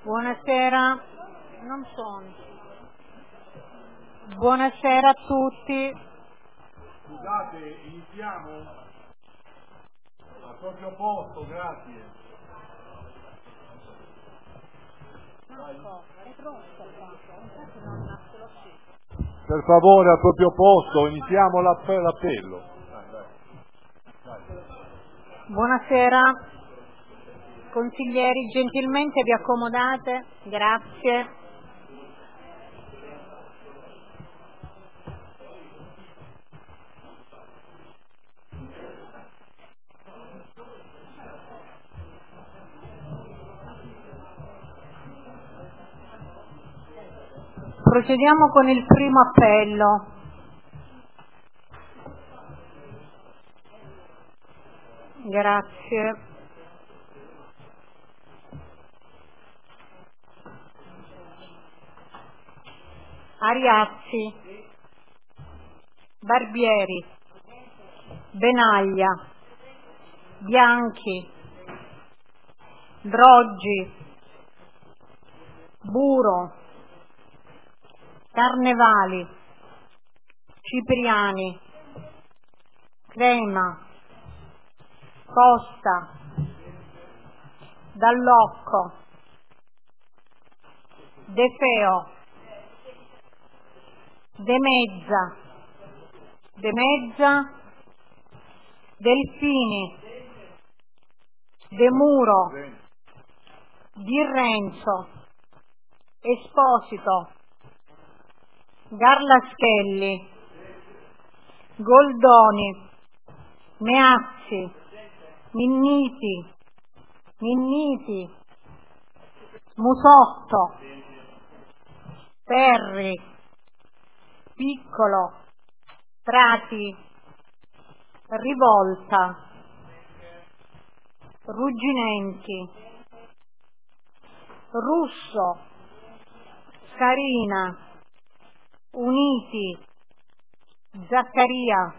Buonasera, non sono. Buonasera a tutti. Scusate, iniziamo? Al proprio posto, grazie. Per favore, al proprio posto, iniziamo l'appello. Buonasera. Consiglieri, gentilmente vi accomodate, grazie. Procediamo con il primo appello. Grazie. Ariazzi, Barbieri, Benaglia, Bianchi, Droggi, Buro, Carnevali, Cipriani, Crema, Costa, Dallocco, De Feo, De Mezza, Delfini, De Muro, Di Renzo, Esposito, Garlaschelli, Goldoni, Meazzi, Minniti, Musotto, Perri, Piccolo, Prati, Rivolta, Rugginenti, Russo, Carina, Uniti, Zaccaria.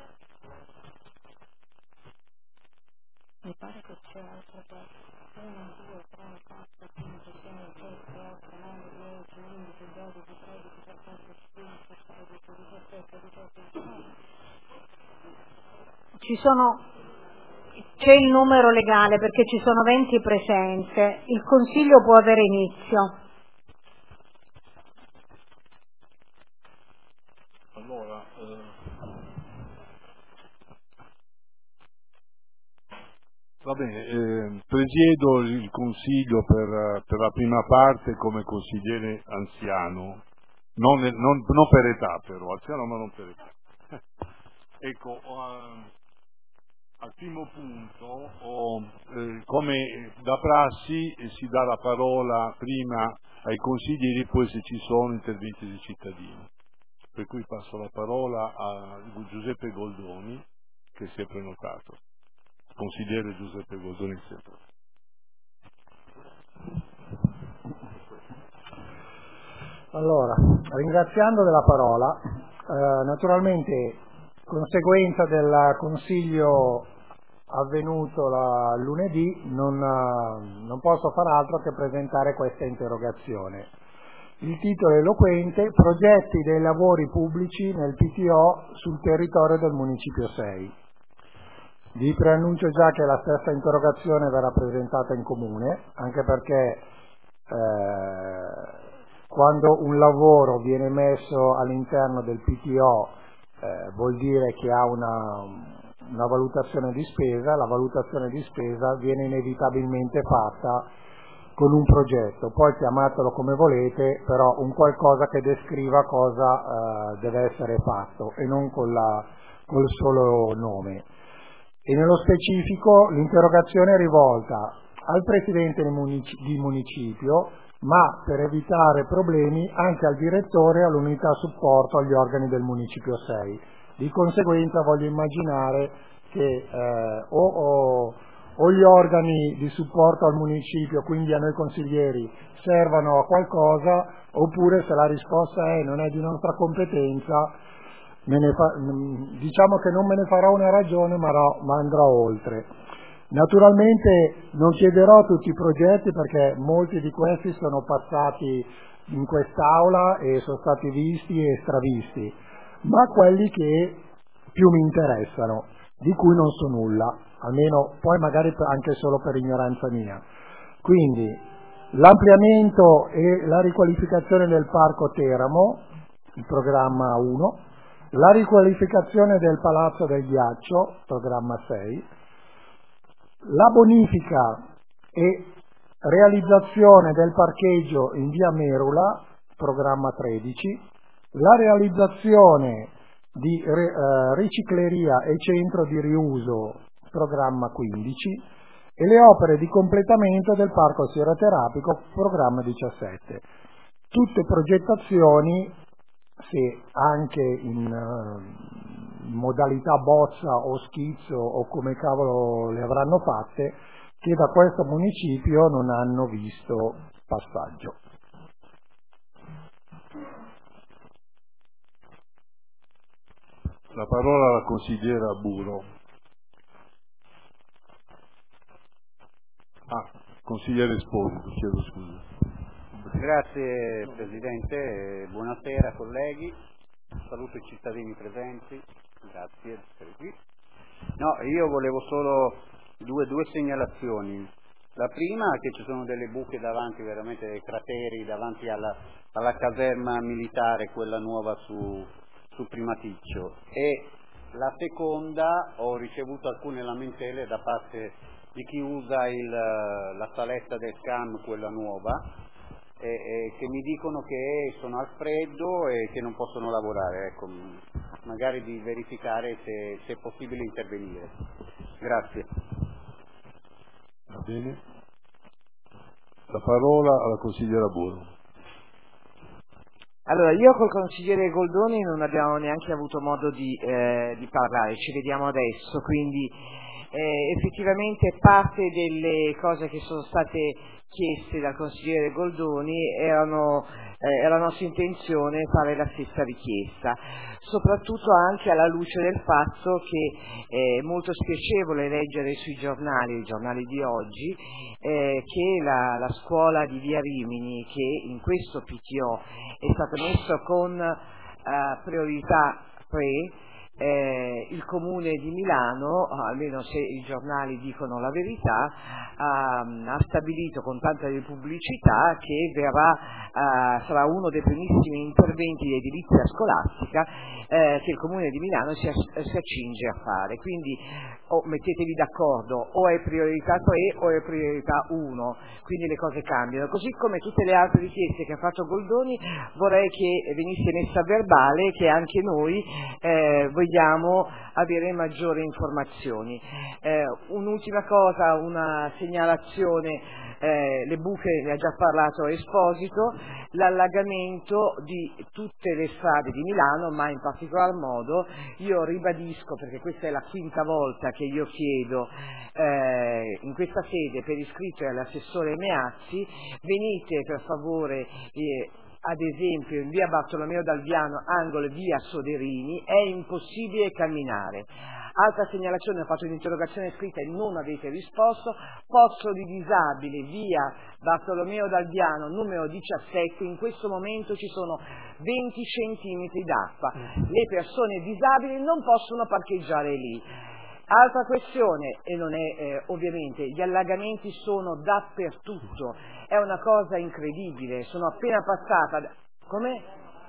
Mi pare che c'è altra cosa. 1, 2, 3, 4, 5, 6, 7, 8, 9, 10, 11, 12, 13, 14, 15, 16, 17, 18, 19. C'è il numero legale perché ci sono 20 presenze. Il Consiglio può avere inizio. Allora, va bene, presiedo il Consiglio per la prima parte come consigliere anziano, non per età però, anziano ma non per età. Ecco, al primo punto, come da prassi, si dà la parola prima ai consiglieri, poi se ci sono interventi dei cittadini. Per cui passo la parola a Giuseppe Goldoni, che si è prenotato. Consigliere Giuseppe Goldoni si è prenotato. Allora, ringraziando della parola, naturalmente conseguenza del consiglio avvenuto lunedì non posso far altro che presentare questa interrogazione. Il titolo è eloquente: progetti dei lavori pubblici nel PTO sul territorio del Municipio 6. Vi preannuncio già che la stessa interrogazione verrà presentata in comune, anche perché quando un lavoro viene messo all'interno del PTO vuol dire che ha una valutazione di spesa. La valutazione di spesa viene inevitabilmente fatta con un progetto, poi chiamatelo come volete, però un qualcosa che descriva cosa deve essere fatto e non col solo nome. E nello specifico l'interrogazione è rivolta al Presidente di municipio, ma per evitare problemi anche al direttore e all'unità supporto agli organi del Municipio 6. Di conseguenza voglio immaginare che o gli organi di supporto al municipio, quindi a noi consiglieri, servano a qualcosa, oppure se la risposta è non è di nostra competenza, diciamo che non me ne farò una ragione, ma andrò oltre. Naturalmente non chiederò tutti i progetti perché molti di questi sono passati in quest'aula e sono stati visti e stravisti, ma quelli che più mi interessano, di cui non so nulla, almeno poi magari anche solo per ignoranza mia. Quindi l'ampliamento e la riqualificazione del Parco Teramo, il programma 1, la riqualificazione del Palazzo del Ghiaccio, programma 6, la bonifica e realizzazione del parcheggio in via Merula, programma 13, la realizzazione di ricicleria e centro di riuso, programma 15, e le opere di completamento del parco sieroterapico, programma 17. Tutte progettazioni, se anche in modalità bozza o schizzo o come cavolo le avranno fatte, che da questo municipio non hanno visto passaggio. La parola alla consigliera Buro. Consigliere Esposito, chiedo scusa. Grazie Presidente, buonasera colleghi, saluto i cittadini presenti, grazie di essere qui. No, io volevo solo due segnalazioni. La prima è che ci sono delle buche davanti, veramente dei crateri davanti alla caserma militare, quella nuova su Primaticcio, e la seconda, ho ricevuto alcune lamentele da parte di chi usa la saletta del CAM, quella nuova, che mi dicono che sono al freddo e che non possono lavorare. Ecco, magari di verificare se è possibile intervenire. Grazie. Va bene. La parola alla consigliera Buro. Allora, io col consigliere Goldoni non abbiamo neanche avuto modo di parlare, ci vediamo adesso, quindi effettivamente parte delle cose che sono state chieste dal consigliere Goldoni erano la nostra intenzione fare la stessa richiesta, soprattutto anche alla luce del fatto che è molto spiacevole leggere sui giornali, i giornali di oggi, che la scuola di Via Rimini, che in questo PTO è stata messa con priorità 3, il Comune di Milano, almeno se i giornali dicono la verità, ha stabilito con tanta pubblicità che sarà uno dei primissimi interventi di edilizia scolastica che il Comune di Milano si accinge a fare. Quindi mettetevi d'accordo, o è priorità 3 o è priorità 1, quindi le cose cambiano. Così come tutte le altre richieste che ha fatto Goldoni, vorrei che venisse messa a verbale che anche noi vogliamo avere maggiori informazioni. Un'ultima cosa, una segnalazione, le buche, ne ha già parlato Esposito, l'allagamento di tutte le strade di Milano, ma in particolar modo io ribadisco, perché questa è la quinta volta che io chiedo in questa sede per iscritto all'assessore Meazzi, venite per favore ad esempio in via Bartolomeo d'Alviano, angolo via Soderini, è impossibile camminare. Altra segnalazione, ho fatto un'interrogazione scritta e non avete risposto, pozzo di disabili via Bartolomeo d'Alviano numero 17, in questo momento ci sono 20 centimetri d'acqua, le persone disabili non possono parcheggiare lì. Altra questione, e non è ovviamente, gli allagamenti sono dappertutto, è una cosa incredibile, sono appena passata. Come?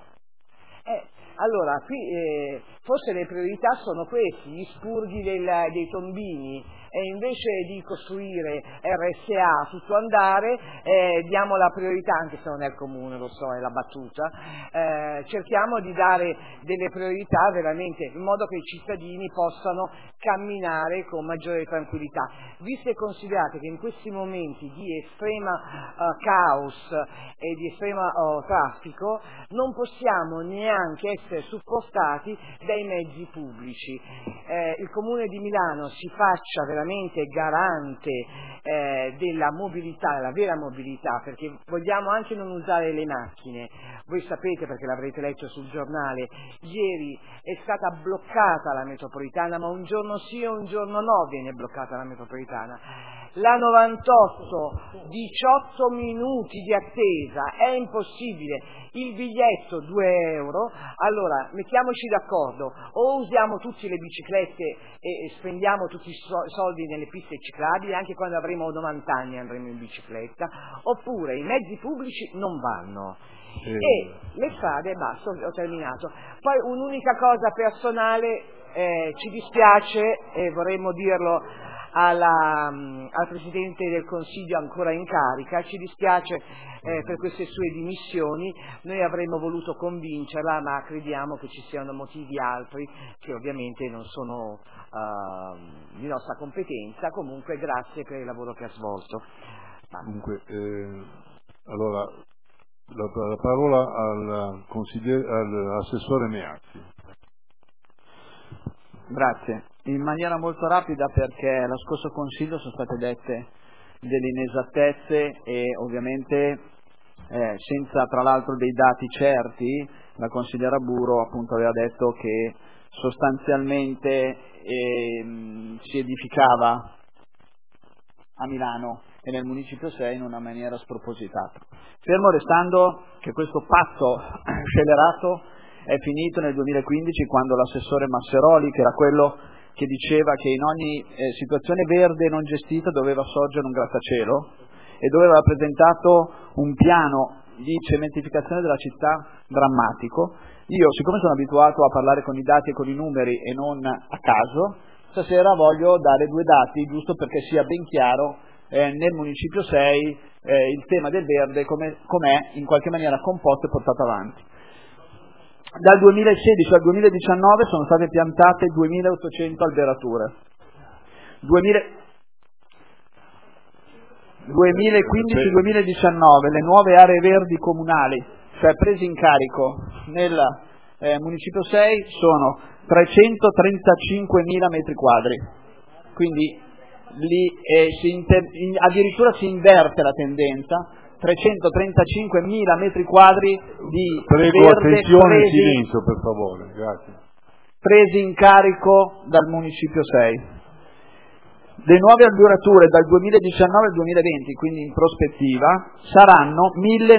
Allora, qui forse le priorità sono questi, gli spurghi dei tombini, e invece di costruire RSA tutto andare, diamo la priorità, anche se non è il comune, lo so, è la battuta, cerchiamo di dare delle priorità veramente in modo che i cittadini possano camminare con maggiore tranquillità. Visto e considerate che in questi momenti di estrema caos e di estrema traffico non possiamo neanche essere essere supportati dai mezzi pubblici. Il Comune di Milano si faccia veramente garante della mobilità, della vera mobilità, perché vogliamo anche non usare le macchine. Voi sapete, perché l'avrete letto sul giornale, ieri è stata bloccata la metropolitana, ma un giorno sì e un giorno no viene bloccata la metropolitana. La 98, 18 minuti di attesa, è impossibile. Il biglietto 2 euro, allora mettiamoci d'accordo, o usiamo tutte le biciclette e spendiamo tutti i soldi nelle piste ciclabili, anche quando avremo 90 anni andremo in bicicletta, oppure i mezzi pubblici non vanno. E le strade, basta, ho terminato. Poi un'unica cosa personale, ci dispiace, e vorremmo dirlo al Presidente del Consiglio ancora in carica, ci dispiace per queste sue dimissioni. Noi avremmo voluto convincerla, ma crediamo che ci siano motivi altri che ovviamente non sono di nostra competenza. Comunque grazie per il lavoro che ha svolto. Comunque, allora la parola all'assessore Meazzi. Grazie. In maniera molto rapida, perché allo scorso Consiglio sono state dette delle inesattezze e ovviamente senza tra l'altro dei dati certi. La consigliera Buro appunto aveva detto che sostanzialmente si edificava a Milano e nel Municipio 6 in una maniera spropositata. Fermo restando che questo patto scellerato è finito nel 2015, quando l'assessore Masseroli, che era quello che diceva che in ogni situazione verde non gestita doveva sorgere un grattacielo, e dove aveva presentato un piano di cementificazione della città drammatico. Io, siccome sono abituato a parlare con i dati e con i numeri e non a caso, stasera voglio dare due dati, giusto perché sia ben chiaro nel Municipio 6 il tema del verde com'è in qualche maniera composto e portato avanti. Dal 2016 al 2019 sono state piantate 2.800 alberature. 2015-2019 le nuove aree verdi comunali, cioè prese in carico nel Municipio 6, sono 335.000 metri quadri. Quindi lì addirittura si inverte la tendenza. 335.000 metri quadri di Prego, verde attenzione, silenzio per favore, grazie. Presi in carico dal Municipio 6. Le nuove alberature dal 2019 al 2020, quindi in prospettiva, saranno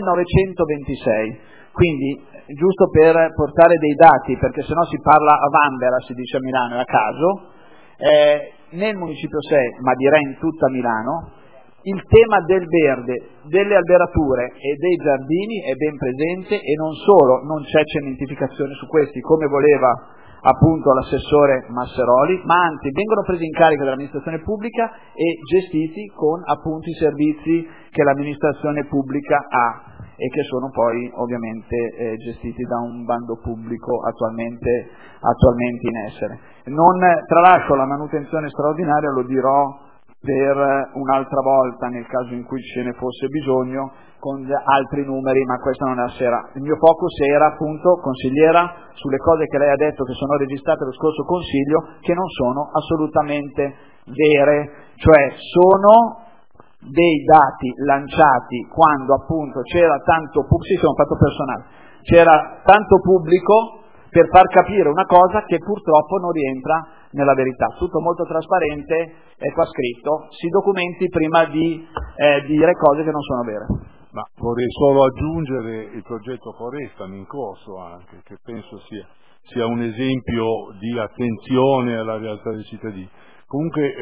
1926. Quindi, giusto per portare dei dati, perché sennò si parla a vanvera, si dice a Milano, e a caso, nel Municipio 6, ma direi in tutta Milano, il tema del verde, delle alberature e dei giardini è ben presente, e non solo, non c'è cementificazione su questi come voleva appunto l'assessore Masseroli, ma anzi vengono presi in carico dall'amministrazione pubblica e gestiti con appunto i servizi che l'amministrazione pubblica ha e che sono poi ovviamente gestiti da un bando pubblico attualmente in essere. Non tralascio la manutenzione straordinaria, lo dirò per un'altra volta nel caso in cui ce ne fosse bisogno, con altri numeri, ma questa non è la sera. Il mio focus era appunto, consigliera, sulle cose che lei ha detto che sono registrate allo scorso Consiglio, che non sono assolutamente vere, cioè sono dei dati lanciati quando appunto c'era tanto pubblico, sì, sono fatto personale, c'era tanto pubblico per far capire una cosa che purtroppo non rientra nella verità. Tutto molto trasparente, è qua scritto, si documenti prima di dire cose che non sono vere. Ma vorrei solo aggiungere il progetto Forestam in corso anche, che penso sia un esempio di attenzione alla realtà dei cittadini. Comunque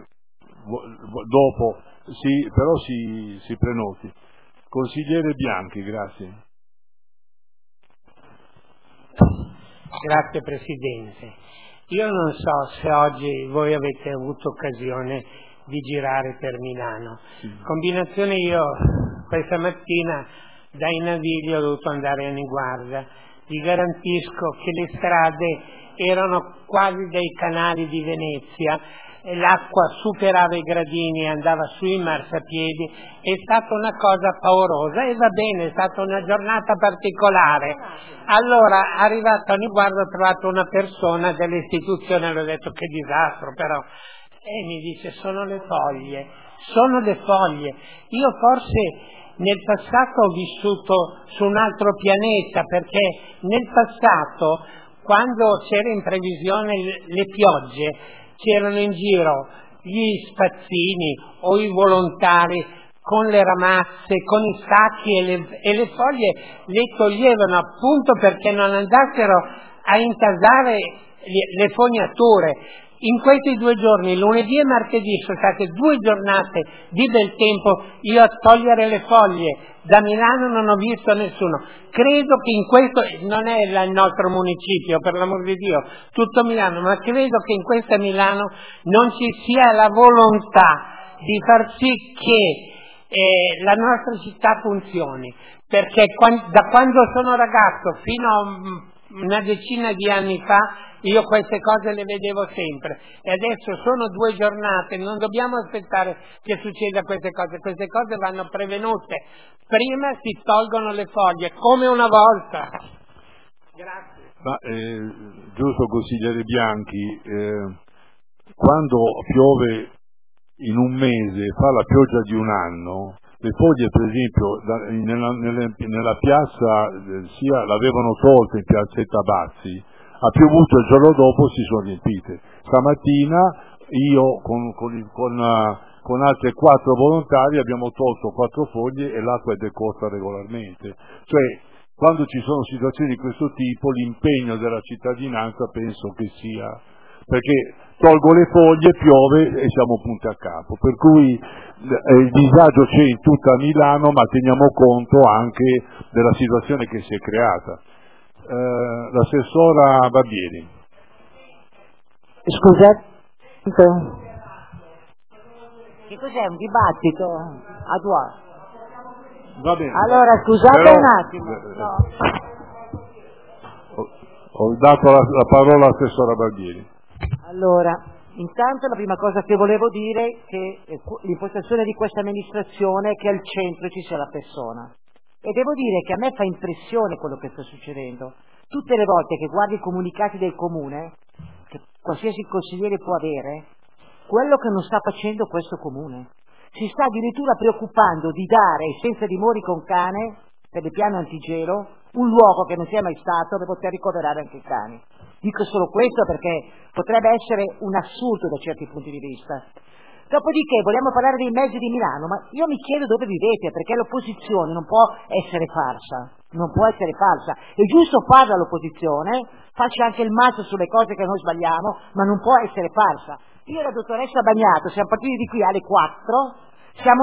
dopo però si prenoti. Consigliere Bianchi, grazie. Grazie Presidente. Io non so se oggi voi avete avuto occasione di girare per Milano. Combinazione, io questa mattina dai Navigli ho dovuto andare a Niguarda. Vi garantisco che le strade erano quasi dei canali di Venezia, l'acqua superava i gradini e andava sui marciapiedi, è stata una cosa paurosa e va bene, è stata una giornata particolare. Allora, arrivato a Niguardo, ho trovato una persona dell'istituzione, le ho detto che disastro, però, e mi dice sono le foglie. Io forse nel passato ho vissuto su un altro pianeta, perché nel passato, quando c'era in previsione le piogge, c'erano in giro gli spazzini o i volontari con le ramazze, con i sacchi e le foglie le toglievano appunto perché non andassero a intasare le fognature. In questi 2 giorni, lunedì e martedì, sono state 2 giornate di bel tempo, io a togliere le foglie. Da Milano non ho visto nessuno. Credo che in questo, non è il nostro municipio, per l'amor di Dio, tutto Milano, ma credo che in questa Milano non ci sia la volontà di far sì che la nostra città funzioni. Perché da quando sono ragazzo fino a una decina di anni fa, io queste cose le vedevo sempre, e adesso sono 2 giornate, non dobbiamo aspettare che succeda queste cose vanno prevenute, prima si tolgono le foglie, come una volta. Grazie. Ma, giusto consigliere Bianchi, quando piove in un mese, fa la pioggia di un anno, le foglie per esempio nella piazza sia l'avevano tolte in piazzetta Bazzi, ha piovuto il giorno dopo, si sono riempite. Stamattina io con altre 4 volontari abbiamo tolto 4 foglie e l'acqua è decorsa regolarmente. Cioè, quando ci sono situazioni di questo tipo, l'impegno della cittadinanza penso che sia, perché tolgo le foglie, piove e siamo punti a capo, per cui il disagio c'è in tutta Milano, ma teniamo conto anche della situazione che si è creata. L'assessora Barbieri. Scusate, che cos'è, un dibattito? Va bene. Allora scusate però, un attimo. No. Ho dato la parola all'assessora Barbieri. Allora, intanto la prima cosa che volevo dire è che l'impostazione di questa amministrazione è che al centro ci sia la persona. E devo dire che a me fa impressione quello che sta succedendo. Tutte le volte che guardi i comunicati del comune, che qualsiasi consigliere può avere, quello che non sta facendo questo comune. Si sta addirittura preoccupando di dare ai senza dimori con cane, per le piane antigelo, un luogo che non sia mai stato per poter ricoverare anche i cani. Dico solo questo perché potrebbe essere un assurdo da certi punti di vista. Dopodiché vogliamo parlare dei mezzi di Milano, ma io mi chiedo dove vivete, perché l'opposizione non può essere falsa, non può essere falsa. È giusto farla l'opposizione, farci anche il mazzo sulle cose che noi sbagliamo, ma non può essere falsa. Io e la dottoressa Bagnato siamo partiti di qui alle 4, siamo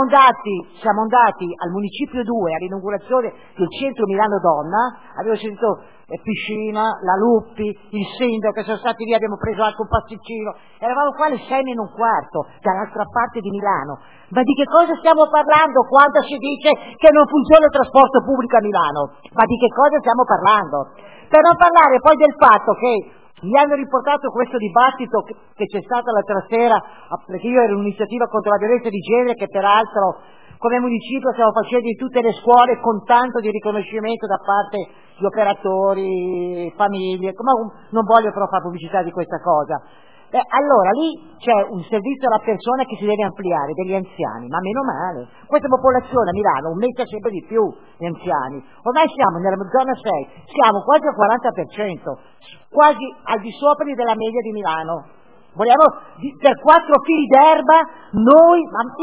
andati al Municipio 2 all'inaugurazione del centro Milano Donna, avevo sentito piscina, la Luppi, il sindaco che sono stati lì, abbiamo preso anche un pasticcino, eravamo qua alle 6:15 dall'altra parte di Milano. Ma di che cosa stiamo parlando quando si dice che non funziona il trasporto pubblico a Milano? Ma di che cosa stiamo parlando? Per non parlare poi del fatto che mi hanno riportato questo dibattito che c'è stata l'altra sera, perché io ero in un'iniziativa contro la violenza di genere che peraltro come municipio stiamo facendo in tutte le scuole con tanto di riconoscimento da parte di operatori, famiglie, ma non voglio però fare pubblicità di questa cosa. Allora lì c'è un servizio alla persona che si deve ampliare, degli anziani, ma meno male. Questa popolazione a Milano aumenta sempre di più gli anziani. Ormai siamo nella zona 6, siamo quasi al 40%, quasi al di sopra della media di Milano. Vogliamo per 4 fili d'erba noi,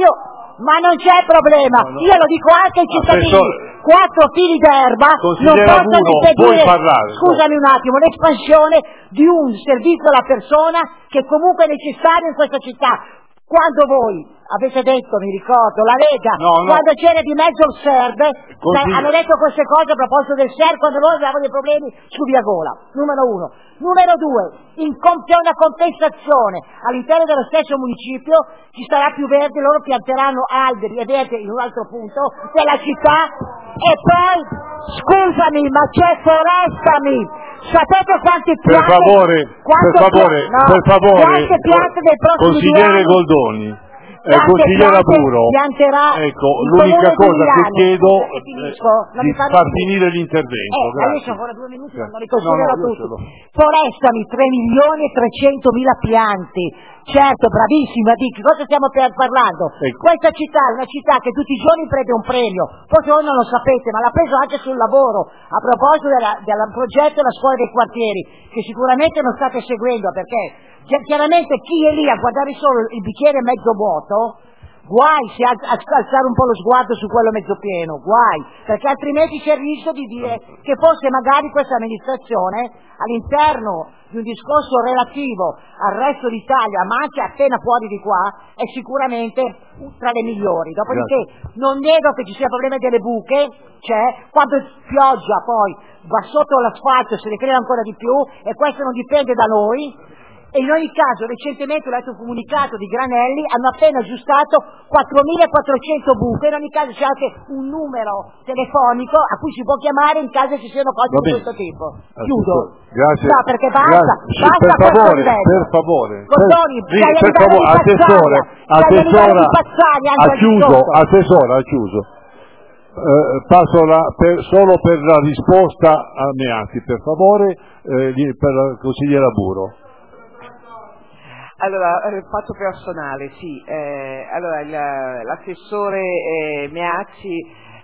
ma non c'è problema, no. Io lo dico anche ai cittadini. 4 fili d'erba non possono impedire, scusami un attimo, l'espansione di un servizio alla persona che comunque è necessario in questa città. Quando voi avete detto, mi ricordo, la Lega, quando c'era di mezzo il SERB, hanno detto queste cose a proposito del SERB quando noi avevamo dei problemi su Via Gola, numero 1. Numero 2, c'è una compensazione all'interno dello stesso municipio, ci sarà più verde, loro pianteranno alberi e verde in un altro punto della città, e poi, scusami, ma c'è Sapete quante Per piante... favore, quante piante del prossimo consigliere anni... Goldoni, consigliera Buro, pianterà ecco, il l'unica comune di cosa che Milano. chiedo Scusa che finisco, non di mi fare far più. finire l'intervento, Io grazie. ho ancora 2 minuti, ma non li No, considero io ce tutti. l'ho. Forestami 3.300.000 pianti. Certo, bravissima Dicky, cosa stiamo parlando? Ecco. Questa città è una città che tutti i giorni prende un premio, forse voi non lo sapete, ma l'ha preso anche sul lavoro, a proposito del progetto della scuola dei quartieri, che sicuramente non state seguendo, perché chiaramente chi è lì a guardare solo il bicchiere mezzo vuoto, guai se alzare un po' lo sguardo su quello mezzo pieno, guai, perché altrimenti c'è il rischio di dire che forse magari questa amministrazione all'interno di un discorso relativo al resto d'Italia, ma anche appena fuori di qua, è sicuramente tra le migliori. Dopodiché non nego che ci sia problema delle buche, quando pioggia poi va sotto l'asfalto se ne crea ancora di più, e questo non dipende da noi. E in ogni caso, recentemente ho letto un comunicato di Granelli, hanno appena aggiustato 4.400 buche, in ogni caso c'è anche un numero telefonico a cui si può chiamare in caso ci siano cose di questo tipo. Chiudo. Grazie. No, perché basta per questo favore, livello. per favore. Goldoni, stai a livello di Assessore, Pazzaglia, ha chiuso. Passo solo per la risposta a Meazzi, per favore, per la consigliera Buro. Allora, fatto personale, sì. Allora, l'assessore Meazzi,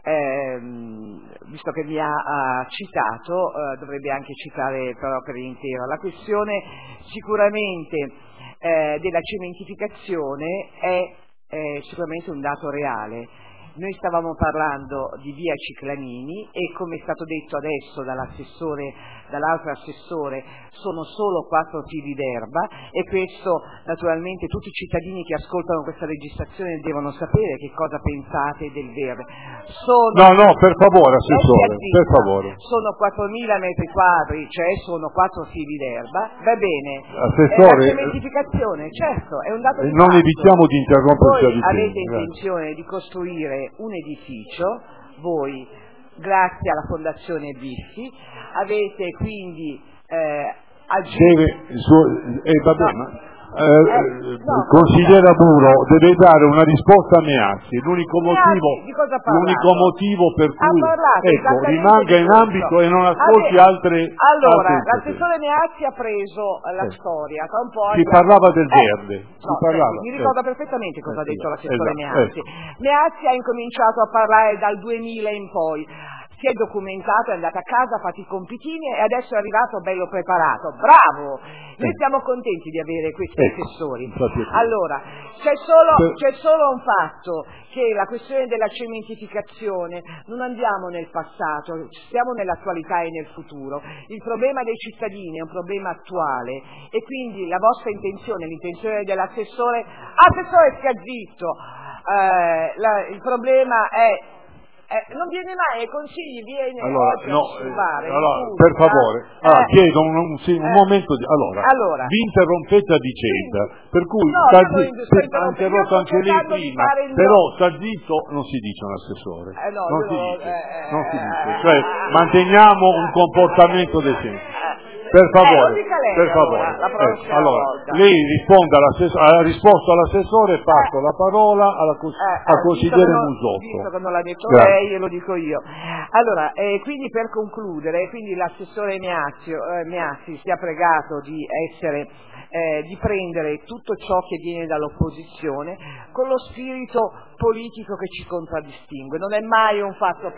visto che mi ha citato, dovrebbe anche citare però per intero. La questione sicuramente della cementificazione è sicuramente un dato reale. Noi stavamo parlando di via Ciclamini e, come è stato detto adesso dall'altro assessore, sono solo 4 fili d'erba, e questo naturalmente tutti i cittadini che ascoltano questa registrazione devono sapere che cosa pensate del verde. No, per favore, assessore, per favore. Sono 4.000 metri quadri, cioè sono 4 fili d'erba, va bene. Assessore, la cementificazione, certo, è un dato di non fatto. evitiamo di interromperci a Voi avete vicenda. intenzione di costruire un edificio, voi, grazie alla Fondazione Biffi, avete quindi consigliera Buro deve dare una risposta a Meazzi. L'unico motivo per cui rimanga in ambito e non ascolti altre. Allora, l'assessore Meazzi ha preso la storia, tra un po' si parlava del verde. Mi ricordo perfettamente cosa ha detto l'assessore Meazzi. Meazzi ha incominciato a parlare dal 2000 in poi. Si è documentato, è andato a casa, ha fatto i compitini e adesso è arrivato bello preparato. Bravo! Noi siamo contenti di avere questi assessori. Allora, c'è solo un fatto, che la questione della cementificazione, non andiamo nel passato, stiamo nell'attualità e nel futuro. Il problema dei cittadini è un problema attuale, e quindi la vostra intenzione, l'intenzione dell'assessore, stia zitto, il problema è non viene mai ai consigli, viene oggi a disturbare. Per favore, chiedo un momento di. Allora, vi interrompete a vicenda, per cui ha interrotto anche lei prima, però sta zitto non si dice un assessore, non si dice, cioè manteniamo un comportamento decente. Per favore, allora, lei risponda ha risposto all'assessore, passo la parola al consigliere Musotto. Visto che non l'ha detto lei, lo dico io. Allora, quindi per concludere, l'assessore Meazzi sia pregato di prendere tutto ciò che viene dall'opposizione con lo spirito politico che ci contraddistingue. Non è mai un fatto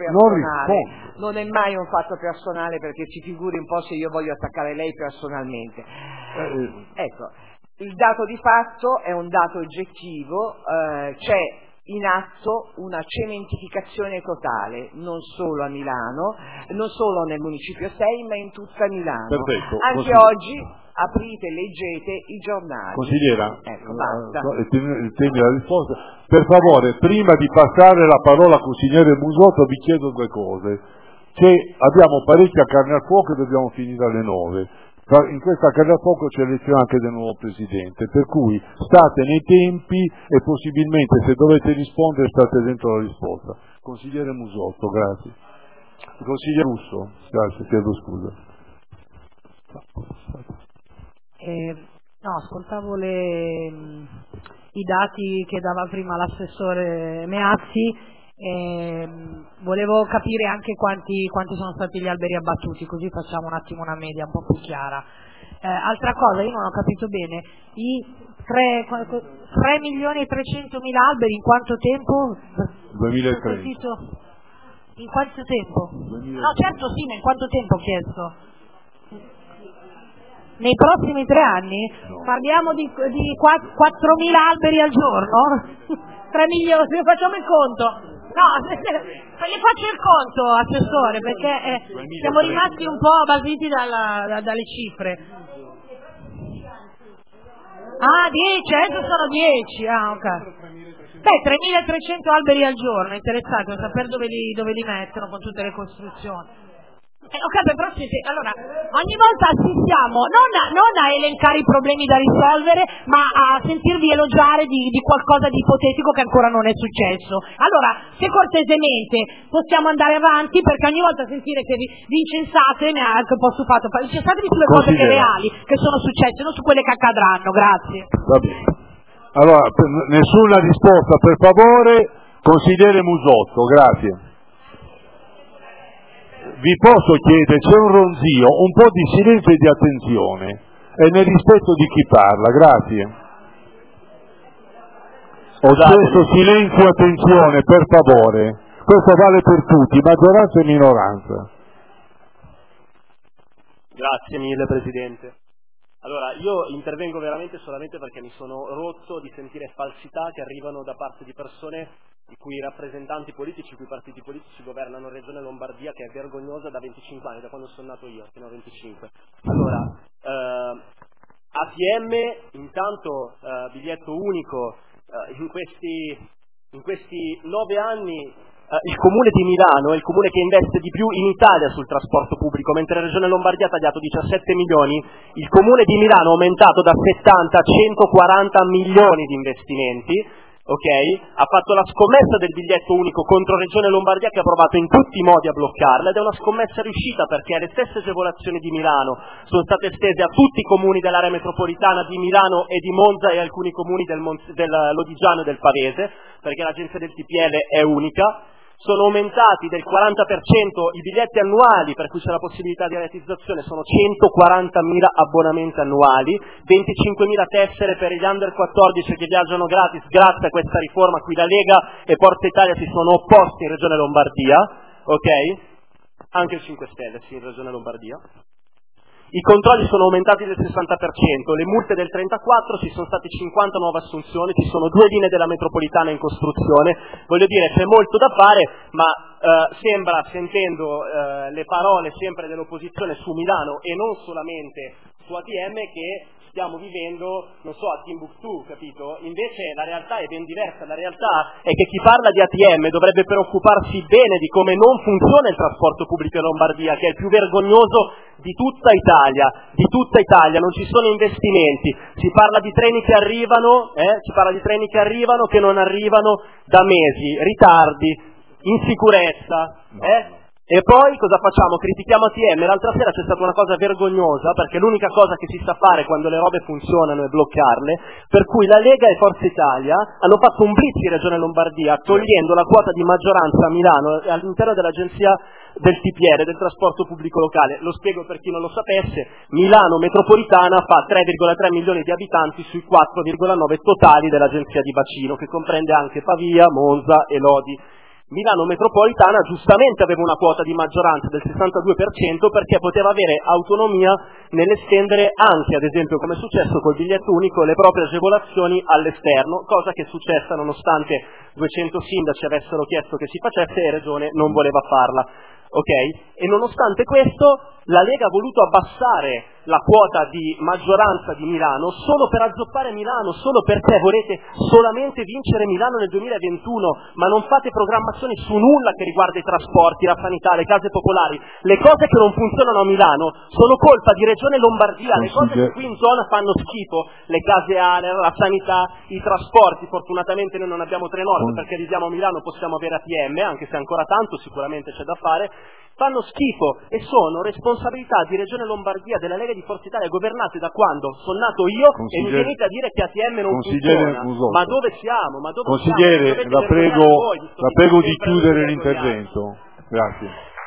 personale, perché ci figuri un po' se io voglio attaccare lei personalmente. Ecco, il dato di fatto è un dato oggettivo, c'è in atto una cementificazione totale, non solo a Milano, non solo nel municipio 6, ma in tutta Milano. Perfetto, anche oggi aprite e leggete i giornali. Consigliera, basta. Il tema della risposta. Per favore, prima di passare la parola al consigliere Musotto, vi chiedo 2 cose. Che abbiamo parecchia carne al fuoco e dobbiamo finire alle 9. In questa carne al fuoco c'è l'elezione anche del nuovo presidente, per cui state nei tempi e possibilmente, se dovete rispondere, state dentro la risposta. Consigliere Musotto, grazie. Consigliere Russo, grazie, chiedo scusa. No, ascoltavo i dati che dava prima l'assessore Meazzi, volevo capire anche quanti sono stati gli alberi abbattuti, così facciamo un attimo una media un po' più chiara. Altra cosa, io non ho capito bene, i 3.300.000 alberi in quanto tempo? 2030. In quanto tempo? 2030. No, certo sì, ma in quanto tempo ho chiesto? Nei prossimi 3 anni? No. Parliamo di 4.000 alberi al giorno? 3 milioni, facciamo il conto. No, le faccio il conto, assessore, perché siamo rimasti un po' basiti dalle cifre. Ah, 10, adesso sono 10, ok. Beh, 3.300 alberi al giorno, interessante, sapere dove li mettono con tutte le costruzioni. Ok, però allora, ogni volta assistiamo non a elencare i problemi da risolvere, ma a sentirvi elogiare di qualcosa di ipotetico che ancora non è successo. Allora, se cortesemente possiamo andare avanti, perché ogni volta sentire che vi incensate mi ha anche un po' stufato. Incensatevi sulle cose che reali, che sono successe, non su quelle che accadranno. Grazie. Va bene. Allora, nessuna risposta, per favore, consigliere Musotto, grazie. Vi posso chiedere, c'è un ronzio, un po' di silenzio e di attenzione, e nel rispetto di chi parla, grazie. Ho chiesto silenzio e attenzione, per favore. Questo vale per tutti, maggioranza e minoranza. Grazie mille, Presidente. Allora, io intervengo veramente solamente perché mi sono rotto di sentire falsità che arrivano da parte di persone i cui rappresentanti politici, i cui partiti politici governano Regione Lombardia, che è vergognosa da 25 anni, da quando sono nato io, fino a 25. Allora, ATM, intanto biglietto unico, in questi 9 anni il Comune di Milano è il comune che investe di più in Italia sul trasporto pubblico, mentre la Regione Lombardia ha tagliato 17 milioni, il Comune di Milano ha aumentato da 70 a 140 milioni di investimenti. Ok? Ha fatto la scommessa del biglietto unico contro Regione Lombardia, che ha provato in tutti i modi a bloccarla, ed è una scommessa riuscita, perché le stesse agevolazioni di Milano sono state estese a tutti i comuni dell'area metropolitana di Milano e di Monza e alcuni comuni del Lodigiano e del Pavese, perché l'agenzia del TPL è unica. Sono aumentati del 40% i biglietti annuali, per cui c'è la possibilità di realizzazione, sono 140.000 abbonamenti annuali, 25.000 tessere per gli under 14 che viaggiano gratis grazie a questa riforma a cui la Lega e Forza Italia si sono opposti in Regione Lombardia, ok? Anche il 5 Stelle, sì, in Regione Lombardia. I controlli sono aumentati del 60%, le multe del 34%, ci sono state 50 nuove assunzioni, ci sono 2 linee della metropolitana in costruzione. Voglio dire, c'è molto da fare, ma sembra, sentendo le parole sempre dell'opposizione su Milano e non solamente su ATM, che stiamo vivendo, non so, a Timbuktu, capito? Invece la realtà è ben diversa. La realtà è che chi parla di ATM dovrebbe preoccuparsi bene di come non funziona il trasporto pubblico in Lombardia, che è il più vergognoso di tutta Italia, non ci sono investimenti, si parla di treni che arrivano, che non arrivano da mesi, ritardi, insicurezza, E poi cosa facciamo? Critichiamo ATM. L'altra sera c'è stata una cosa vergognosa, perché l'unica cosa che si sa fare quando le robe funzionano è bloccarle, per cui la Lega e Forza Italia hanno fatto un blitz in Regione Lombardia, togliendo la quota di maggioranza a Milano all'interno dell'agenzia del TPR, del trasporto pubblico locale. Lo spiego per chi non lo sapesse: Milano metropolitana fa 3,3 milioni di abitanti sui 4,9 totali dell'agenzia di bacino, che comprende anche Pavia, Monza e Lodi. Milano metropolitana giustamente aveva una quota di maggioranza del 62% perché poteva avere autonomia nell'estendere anche, ad esempio, come è successo col biglietto unico, le proprie agevolazioni all'esterno, cosa che è successa nonostante 200 sindaci avessero chiesto che si facesse e Regione non voleva farla. Ok? E nonostante questo la Lega ha voluto abbassare la quota di maggioranza di Milano solo per azzoppare Milano, solo perché volete solamente vincere Milano nel 2021, ma non fate programmazioni su nulla che riguarda i trasporti, la sanità, le case popolari. Le cose che non funzionano a Milano sono colpa di Regione Lombardia, le cose che qui in zona fanno schifo, le case ANER, la sanità, i trasporti. Fortunatamente noi non abbiamo Trenord, d'accordo, perché viviamo a Milano, possiamo avere ATM, anche se ancora tanto sicuramente c'è da fare, fanno schifo e sono responsabilità di Regione Lombardia, della Lega di Forza Italia, governate da quando sono nato io, e mi venite a dire che ATM non funziona. Musotto. Ma dove siamo? Ma dove Consigliere, siamo? la prego di chiudere l'intervento. Grazie.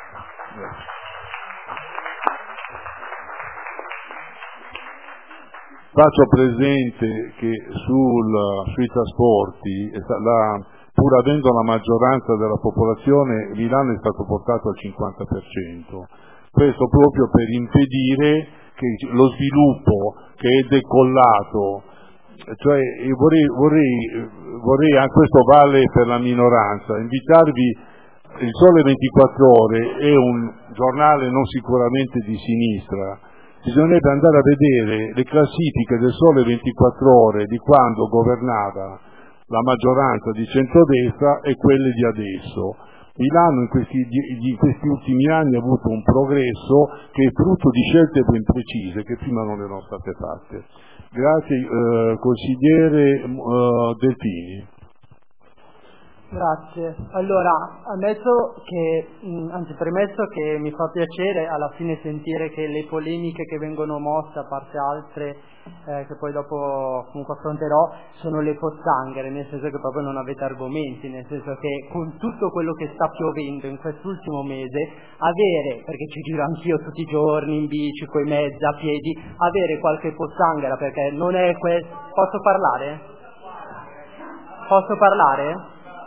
Faccio presente che sui trasporti, pur avendo la maggioranza della popolazione, Milano è stato portato al 50%. Questo proprio per impedire che lo sviluppo che è decollato, cioè vorrei, questo vale per la minoranza, invitarvi. Il Sole 24 Ore è un giornale non sicuramente di sinistra. Bisognerebbe andare a vedere le classifiche del Sole 24 Ore di quando governava la maggioranza di centrodestra e quelle di adesso. Milano in questi ultimi anni ha avuto un progresso che è frutto di scelte ben precise che prima non erano state fatte. Grazie, consigliere Delfini. Grazie. Allora, premesso che mi fa piacere alla fine sentire che le polemiche che vengono mosse, a parte altre che poi dopo comunque affronterò, sono le pozzanghere, nel senso che proprio non avete argomenti, nel senso che con tutto quello che sta piovendo in quest'ultimo mese, perché ci giro anch'io tutti i giorni in bici, coi mezzi, a piedi, avere qualche pozzanghera, perché non è Posso parlare? Posso parlare?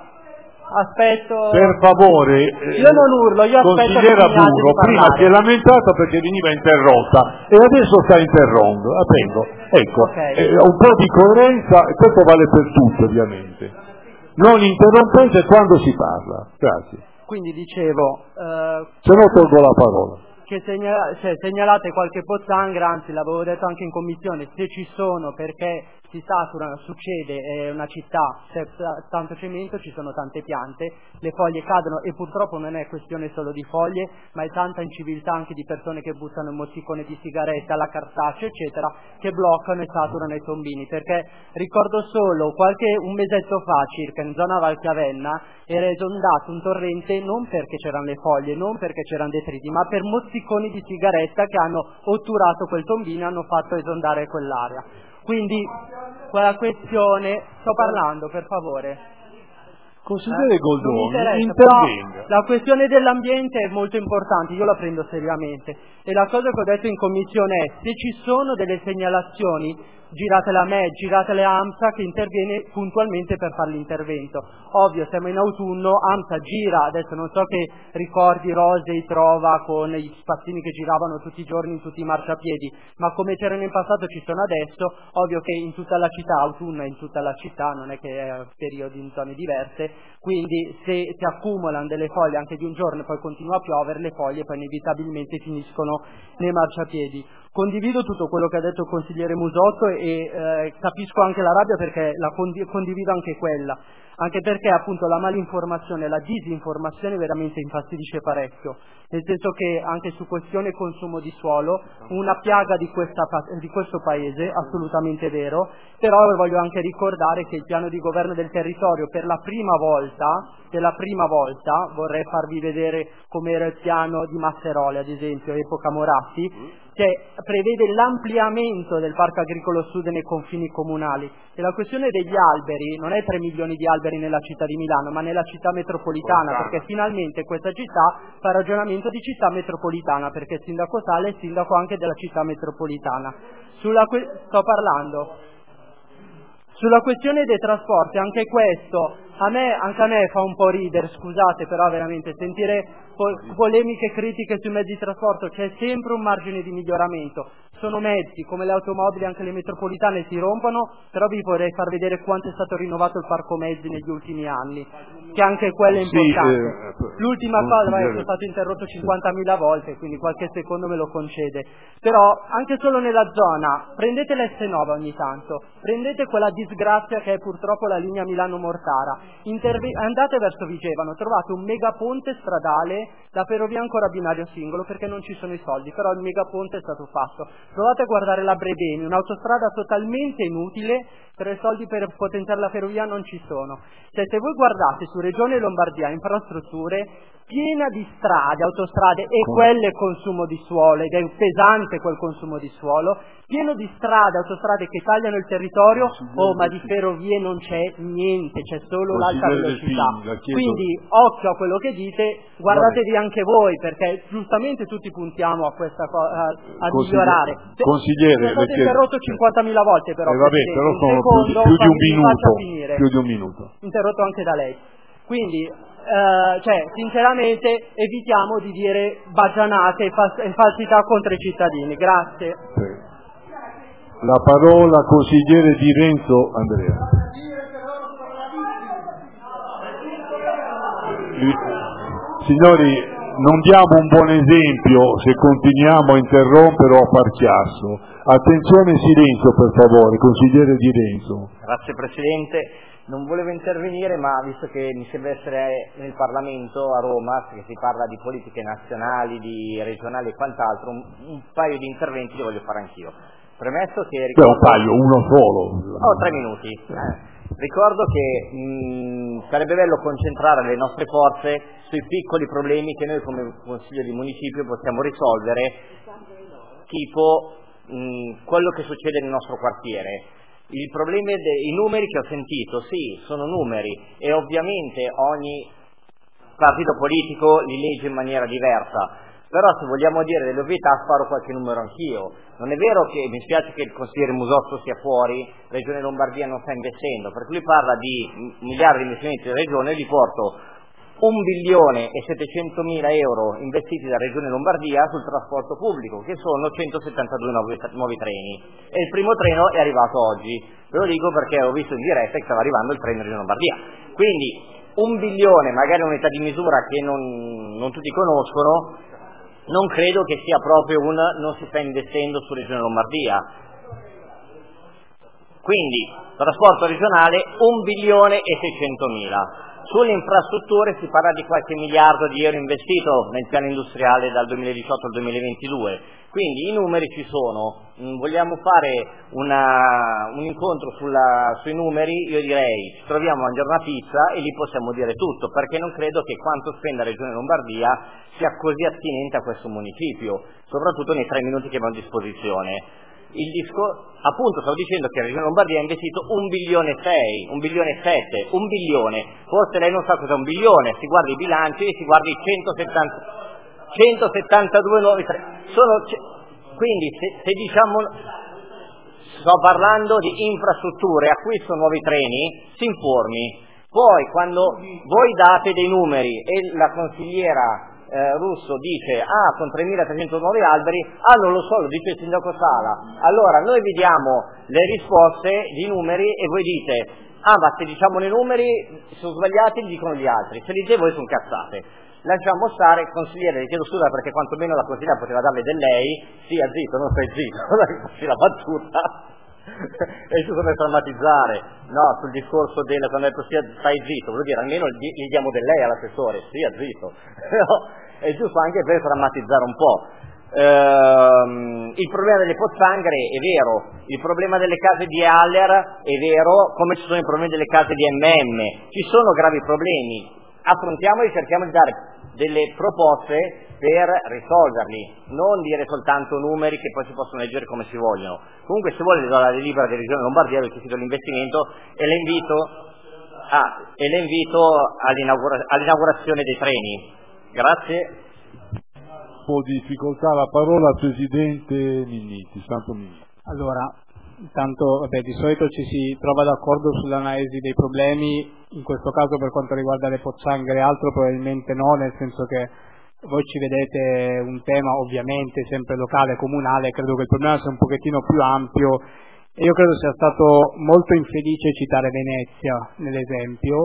Aspetto. Per favore, io non urlo, io aspetto. Consigliera Burro, prima si è lamentata perché veniva interrotta e adesso sta interrompendo. Ecco, Okay. Un po' di coerenza, e questo vale per tutti ovviamente. Non interrompete quando si parla. Grazie. Quindi dicevo, se no tolgo la parola. Che segnalate qualche pozzanghera, anzi l'avevo detto anche in commissione, se ci sono, perché si saturano, succede, è una città, c'è tanto cemento, ci sono tante piante, le foglie cadono e purtroppo non è questione solo di foglie, ma è tanta inciviltà anche di persone che buttano il mozzicone di sigaretta, la cartacea eccetera, che bloccano e saturano i tombini, perché ricordo solo un mesetto fa circa in zona Valchiavenna era esondato un torrente non perché c'erano le foglie, non perché c'erano detriti, ma per mozziconi di sigaretta che hanno otturato quel tombino e hanno fatto esondare quell'area. Quindi quella questione, sto parlando per favore. Consigliere Goldoni, intervenga. La questione dell'ambiente è molto importante, io la prendo seriamente e la cosa che ho detto in commissione è: se ci sono delle segnalazioni giratele a me, giratele a AMSA che interviene puntualmente per fare l'intervento. Ovvio, siamo in autunno, AMSA gira, adesso non so che ricordi Rosei trova con gli spazzini che giravano tutti i giorni in tutti i marciapiedi, ma come c'erano in passato ci sono adesso, ovvio che in tutta la città, autunno è in tutta la città, non è che è periodi in zone diverse, quindi se si accumulano delle foglie anche di un giorno e poi continua a piovere, le foglie poi inevitabilmente finiscono nei marciapiedi. Condivido tutto quello che ha detto il consigliere Musotto e capisco anche la rabbia perché condivido anche quella, anche perché appunto la malinformazione, la disinformazione veramente infastidisce parecchio, nel senso che anche su questione consumo di suolo, una piaga di questo paese, assolutamente vero, però voglio anche ricordare che il piano di governo del territorio per la prima volta, vorrei farvi vedere com'era il piano di Masseroli ad esempio, epoca Moratti, che prevede l'ampliamento del parco agricolo sud nei confini comunali. E la questione degli alberi non è 3 milioni di alberi nella città di Milano, ma nella città metropolitana, perché finalmente questa città fa ragionamento di città metropolitana, perché il sindaco Sala è sindaco anche della città metropolitana. Sulla questione dei trasporti, anche questo, anche a me fa un po' ridere, scusate, però veramente sentire polemiche critiche sui mezzi di trasporto, c'è sempre un margine di miglioramento, sono mezzi, come le automobili, anche le metropolitane si rompono, però vi vorrei far vedere quanto è stato rinnovato il parco mezzi negli ultimi anni, che anche quello è importante. L'ultima cosa, sono stato interrotto 50.000 volte, quindi qualche secondo me lo concede. Però anche solo nella zona, prendete l'S9 ogni tanto, prendete quella disgrazia che è purtroppo la linea Milano-Mortara, andate verso Vigevano, trovate un megaponte stradale, la ferrovia ancora a binario singolo perché non ci sono i soldi, però il megaponte è stato fatto. Provate a guardare la Brebemi, un'autostrada totalmente inutile, però i soldi per potenziare la ferrovia non ci sono. Cioè, se voi guardate su Regione Lombardia infrastrutture piena di strade, autostrade e quelle consumo di suolo, ed è pesante quel consumo di suolo, pieno di strade, autostrade che tagliano il territorio, ma di ferrovie non c'è niente, c'è solo l'alta velocità. Quindi occhio a quello che dite, guardatevi anche voi, perché giustamente tutti puntiamo a questa cosa, a migliorare. Consigliere, sono stato interrotto 50.000 volte però, però sono più di un minuto. Interrotto anche da lei. Quindi sinceramente evitiamo di dire baggianate e falsità contro i cittadini. Grazie. La parola consigliere Di Renzo Andrea. Signori, non diamo un buon esempio se continuiamo a interrompere o a far chiasso. Attenzione e silenzio per favore, consigliere Di Renzo. Grazie Presidente. Non volevo intervenire, ma visto che mi sembra essere nel Parlamento a Roma, che si parla di politiche nazionali, di regionali e quant'altro, un paio di interventi li voglio fare anch'io. Premesso che ricordo... un paio, uno solo. 3 minuti. Ricordo che sarebbe bello concentrare le nostre forze sui piccoli problemi che noi come Consiglio di Municipio possiamo risolvere, tipo quello che succede nel nostro quartiere. Il problema dei numeri che ho sentito, sì, sono numeri e ovviamente ogni partito politico li legge in maniera diversa, però se vogliamo dire delle ovvietà sparo qualche numero anch'io. Non è vero che mi spiace che il consigliere Musotto sia fuori, Regione Lombardia non sta investendo, perché lui parla di miliardi di investimenti della Regione, gli porto 1.700.000 euro investiti da Regione Lombardia sul trasporto pubblico, che sono 172 nuovi treni, e il primo treno è arrivato oggi. Ve lo dico perché ho visto in diretta che stava arrivando il treno di Regione Lombardia. Quindi 1 bilione, magari un'unità di misura che non tutti conoscono, non credo che sia proprio non si sta investendo su Regione Lombardia. Quindi trasporto regionale 1.600.000. Sulle infrastrutture si parla di qualche miliardo di euro investito nel piano industriale dal 2018 al 2022, quindi i numeri ci sono. Vogliamo fare un incontro sui numeri, io direi ci troviamo a mangiare una pizza e lì possiamo dire tutto, perché non credo che quanto spenda la Regione Lombardia sia così attinente a questo municipio, soprattutto nei 3 minuti che abbiamo a disposizione. Appunto stavo dicendo che la Regione Lombardia ha investito 1,6 bilioni, 1,7 bilioni, 1 bilione, forse lei non sa cos'è 1 bilione, si guarda i bilanci e si guarda i 172 nuovi treni. Quindi se diciamo, sto parlando di infrastrutture, acquisto nuovi treni, si informi. Poi quando voi date dei numeri e la consigliera Russo dice sono 3.300 nuovi alberi, non lo so, lo dice il sindaco Sala, allora noi vi diamo le risposte di numeri e voi dite ma se diciamo i numeri sono sbagliati, li dicono gli altri, se li dite voi sono cazzate. Lasciamo stare, consigliere, le chiedo scusa perché quantomeno la consigliera poteva darle del lei, sia zitto, non stai zitto, la battuta è giusto per drammatizzare, no, sul discorso quando hai detto sia stai zitto, voglio dire almeno gli diamo del lei all'assessore, sia zitto, è giusto anche per drammatizzare un po'. Il problema delle pozzanghere è vero, il problema delle case di Haller è vero, come ci sono i problemi delle case di ci sono gravi problemi, affrontiamoli, cerchiamo di dare delle proposte per risolverli, non dire soltanto numeri che poi si possono leggere come si vogliono. Comunque se vuole do la delibera della Regione Lombardia dove c'è scritto l'investimento e le invito all'inaugurazione dei treni. Grazie. Un po' di difficoltà, la parola al Presidente Minniti, Santo Minniti. Allora, intanto di solito ci si trova d'accordo sull'analisi dei problemi, in questo caso per quanto riguarda le pozzanghere altro probabilmente no, nel senso che voi ci vedete un tema ovviamente sempre locale, comunale, credo che il problema sia un pochettino più ampio e io credo sia stato molto infelice citare Venezia nell'esempio,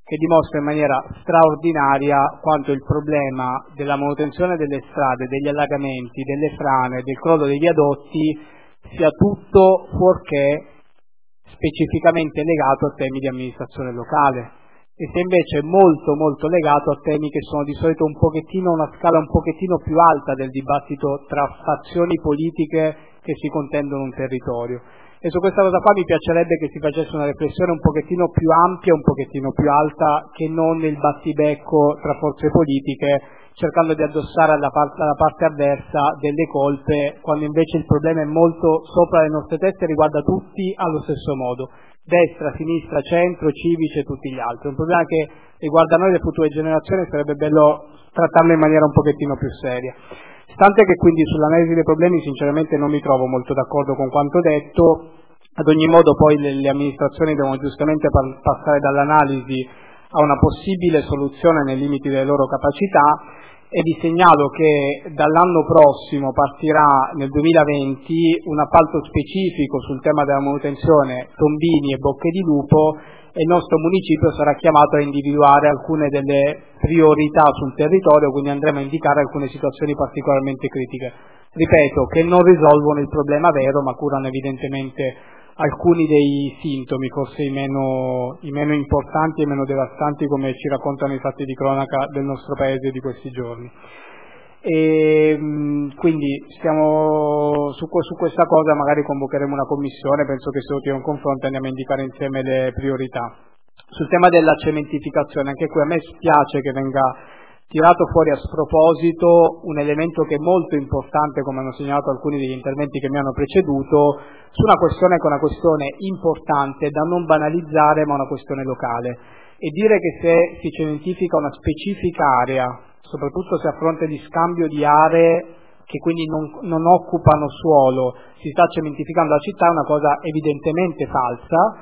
che dimostra in maniera straordinaria quanto il problema della manutenzione delle strade, degli allagamenti, delle frane, del crollo dei viadotti sia tutto fuorché specificamente legato a temi di amministrazione locale, e se invece è molto molto legato a temi che sono di solito un pochettino, una scala un pochettino più alta del dibattito tra fazioni politiche che si contendono un territorio. E su questa cosa qua mi piacerebbe che si facesse una riflessione un pochettino più ampia, un pochettino più alta, che non nel battibecco tra forze politiche, cercando di addossare alla parte avversa delle colpe, quando invece il problema è molto sopra le nostre teste e riguarda tutti allo stesso modo, destra, sinistra, centro, civici e tutti gli altri. È un problema che riguarda noi, le future generazioni, sarebbe bello trattarlo in maniera un pochettino più seria. Stante che quindi sull'analisi dei problemi sinceramente non mi trovo molto d'accordo con quanto detto, ad ogni modo poi le amministrazioni devono giustamente passare dall'analisi a una possibile soluzione nei limiti delle loro capacità, e vi segnalo che dall'anno prossimo partirà nel 2020 un appalto specifico sul tema della manutenzione tombini e bocche di lupo, e il nostro municipio sarà chiamato a individuare alcune delle priorità sul territorio, quindi andremo a indicare alcune situazioni particolarmente critiche. Ripeto, che non risolvono il problema vero, ma curano evidentemente alcuni dei sintomi, forse i meno importanti e meno devastanti, come ci raccontano i fatti di cronaca del nostro paese di questi giorni. E quindi stiamo su questa cosa, magari convocheremo una commissione, penso che se utile un confronto, andiamo a indicare insieme le priorità. Sul tema della cementificazione, anche qui a me spiace che venga tirato fuori a sproposito un elemento che è molto importante, come hanno segnalato alcuni degli interventi che mi hanno preceduto, su una questione che è una questione importante da non banalizzare, ma una questione locale. E dire che se si cementifica una specifica area, soprattutto se a fronte di scambio di aree che quindi non occupano suolo, si sta cementificando la città, è una cosa evidentemente falsa.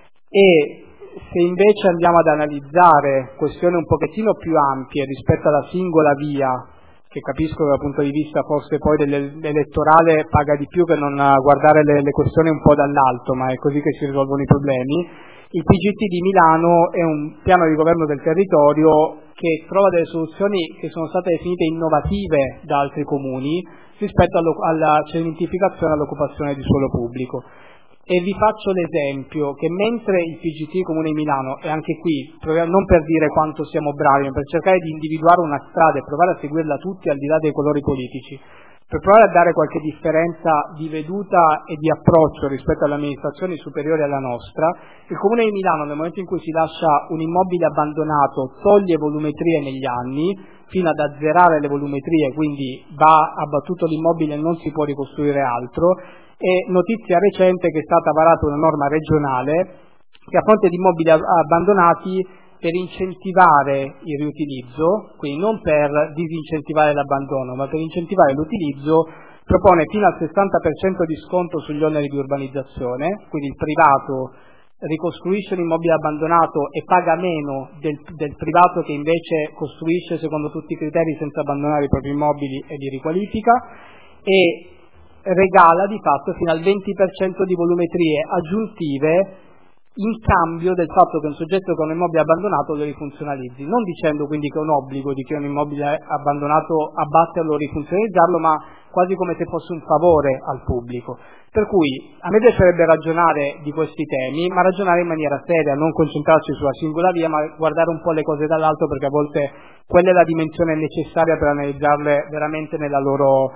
E se invece andiamo ad analizzare questioni un pochettino più ampie rispetto alla singola via, che capisco dal punto di vista forse poi dell'elettorale paga di più che non guardare le questioni un po' dall'alto, ma è così che si risolvono i problemi, il PGT di Milano è un piano di governo del territorio che trova delle soluzioni che sono state definite innovative da altri comuni rispetto alla cementificazione e all'occupazione di suolo pubblico. E vi faccio l'esempio che mentre il PGT Comune di Milano, e anche qui non per dire quanto siamo bravi, ma per cercare di individuare una strada e provare a seguirla tutti al di là dei colori politici, per provare a dare qualche differenza di veduta e di approccio rispetto alle amministrazioni superiori alla nostra, il Comune di Milano nel momento in cui si lascia un immobile abbandonato toglie volumetrie negli anni fino ad azzerare le volumetrie, quindi va abbattuto l'immobile e non si può ricostruire altro. E notizia recente che è stata varata una norma regionale che a fronte di immobili abbandonati, per incentivare il riutilizzo, quindi non per disincentivare l'abbandono, ma per incentivare l'utilizzo, propone fino al 60% di sconto sugli oneri di urbanizzazione, quindi il privato ricostruisce l'immobile abbandonato e paga meno del privato che invece costruisce secondo tutti i criteri senza abbandonare i propri immobili e li riqualifica, e regala di fatto fino al 20% di volumetrie aggiuntive in cambio del fatto che un soggetto che ha un immobile abbandonato lo rifunzionalizzi, non dicendo quindi che è un obbligo di chi ha un immobile abbandonato abbatterlo o rifunzionalizzarlo, ma quasi come se fosse un favore al pubblico. Per cui a me piacerebbe ragionare di questi temi, ma ragionare in maniera seria, non concentrarci sulla singola via, ma guardare un po' le cose dall'alto, perché a volte quella è la dimensione necessaria per analizzarle veramente nel loro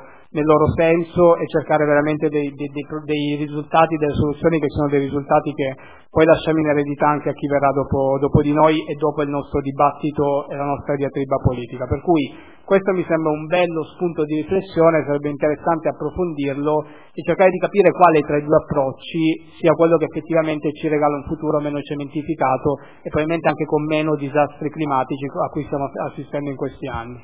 senso e cercare veramente dei risultati, delle soluzioni che sono dei risultati che poi lasciamo in eredità anche a chi verrà dopo di noi e dopo il nostro dibattito e la nostra diatriba politica. Per cui questo mi sembra un bello spunto di riflessione, sarebbe interessante approfondirlo e cercare di capire quale tra i due approcci sia quello che effettivamente ci regala un futuro meno cementificato e probabilmente anche con meno disastri climatici a cui stiamo assistendo in questi anni.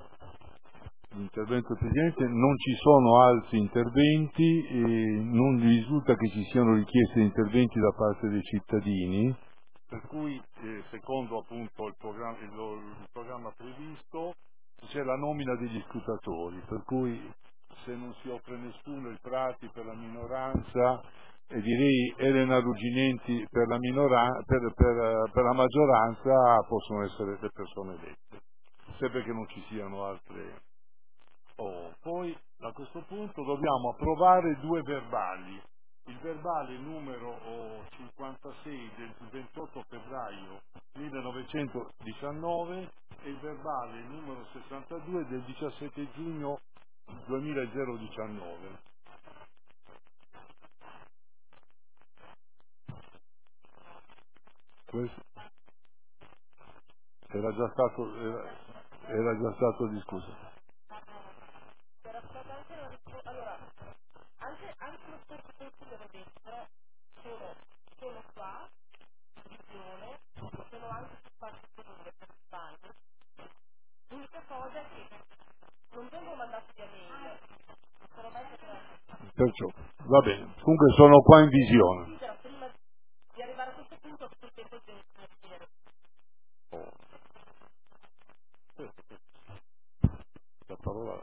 Intervento del Presidente, non ci sono altri interventi e non risulta che ci siano richieste di interventi da parte dei cittadini, per cui secondo appunto il programma previsto c'è la nomina degli scrutatori, per cui se non si offre nessuno, il Prati per la minoranza e direi Elena Rugginenti per la per la maggioranza possono essere le persone elette, sempre che non ci siano altre. Poi a questo punto dobbiamo approvare 2 verbali, il verbale numero 56 del 28 febbraio 1919 e il verbale numero 62 del 17 giugno 2019. Questo era già stato discusso. Perciò va bene, comunque sono qua in visione. La parola.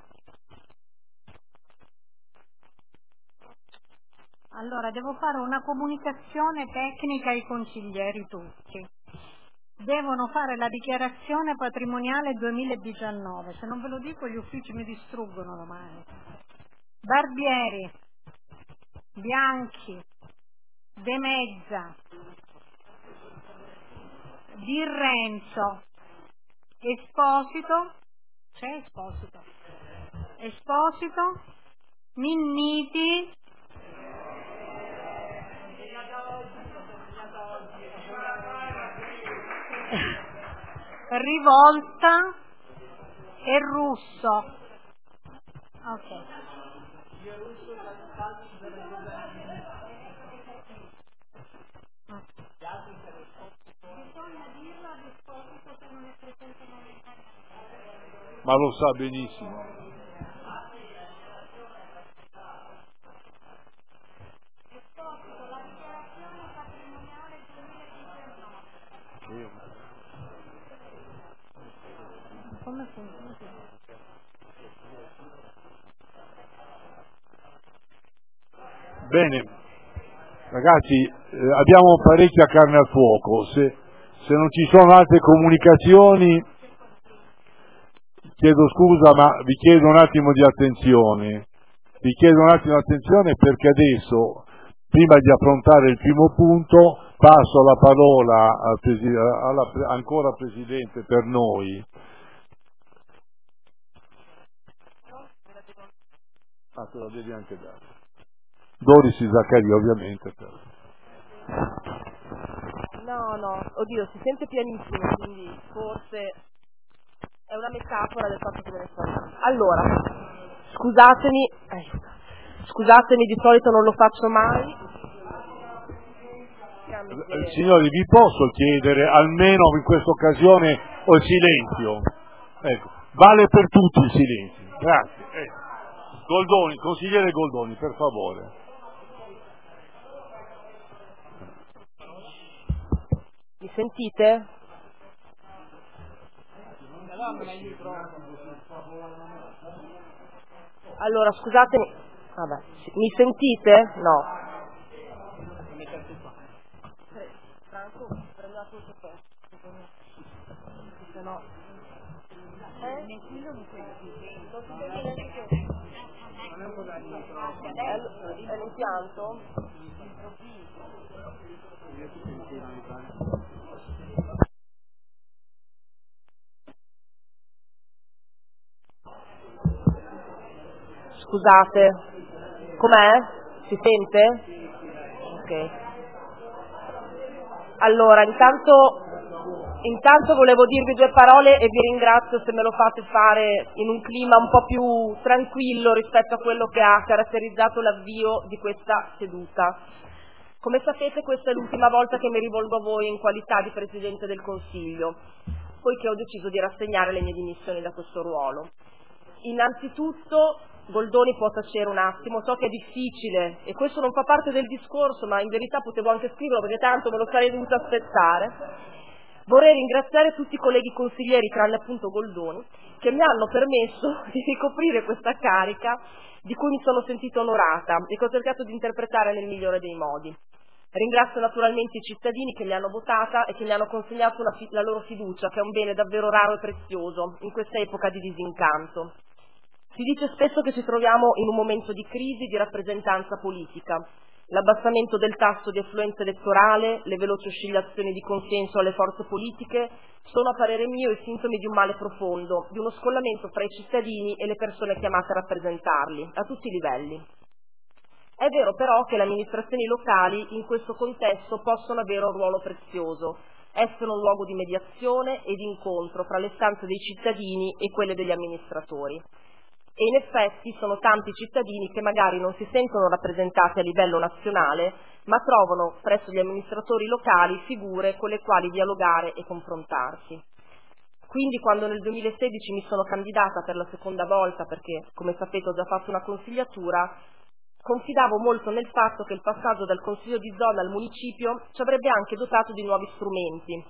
Allora, devo fare una comunicazione tecnica ai consiglieri tutti. Devono fare la dichiarazione patrimoniale 2019, se non ve lo dico gli uffici mi distruggono domani. Barbieri, Bianchi, De Mezza, Di Renzo, Esposito, c'è Esposito, Minniti, Rivolta e Russo. Ok. Ma lo sa benissimo. Come funziona? Bene, ragazzi, abbiamo parecchia carne al fuoco. Se non ci sono altre comunicazioni, chiedo scusa, ma vi chiedo un attimo di attenzione. Vi chiedo un attimo di attenzione perché adesso, prima di affrontare il primo punto, passo la parola alla ancora Presidente per noi. Ah, te la devi anche dare. Doris Zaccaria, ovviamente. No, oddio, si sente pianissimo, quindi forse è una metafora del fatto che me ne sto andando. Allora, scusatemi, di solito non lo faccio mai. Signori, vi posso chiedere almeno in questa occasione il silenzio? Ecco, vale per tutti il silenzio. Grazie. Goldoni, consigliere Goldoni, per favore. Mi sentite? Allora, scusatemi. Vabbè, mi sentite? No. Franco, prendi la tua caffè. Se no. È l'impianto? Scusate, com'è? Si sente? Ok. Allora, intanto volevo dirvi 2 parole e vi ringrazio se me lo fate fare in un clima un po' più tranquillo rispetto a quello che ha caratterizzato l'avvio di questa seduta. Come sapete, questa è l'ultima volta che mi rivolgo a voi in qualità di Presidente del Consiglio, poiché ho deciso di rassegnare le mie dimissioni da questo ruolo. Innanzitutto, Goldoni può tacere un attimo, so che è difficile e questo non fa parte del discorso, ma in verità potevo anche scriverlo perché tanto me lo sarei dovuto aspettare. Vorrei ringraziare tutti i colleghi consiglieri, tranne appunto Goldoni, che mi hanno permesso di ricoprire questa carica di cui mi sono sentita onorata e che ho cercato di interpretare nel migliore dei modi. Ringrazio naturalmente i cittadini che mi hanno votata e che mi hanno consegnato la loro fiducia, che è un bene davvero raro e prezioso in questa epoca di disincanto. Si dice spesso che ci troviamo in un momento di crisi di rappresentanza politica. L'abbassamento del tasso di affluenza elettorale, le veloci oscillazioni di consenso alle forze politiche sono a parere mio i sintomi di un male profondo, di uno scollamento fra i cittadini e le persone chiamate a rappresentarli, a tutti i livelli. È vero però che le amministrazioni locali in questo contesto possono avere un ruolo prezioso, essere un luogo di mediazione e di incontro fra le istanze dei cittadini e quelle degli amministratori. E in effetti sono tanti cittadini che magari non si sentono rappresentati a livello nazionale, ma trovano presso gli amministratori locali figure con le quali dialogare e confrontarsi. Quindi quando nel 2016 mi sono candidata per la seconda volta, perché come sapete ho già fatto una consigliatura, confidavo molto nel fatto che il passaggio dal consiglio di zona al municipio ci avrebbe anche dotato di nuovi strumenti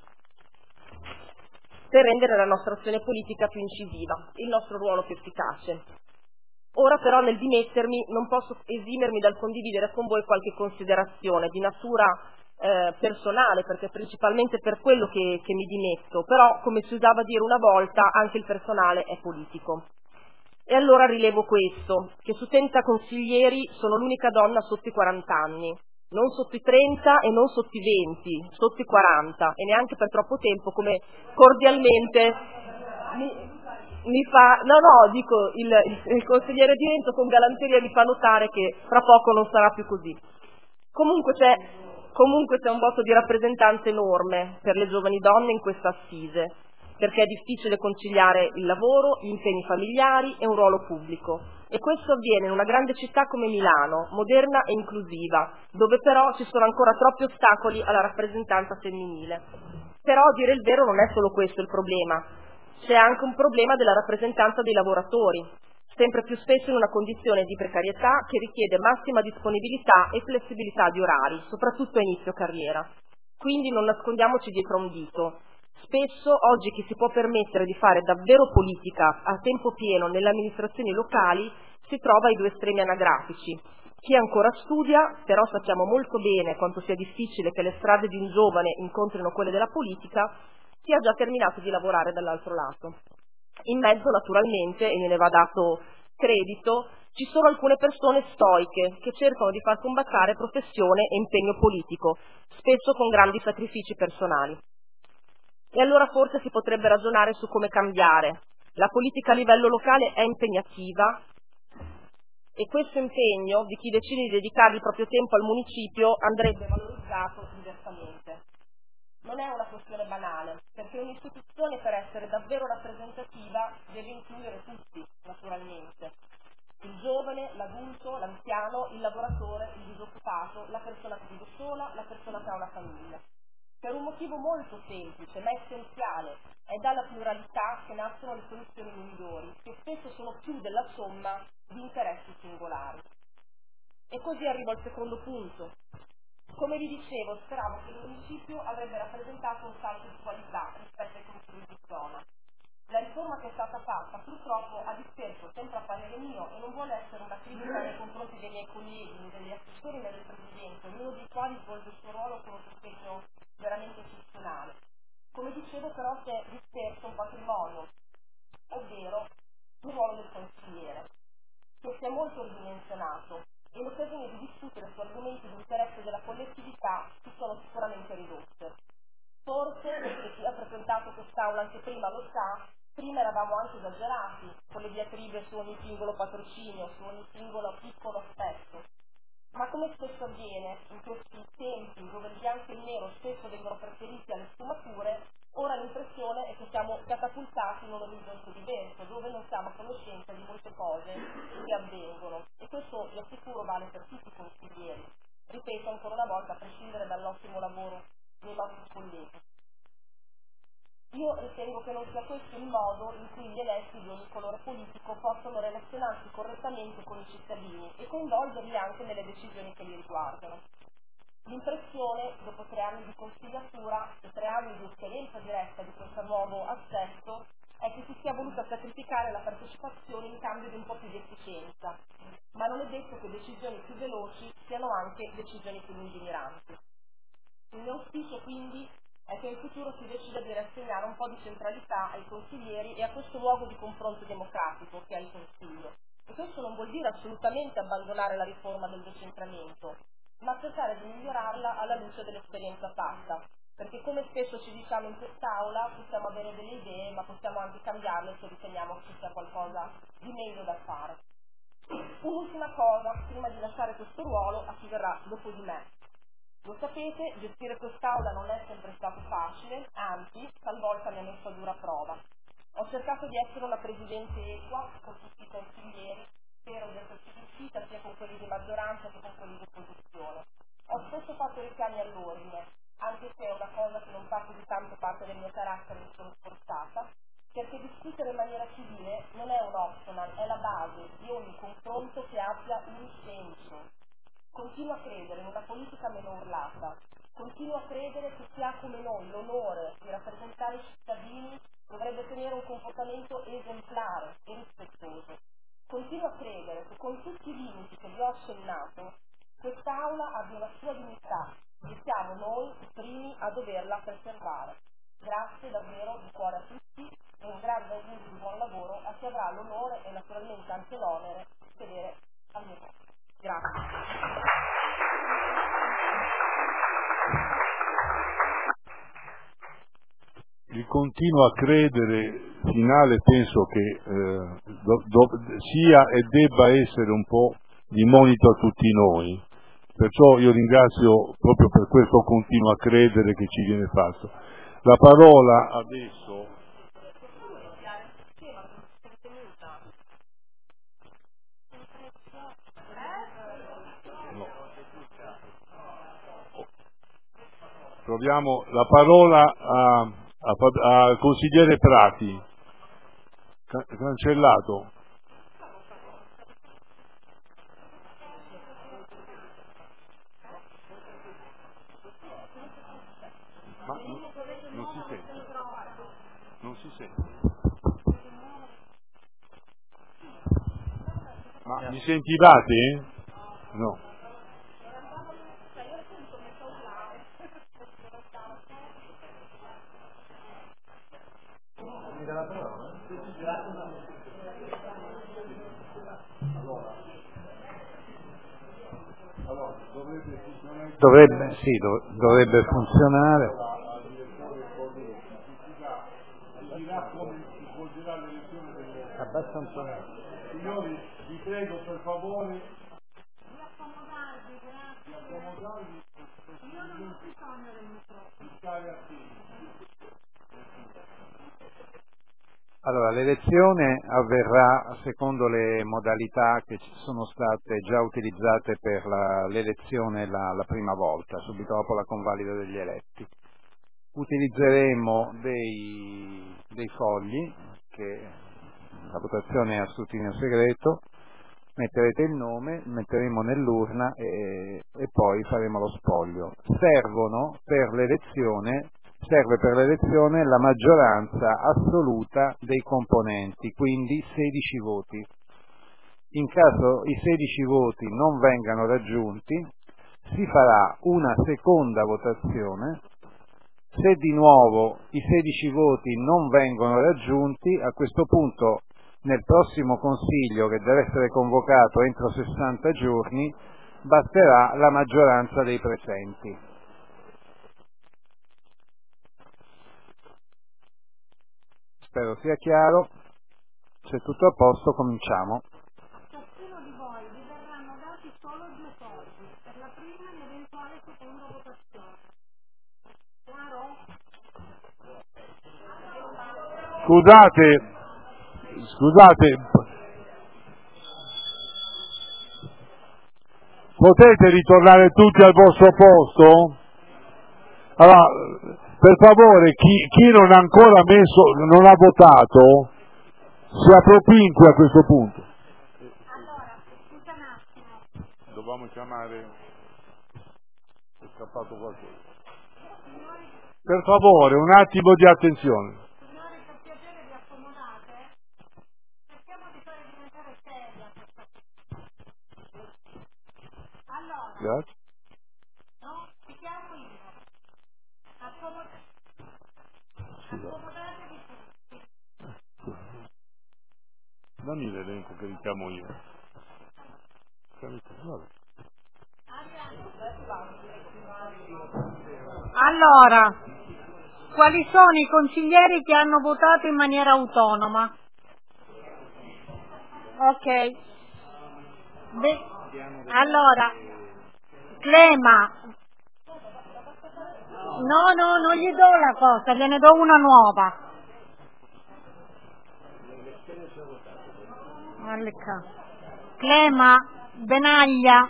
per rendere la nostra azione politica più incisiva, il nostro ruolo più efficace. Ora però nel dimettermi non posso esimermi dal condividere con voi qualche considerazione di natura personale, perché principalmente per quello che mi dimetto, però come si usava dire una volta anche il personale è politico. E allora rilevo questo, che su 30 consiglieri sono l'unica donna sotto i 40 anni, non sotto i 30 e non sotto i 20, sotto i 40 e neanche per troppo tempo, come cordialmente mi fa, dico il consigliere di Renzo con galanteria mi fa notare che fra poco non sarà più così. Comunque c'è un voto di rappresentanza enorme per le giovani donne in questa assise, perché è difficile conciliare il lavoro, gli impegni familiari e un ruolo pubblico. E questo avviene in una grande città come Milano, moderna e inclusiva, dove però ci sono ancora troppi ostacoli alla rappresentanza femminile. Però, a dire il vero, non è solo questo il problema. C'è anche un problema della rappresentanza dei lavoratori, sempre più spesso in una condizione di precarietà che richiede massima disponibilità e flessibilità di orari, soprattutto a inizio carriera. Quindi non nascondiamoci dietro a un dito. Spesso oggi chi si può permettere di fare davvero politica a tempo pieno nelle amministrazioni locali si trova ai due estremi anagrafici. Chi ancora studia, però sappiamo molto bene quanto sia difficile che le strade di un giovane incontrino quelle della politica, chi ha già terminato di lavorare dall'altro lato. In mezzo, naturalmente, e gliene va dato credito, ci sono alcune persone stoiche che cercano di far combaciare professione e impegno politico, spesso con grandi sacrifici personali. E allora forse si potrebbe ragionare su come cambiare. La politica a livello locale è impegnativa e questo impegno di chi decide di dedicare il proprio tempo al municipio andrebbe valorizzato diversamente. Non è una questione banale, perché un'istituzione per essere davvero rappresentativa deve includere tutti, naturalmente. Il giovane, l'adulto, l'anziano, il lavoratore, il disoccupato, la persona che vive sola, la persona che ha una famiglia. Per un motivo molto semplice, ma essenziale, è dalla pluralità che nascono le soluzioni migliori, che spesso sono più della somma di interessi singolari. E così arrivo al secondo punto. Come vi dicevo, speravo che il municipio avrebbe rappresentato un salto di qualità rispetto ai consigli di zona. La riforma che è stata fatta purtroppo ha disperso, sempre a parere mio, e non vuole essere una critica nei confronti dei miei colleghi, né degli assessori né del Presidente, ognuno dei quali svolge il suo ruolo con un sostegno veramente eccezionale. Come dicevo però si è disperso un patrimonio, ovvero il ruolo del consigliere, che si è molto ridimensionato e le occasioni di discutere su argomenti di interesse della collettività si sono sicuramente ridotte. Forse, perché chi ha frequentato quest'aula anche prima lo sa, prima eravamo anche esagerati con le diatribe su ogni singolo patrocinio, su ogni singolo piccolo aspetto. Ma come spesso avviene in questi tempi dove il bianco e il nero spesso vengono preferiti alle sfumature, ora l'impressione è che siamo catapultati in un orizzonte diverso, dove non siamo a conoscenza di molte cose che avvengono. E questo, vi assicuro, vale per tutti i consiglieri. Ripeto ancora una volta, a prescindere dall'ottimo lavoro dei nostri colleghi. Io ritengo che non sia questo il modo in cui gli eletti di ogni colore politico possono relazionarsi correttamente con i cittadini e coinvolgerli anche nelle decisioni che li riguardano. L'impressione, dopo 3 anni di consigliatura e 3 anni di esperienza diretta di questo nuovo assetto, è che si sia voluta sacrificare la partecipazione in cambio di un po' più di efficienza, ma non è detto che decisioni più veloci siano anche decisioni più lungimiranti. Il mio auspicio quindi è che in futuro si decida di rassegnare un po' di centralità ai consiglieri e a questo luogo di confronto democratico che è il Consiglio. E questo non vuol dire assolutamente abbandonare la riforma del decentramento, ma cercare di migliorarla alla luce dell'esperienza fatta, perché come spesso ci diciamo in quest'Aula possiamo avere delle idee, ma possiamo anche cambiarle se riteniamo che ci sia qualcosa di meglio da fare. Un'ultima cosa, prima di lasciare questo ruolo a chi verrà dopo di me. Lo sapete, gestire quest'Aula non è sempre stato facile, anzi, talvolta mi ha messo a dura prova. Ho cercato di essere una presidente equa con tutti i consiglieri, spero di esserci riuscita sia con quelli di maggioranza che con quelli di opposizione. Ho spesso fatto richiami all'ordine, anche se è una cosa che non fa così tanto parte del mio carattere, mi sono sforzata, perché discutere in maniera civile non è un optional, è la base di ogni confronto che abbia un senso. Continuo a credere in una politica meno urlata, continuo a credere che chi ha come noi l'onore di rappresentare i cittadini dovrebbe tenere un comportamento esemplare e rispettoso. Continuo a credere che con tutti i limiti che vi ho accennato, quest'Aula abbia una sua dignità e siamo noi i primi a doverla preservare. Grazie davvero di cuore a tutti e un grande augurio di buon lavoro a chi avrà l'onore e naturalmente anche l'onere di sedere al mio posto. Grazie. Il continuo a credere finale penso che sia e debba essere un po' di monito a tutti noi, perciò io ringrazio proprio per questo continuo a credere che ci viene fatto. La parola adesso proviamo la parola al consigliere Prati. Cancellato. Ma non si sente. Non si sente. Ma mi sentivate? No. Dovrebbe funzionare. Abbastanza. Signori, vi prego per favore di accomodarvi, di stare attenti. Allora, l'elezione avverrà secondo le modalità che ci sono state già utilizzate per l'elezione la prima volta, subito dopo la convalida degli eletti. Utilizzeremo dei fogli, che la votazione è a scrutinio segreto, metterete il nome, metteremo nell'urna e poi faremo lo spoglio. Serve per l'elezione la maggioranza assoluta dei componenti, quindi 16 voti. In caso i 16 voti non vengano raggiunti, si farà una seconda votazione. Se di nuovo i 16 voti non vengono raggiunti, a questo punto nel prossimo Consiglio, che deve essere convocato entro 60 giorni, basterà la maggioranza dei presenti. Spero sia chiaro. Se tutto a posto, cominciamo. Ciascuno di voi vi verranno dati solo 2 fogli per la prima e l'eventuale seconda votazione. Chiaro? Scusate, potete ritornare tutti al vostro posto? Allora, per favore, chi non ha ancora non ha votato, si appropinqui a questo punto. Allora, scusa un attimo. Dovevamo chiamare scappato qualcosa. Per favore, un attimo di attenzione. Grazie. Dammi l'elenco che richiamo io. Allora, quali sono i consiglieri che hanno votato in maniera autonoma? Ok. Allora, Clema. No, non gli do la cosa, gliene do una nuova. Clema, Benaglia.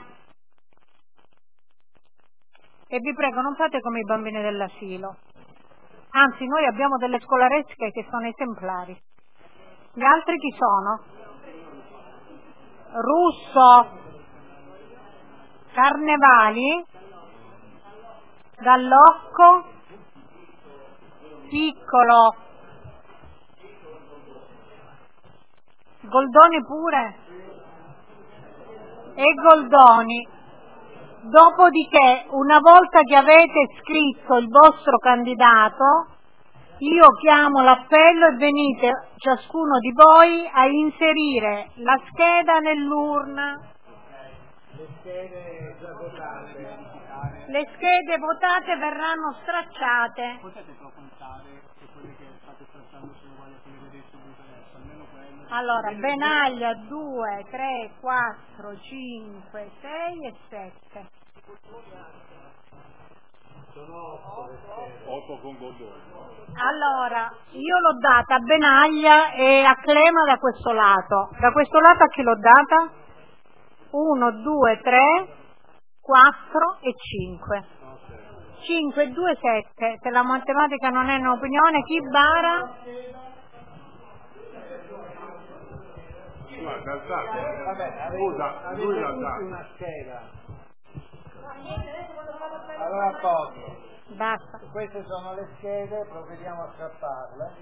E vi prego, non fate come i bambini dell'asilo. Anzi, noi abbiamo delle scolaresche che sono esemplari. Gli altri chi sono? Russo, Carnevali, Dallocco, Piccolo, Goldoni pure e Goldoni. Dopodiché, una volta che avete scritto il vostro candidato, io chiamo l'appello e venite ciascuno di voi a inserire la scheda nell'urna. Le schede votate verranno stracciate. Potete però contare che quelle che state stracciando sono uguali a quelle che avete subito adesso, almeno quello. Allora, Benaglia 2, 3, 4, 5, 6 e 7. Sono 8 con Goldoni. Allora, io l'ho data a Benaglia e a Clema da questo lato. Da questo lato a chi l'ho data? 1, 2, 3, 4 e 5. 5, 2, 7. Se la matematica non è un'opinione, chi bara? Vabbè, scusa, lui l'ha dato. Una scheda. Allora poco. Basta. Queste sono le schede, provvediamo a strapparle.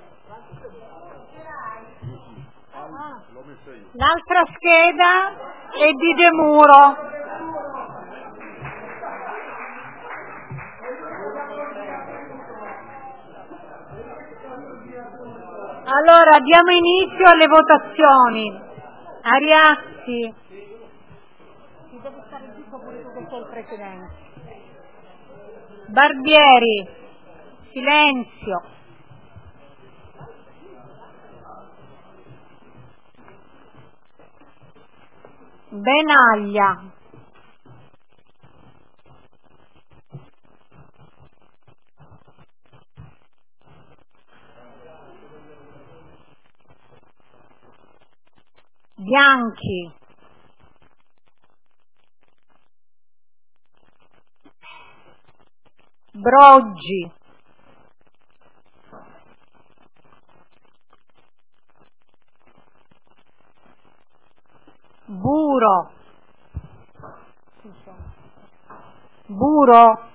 L'ho messa io. L'altra scheda è di De Muro. Allora, diamo inizio alle votazioni. Ariassi. Ci deve stare zitto pure tu che sei il presidente. Barbieri. Silenzio. Benaglia. Bianchi. Broggi. Buro. Buro.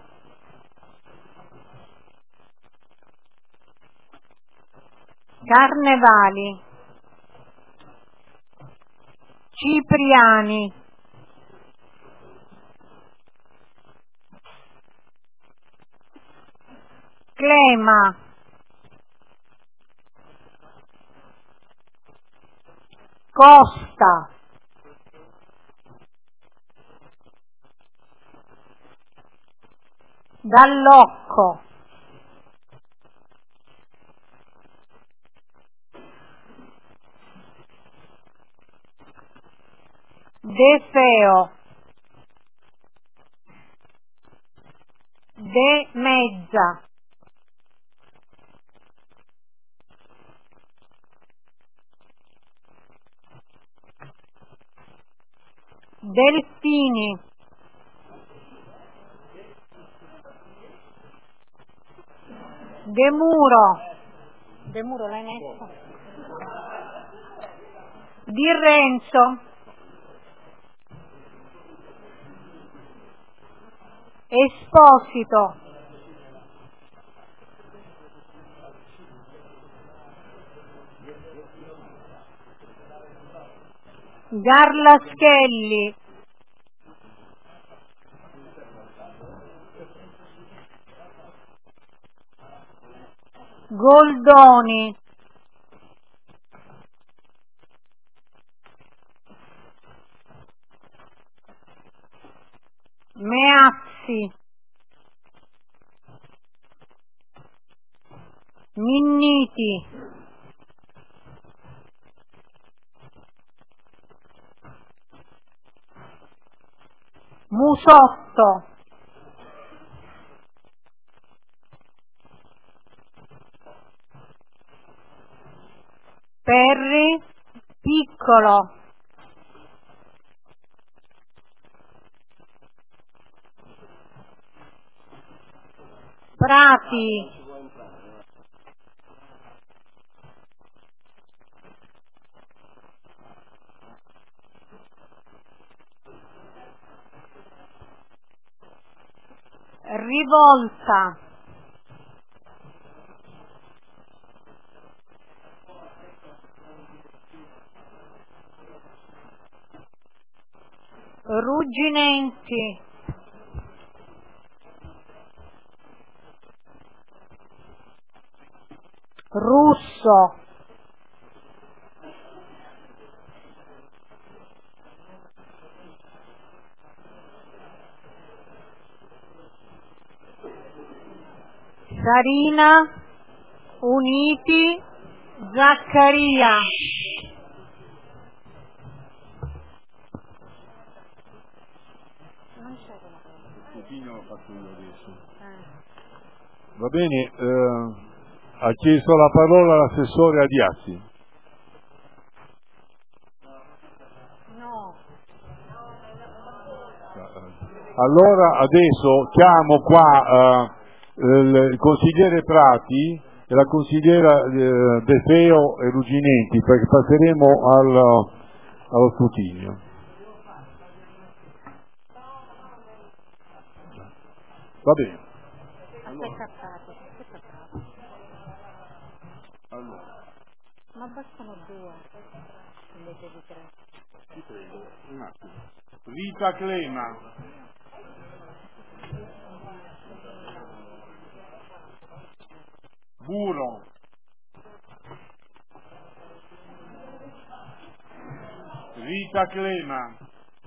Carnevali. Cipriani. Clema. Costa. Dallocco. De Feo. De Mezza. Delfini. De Muro. De Muro l'hai messo? Di Renzo. Esposito, Garlaschelli, Goldoni, Meazzi, Minniti, Musotto, Perri, Piccolo, Prati, Rivolta, Rugginenti, Russo, Sarina, Uniti, Zaccaria, Va bene, ha chiesto la parola l'assessore Adiazzi. Allora adesso chiamo qua il consigliere Prati e la consigliera De Feo e Rugginenti, perché passeremo allo scrutinio. Va bene. Allora. Ma bastano due invece di tre. Ti prego, un attimo. Rita Clema. Buro. Rita Clema.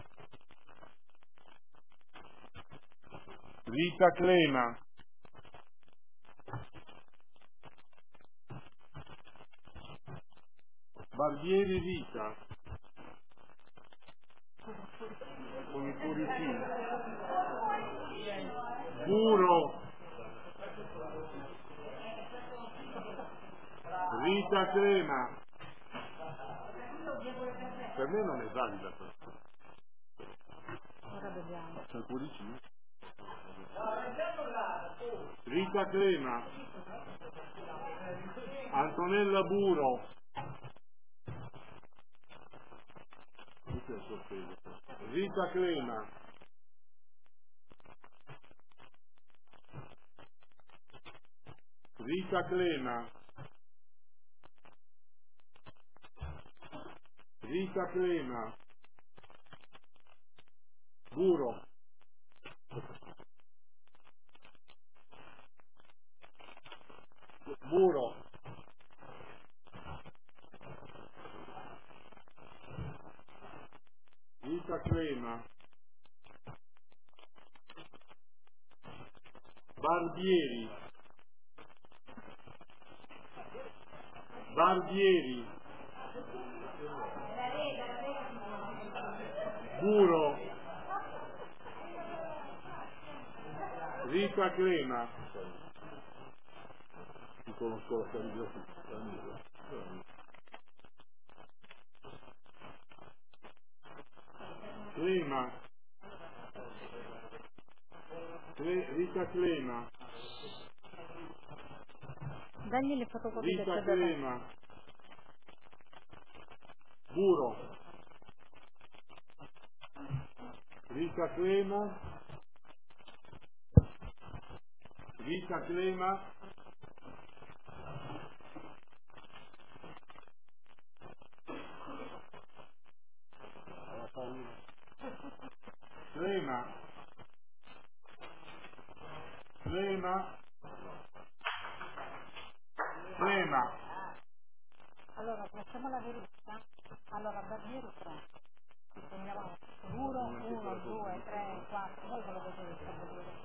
Rita Clema. Barbieri Rita. Con i cuoricini. Buro. Rita Clema. Per me non è valida questa. Ora vediamo. C'è il cuoricino. Rita Clema. Antonella Buro. Rita Clema. Rita Clema. Rita Clema. Buro. Buro. Rita Clema. Barbieri. Barbieri. Buro. Rita Clema. Ti conosco la calligrafia. Clema. Rita Clema. Dagli le fotocopie del Rita CDR. Clema. Buro. Rita Clema. Rita Crema. Crema. Allora, facciamo la verifica. Allora, Barbieri 3. Prendiamo 1, 2, 3, 4. Voi quello che dovete dire.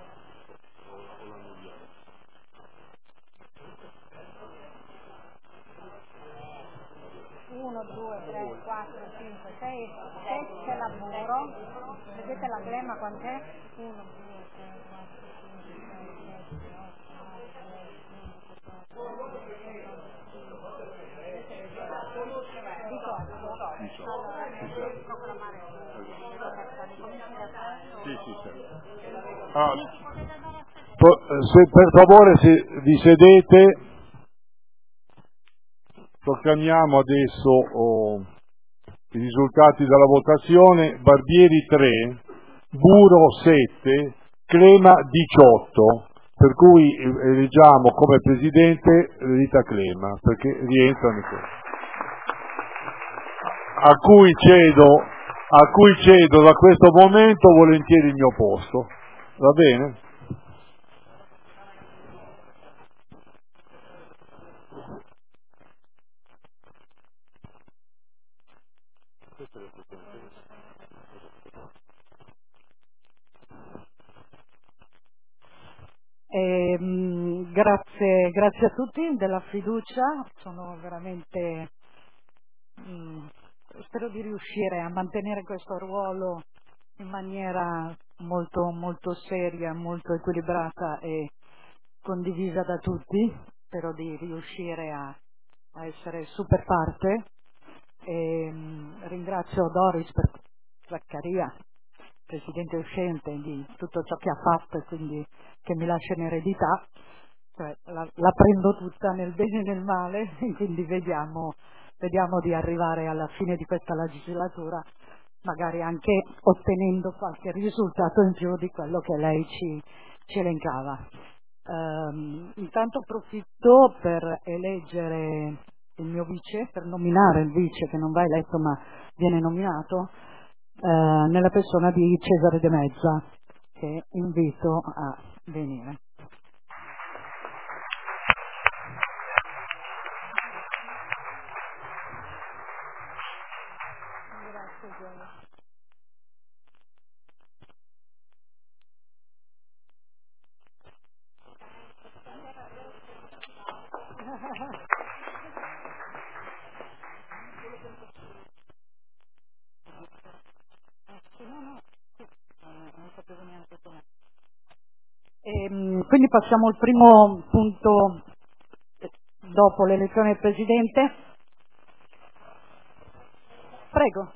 1, 2, 3, 4, 5, 6, 7 lavoro. Vedete la glemma quant'è? 1, 2, 3, 4, 5, 6, 7, 8, 9, 10, 11, 12, per favore, se vi sedete, proclamiamo adesso i risultati della votazione. Barbieri 3, Buro 7, Crema 18, per cui eleggiamo come presidente Rita Crema, perché rientra in questo. A cui cedo da questo momento volentieri il mio posto. Va bene? Grazie a tutti della fiducia, sono veramente spero di riuscire a mantenere questo ruolo in maniera molto, molto seria, molto equilibrata e condivisa da tutti. Spero di riuscire a essere super parte. Ringrazio Doris per Zaccaria, presidente uscente, di tutto ciò che ha fatto e quindi che mi lascia in eredità. Cioè, la prendo tutta nel bene e nel male, quindi vediamo di arrivare alla fine di questa legislatura magari anche ottenendo qualche risultato in più di quello che lei ci elencava. Intanto approfitto per eleggere il mio vice, per nominare il vice che non va eletto ma viene nominato nella persona di Cesare De Mezza, che invito a venire. Quindi passiamo al primo punto dopo l'elezione del Presidente. Prego.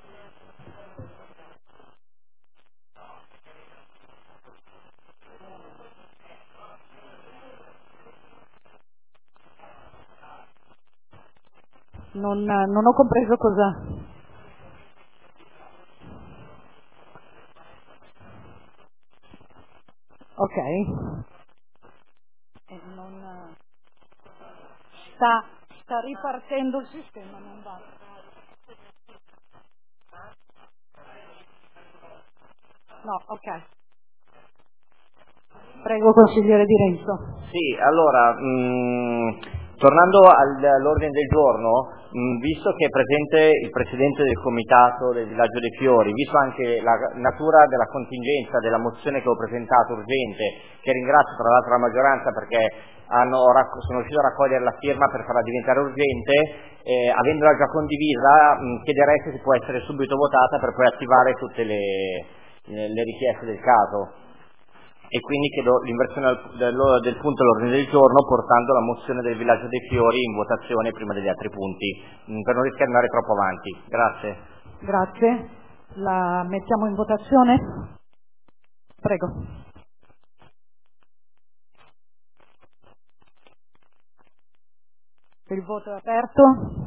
Non ho compreso cosa. Ok. Sta ripartendo il sistema, non va. No, ok. Prego, consigliere Di Renzo. Sì, allora, tornando all'ordine del giorno, visto che è presente il Presidente del Comitato del Villaggio dei Fiori, visto anche la natura della contingenza della mozione che ho presentato urgente, che ringrazio tra l'altro la maggioranza perché sono riuscito a raccogliere la firma per farla diventare urgente, avendola già condivisa, chiederei se può essere subito votata per poi attivare tutte le richieste del caso. E quindi chiedo l'inversione del punto all'ordine del giorno portando la mozione del Villaggio dei Fiori in votazione prima degli altri punti, per non rischiare di andare troppo avanti. Grazie. Grazie. La mettiamo in votazione? Prego. Il voto è aperto.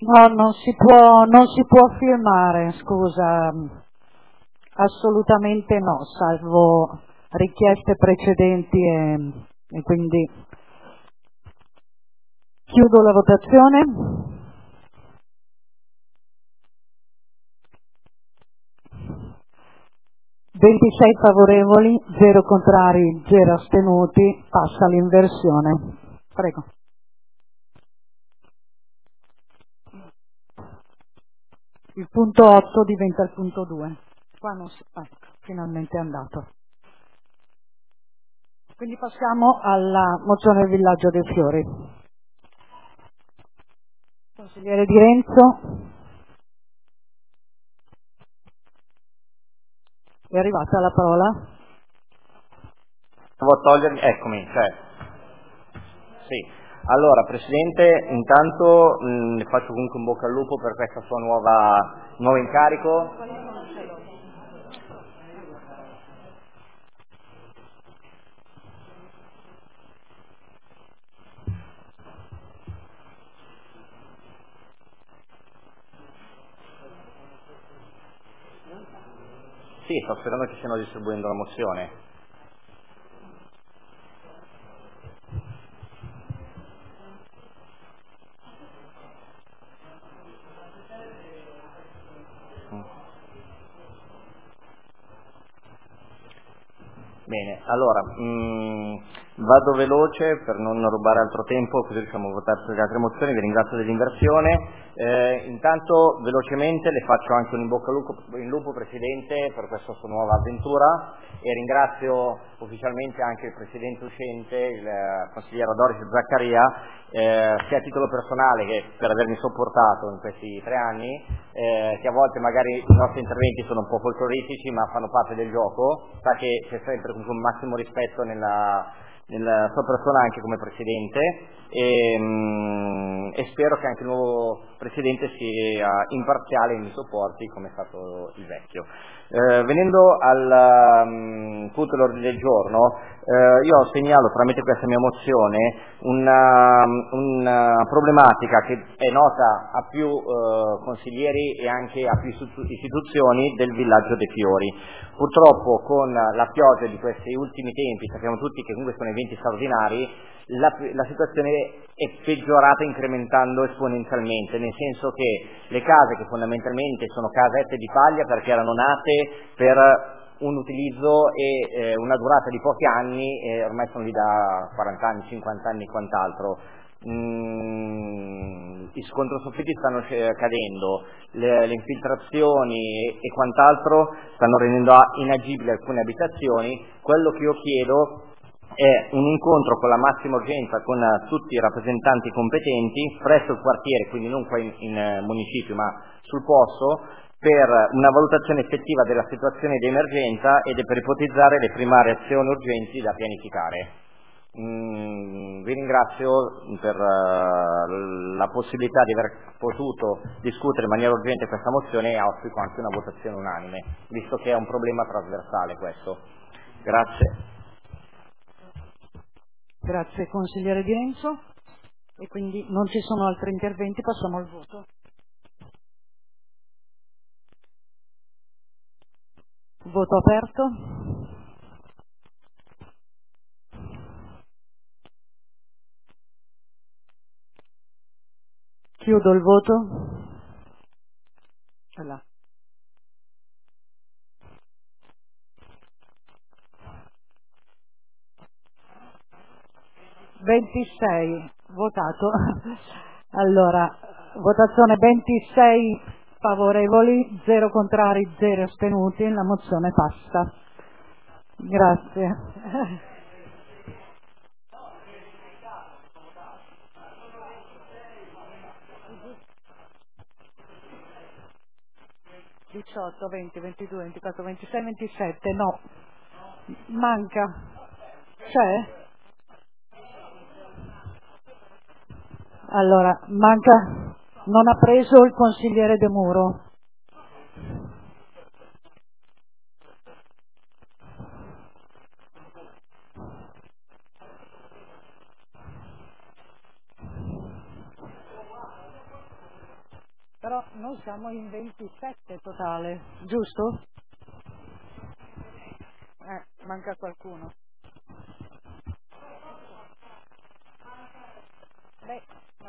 No, non si può firmare, scusa, assolutamente no, salvo richieste precedenti e quindi chiudo la votazione. 26 favorevoli, 0 contrari, 0 astenuti, passa l'inversione. Prego. Il punto 8 diventa il punto 2. Qua non si... finalmente è andato. Quindi passiamo alla mozione Villaggio dei Fiori. Consigliere Di Renzo, è arrivata la parola? Devo togliermi, eccomi, sì. Allora, Presidente, intanto le faccio comunque un bocca al lupo per questo suo nuovo incarico. Sì, sto sperando che stiano distribuendo la mozione. Bene, allora, vado veloce per non rubare altro tempo, così riusciamo a votare sulle altre mozioni. Vi ringrazio dell'inversione. Intanto, velocemente, le faccio anche un in bocca al lupo, Presidente, per questa sua nuova avventura e ringrazio ufficialmente anche il Presidente uscente, il consigliere Doris Zaccaria, sia a titolo personale che per avermi sopportato in questi 3 anni, che a volte magari i nostri interventi sono un po' folcloristici ma fanno parte del gioco, sa che c'è sempre con massimo rispetto nella sua persona anche come Presidente e spero che anche il nuovo Presidente sia imparziale nei sopporti come è stato il vecchio. Venendo al punto dell'ordine del giorno, io segnalo tramite questa mia mozione una problematica che è nota a più consiglieri e anche a più istituzioni del Villaggio dei Fiori. Purtroppo con la pioggia di questi ultimi tempi, sappiamo tutti che comunque sono eventi straordinari, la situazione è peggiorata incrementando esponenzialmente, nel senso che le case che fondamentalmente sono casette di paglia perché erano nate per un utilizzo e una durata di pochi anni e ormai sono lì da 40 anni, 50 anni e quant'altro. I controsoffitti stanno cadendo, le infiltrazioni e quant'altro stanno rendendo inagibili alcune abitazioni. Quello che io chiedo è un incontro con la massima urgenza con tutti i rappresentanti competenti presso il quartiere, quindi non qua in municipio ma sul posto, per una valutazione effettiva della situazione di emergenza ed per ipotizzare le primarie azioni urgenti da pianificare. Vi ringrazio per la possibilità di aver potuto discutere in maniera urgente questa mozione e auspico anche una votazione unanime, visto che è un problema trasversale questo. Grazie. Grazie consigliere Di Renzo. E quindi non ci sono altri interventi, passiamo al voto. Voto aperto. Chiudo il voto. Là. ...26 votato. Allora, votazione 26 favorevoli, 0 contrari, 0 astenuti, la mozione passa. Grazie. 18, 20, 22, 24, 26, 27, no. Manca. C'è? Allora, manca, non ha preso il consigliere De Muro. Noi siamo in 27 totale, giusto? Manca qualcuno. Beh, no.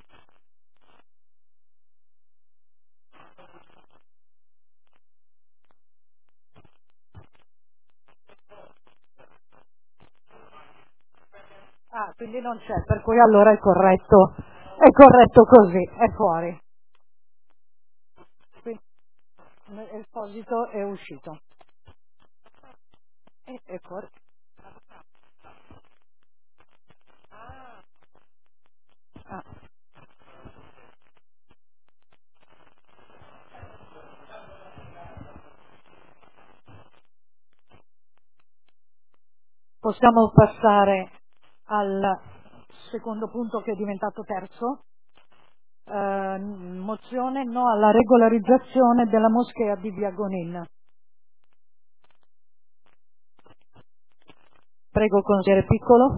Quindi non c'è, per cui allora è corretto così, è fuori. Quindi Esposito è uscito. È fuori. Possiamo passare al secondo punto che è diventato terzo. Mozione no alla regolarizzazione della moschea di Via Gonin. Prego, consigliere Piccolo.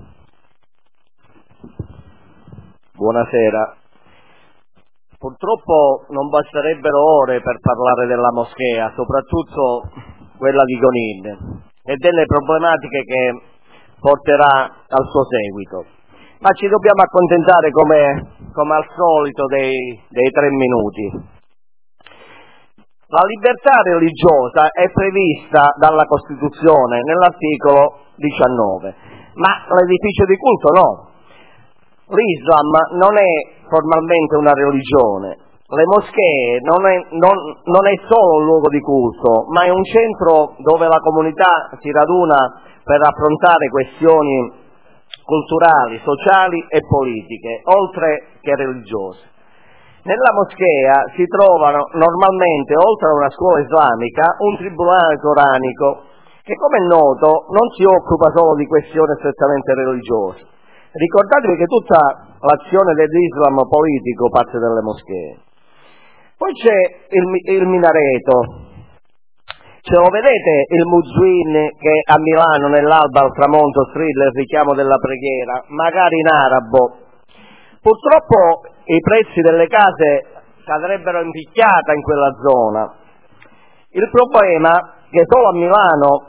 Buonasera. Purtroppo non basterebbero ore per parlare della moschea, soprattutto quella di Gonin, e delle problematiche che porterà al suo seguito. Ma ci dobbiamo accontentare come al solito dei 3 minuti. La libertà religiosa è prevista dalla Costituzione nell'articolo 19, ma l'edificio di culto no. L'Islam non è formalmente una religione. Le moschee non è solo un luogo di culto, ma è un centro dove la comunità si raduna per affrontare questioni culturali, sociali e politiche, oltre che religiose. Nella moschea si trovano normalmente, oltre a una scuola islamica, un tribunale coranico che, come è noto, non si occupa solo di questioni strettamente religiose. Ricordatevi che tutta l'azione dell'Islam politico parte dalle moschee. Poi c'è il minareto. Ce lo vedete il muezzin che a Milano nell'alba al tramonto strilla il richiamo della preghiera, magari in arabo. Purtroppo i prezzi delle case cadrebbero in picchiata in quella zona. Il problema è che solo a Milano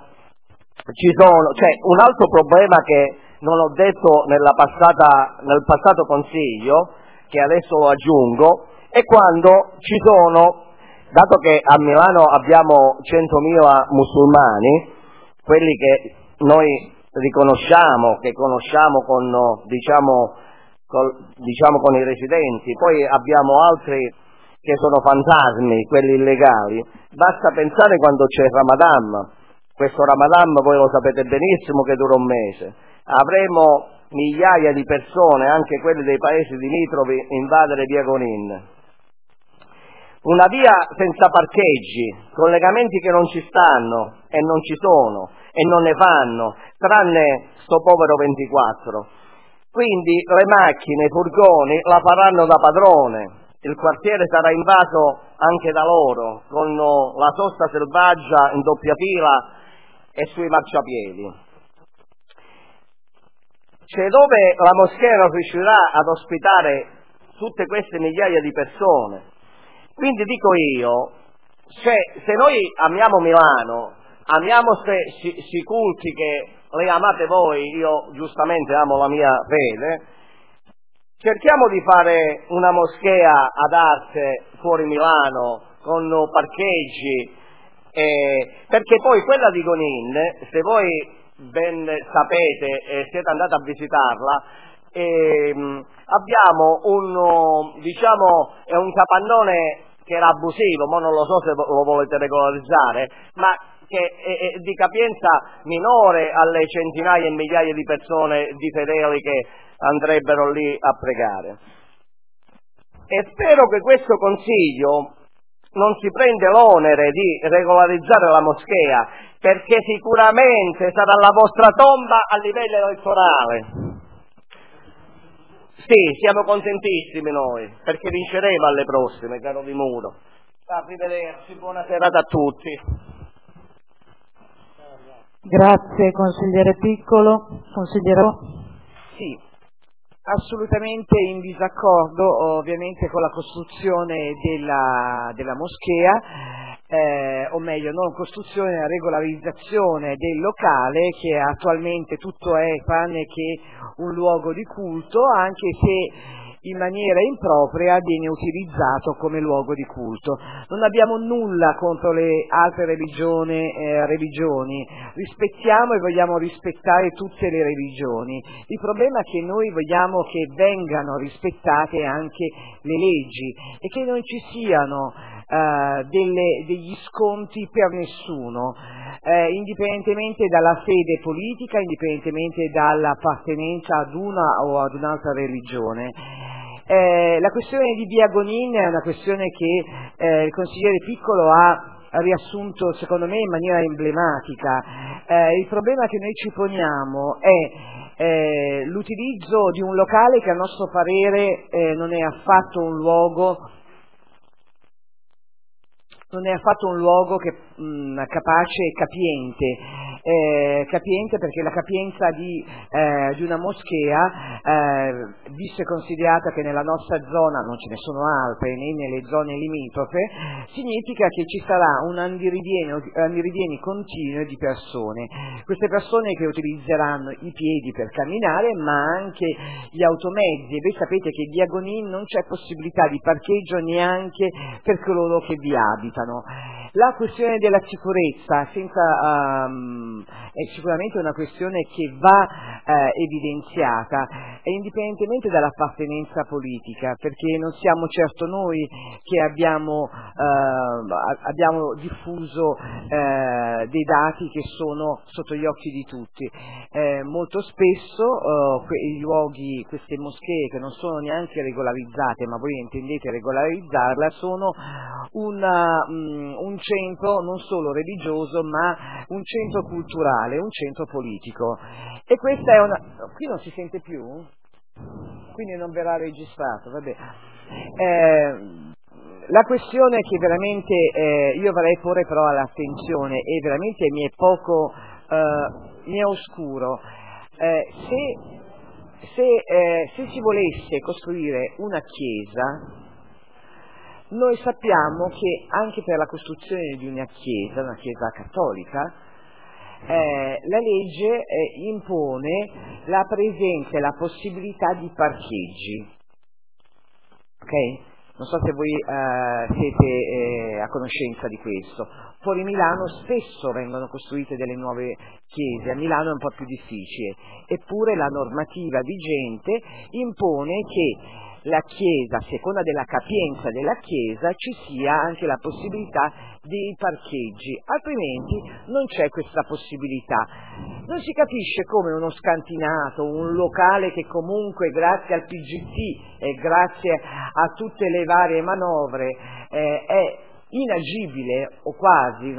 un altro problema che non ho detto nel passato consiglio, che adesso lo aggiungo, è quando ci sono, dato che a Milano abbiamo 100.000 musulmani, quelli che noi riconosciamo, che conosciamo con i residenti, poi abbiamo altri che sono fantasmi, quelli illegali. Basta pensare quando c'è il Ramadan. Questo Ramadan voi lo sapete benissimo che dura un mese. Avremo migliaia di persone, anche quelli dei paesi limitrofi, invadere Via Gonin. Una via senza parcheggi, collegamenti che non ci stanno e non ci sono e non ne fanno, tranne sto povero 24. Quindi le macchine, i furgoni la faranno da padrone, il quartiere sarà invaso anche da loro, con la sosta selvaggia in doppia fila e sui marciapiedi. C'è dove la moschea non riuscirà ad ospitare tutte queste migliaia di persone. Quindi dico io, se noi amiamo Milano, amiamo questi culti che le amate voi, io giustamente amo la mia fede, cerchiamo di fare una moschea ad arte fuori Milano, con parcheggi, perché poi quella di Gonin, se voi ben sapete e siete andati a visitarla, abbiamo è un capannone che era abusivo, ma non lo so se lo volete regolarizzare, ma che è di capienza minore alle centinaia e migliaia di persone, di fedeli che andrebbero lì a pregare. E spero che questo Consiglio non si prende l'onere di regolarizzare la moschea, perché sicuramente sarà la vostra tomba a livello elettorale. Sì, siamo contentissimi noi, perché vinceremo alle prossime, caro Di Muro. Arrivederci, buona serata a tutti. Grazie, consigliere Piccolo. Consigliere. Sì, assolutamente in disaccordo ovviamente con la costruzione della moschea, o meglio non costruzione, la regolarizzazione del locale, che attualmente tutto è tranne che un luogo di culto, anche se in maniera impropria viene utilizzato come luogo di culto. Non abbiamo nulla contro le altre religioni, rispettiamo e vogliamo rispettare tutte le religioni. Il problema è che noi vogliamo che vengano rispettate anche le leggi e che non ci siano degli sconti per nessuno, indipendentemente dalla fede politica, indipendentemente dall'appartenenza ad una o ad un'altra religione. La questione di Via Gonin è una questione che il consigliere Piccolo ha riassunto secondo me in maniera emblematica. Il problema che noi ci poniamo è l'utilizzo di un locale che a nostro parere non è affatto un luogo capace e capiente, perché la capienza di una moschea, visto e considerata che nella nostra zona non ce ne sono altre né nelle zone limitrofe, significa che ci sarà un andirivieni continuo di persone. Queste persone che utilizzeranno i piedi per camminare, ma anche gli automezzi, e voi sapete che via Gonin non c'è possibilità di parcheggio neanche per coloro che vi abitano. La questione della sicurezza è sicuramente una questione che va evidenziata, indipendentemente dall'appartenenza politica, perché non siamo certo noi che abbiamo diffuso dei dati che sono sotto gli occhi di tutti. Molto spesso queste moschee, che non sono neanche regolarizzate, ma voi intendete regolarizzarla, sono un centro non solo religioso, ma un centro culturale, un centro politico. E questa è una... Qui non si sente più? Quindi non verrà registrato, vabbè. La questione che veramente io vorrei porre però all'attenzione, e veramente mi è oscuro, se si volesse costruire una chiesa, noi sappiamo che anche per la costruzione di una chiesa cattolica, la legge impone la presenza e la possibilità di parcheggi. Ok? Non so se voi siete a conoscenza di questo. Fuori Milano spesso vengono costruite delle nuove chiese, a Milano è un po' più difficile, eppure la normativa vigente impone che la chiesa, a seconda della capienza della chiesa, ci sia anche la possibilità dei parcheggi, altrimenti non c'è questa possibilità. Non si capisce come uno scantinato, un locale che comunque grazie al PGT e grazie a tutte le varie manovre è inagibile o quasi,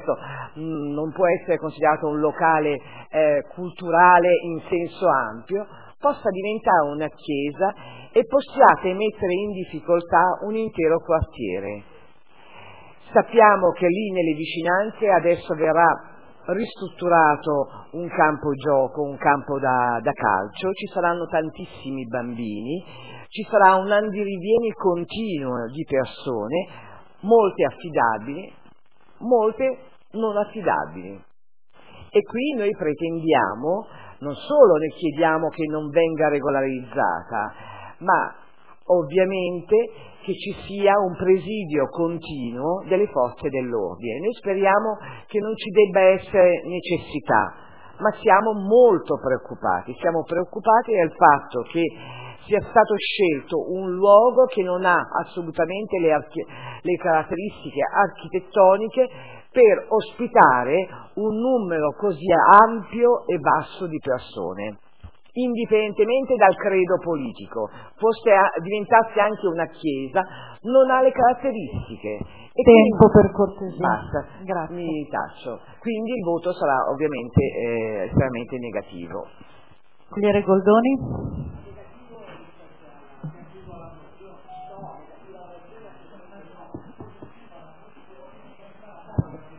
non può essere considerato un locale culturale in senso ampio, possa diventare una chiesa e possiate mettere in difficoltà un intero quartiere. Sappiamo che lì nelle vicinanze adesso verrà ristrutturato un campo gioco, un campo da calcio, ci saranno tantissimi bambini, ci sarà un andirivieni continuo di persone, molte affidabili, molte non affidabili. E qui noi pretendiamo, non solo ne chiediamo che non venga regolarizzata, ma ovviamente che ci sia un presidio continuo delle forze dell'ordine. Noi speriamo che non ci debba essere necessità, ma siamo molto preoccupati. Siamo preoccupati del fatto che sia stato scelto un luogo che non ha assolutamente le caratteristiche architettoniche per ospitare un numero così ampio e basso di persone, indipendentemente dal credo politico. Diventasse anche una chiesa, non ha le caratteristiche. E tempo quindi, per cortesia. Basta, grazie. mi taccio. Quindi il voto sarà ovviamente estremamente negativo. Consigliere Goldoni?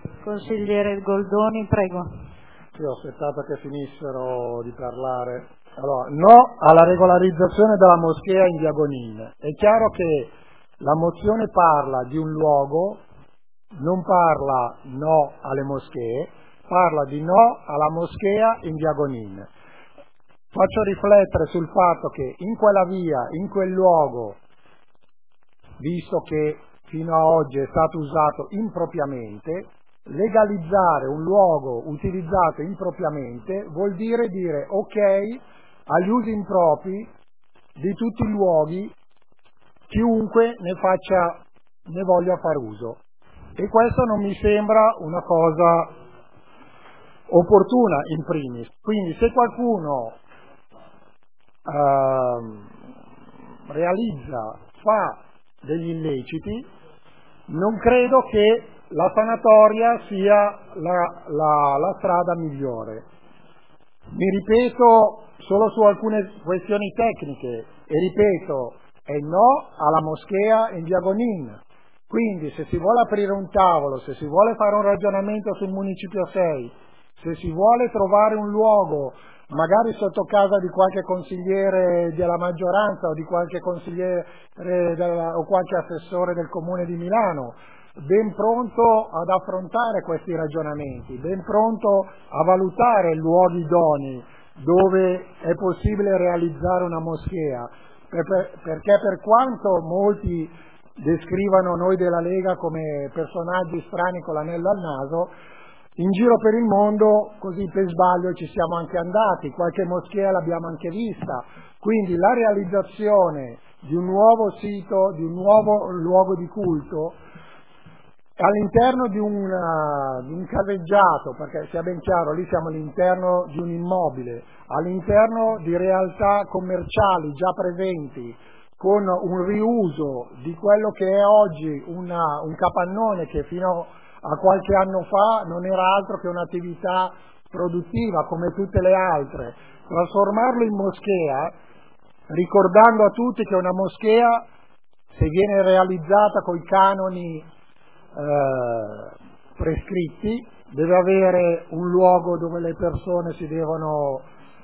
Consigliere Goldoni, prego. Io ho aspettato che finissero di parlare Allora, no alla regolarizzazione della moschea in via Gonin. È chiaro che la mozione parla di un luogo, non parla no alle moschee, parla di no alla moschea in via Gonin. Faccio riflettere sul fatto che in quella via, in quel luogo, visto che fino a oggi è stato usato impropriamente, legalizzare un luogo utilizzato impropriamente vuol dire ok agli usi impropri di tutti i luoghi, chiunque ne voglia far uso. E questo non mi sembra una cosa opportuna in primis. Quindi se qualcuno fa degli illeciti, non credo che la sanatoria sia la strada migliore. Mi ripeto solo su alcune questioni tecniche e ripeto, è no alla moschea in via Gonin. Quindi se si vuole aprire un tavolo, se si vuole fare un ragionamento sul Municipio 6, se si vuole trovare un luogo magari sotto casa di qualche consigliere della maggioranza o di qualche consigliere o qualche assessore del Comune di Milano, ben pronto ad affrontare questi ragionamenti, ben pronto a valutare luoghi idonei dove è possibile realizzare una moschea, perché per quanto molti descrivano noi della Lega come personaggi strani con l'anello al naso, in giro per il mondo, così per sbaglio, ci siamo anche andati, qualche moschea l'abbiamo anche vista, quindi la realizzazione di un nuovo sito, di un nuovo luogo di culto all'interno di un caseggiato, perché sia ben chiaro, lì siamo all'interno di un immobile, all'interno di realtà commerciali già presenti, con un riuso di quello che è oggi un capannone che fino a qualche anno fa non era altro che un'attività produttiva come tutte le altre, trasformarlo in moschea, ricordando a tutti che una moschea, se viene realizzata coi canoni prescritti, deve avere un luogo dove le persone si devono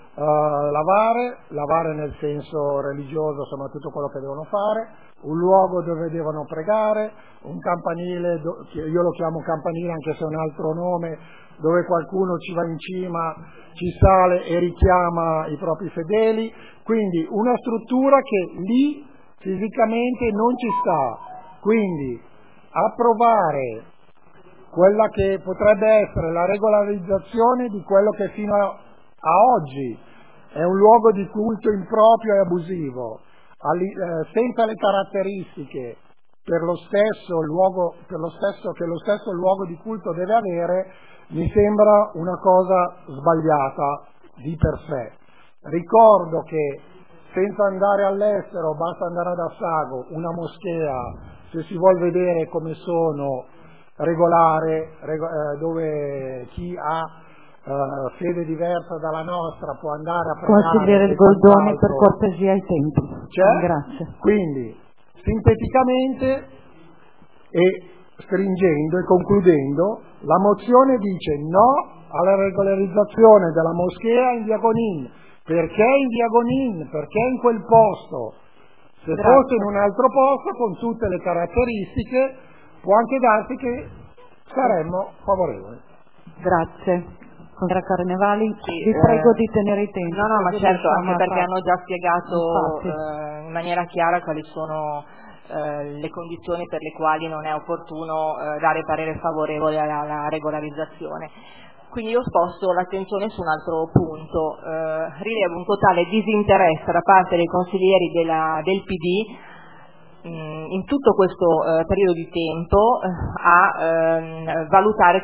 lavare nel senso religioso, insomma tutto quello che devono fare, un luogo dove devono pregare, un campanile, io lo chiamo campanile anche se è un altro nome, dove qualcuno ci va in cima, ci sale e richiama i propri fedeli, quindi una struttura che lì fisicamente non ci sta, quindi approvare quella che potrebbe essere la regolarizzazione di quello che fino a oggi è un luogo di culto improprio e abusivo, senza le caratteristiche che lo stesso luogo di culto deve avere, mi sembra una cosa sbagliata di per sé. Ricordo che senza andare all'estero, basta andare ad Assago, una moschea, se si vuol vedere come sono regolare, dove chi ha fede diversa dalla nostra può andare a pregare. Consigliere Goldoni, per cortesia ai tempi. Grazie. Quindi, sinteticamente e stringendo e concludendo, la mozione dice no alla regolarizzazione della moschea in via Gonin. Perché in via Gonin? Perché in quel posto? Se fosse in un altro posto, con tutte le caratteristiche, può anche darsi che saremmo favorevoli. Grazie. Contra Carnevali, vi prego di tenere i tempi. No, ma certo, anche perché hanno già spiegato in maniera chiara quali sono le condizioni per le quali non è opportuno dare parere favorevole alla regolarizzazione. Quindi io sposto l'attenzione su un altro punto. Rilevo un totale disinteresse da parte dei consiglieri del PD in tutto questo periodo di tempo a valutare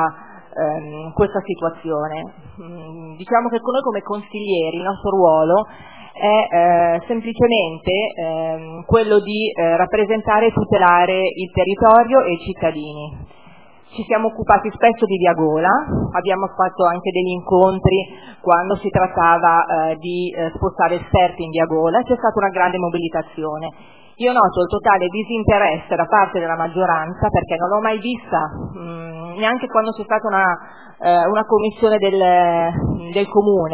questa situazione. Diciamo che noi come consiglieri, il nostro ruolo è semplicemente quello di rappresentare e tutelare il territorio e i cittadini. Ci siamo occupati spesso di Via Gola, abbiamo fatto anche degli incontri quando si trattava di spostare esperti in Via Gola, c'è stata una grande mobilitazione. Io noto il totale disinteresse da parte della maggioranza, perché non l'ho mai vista, neanche quando c'è stata una commissione del comune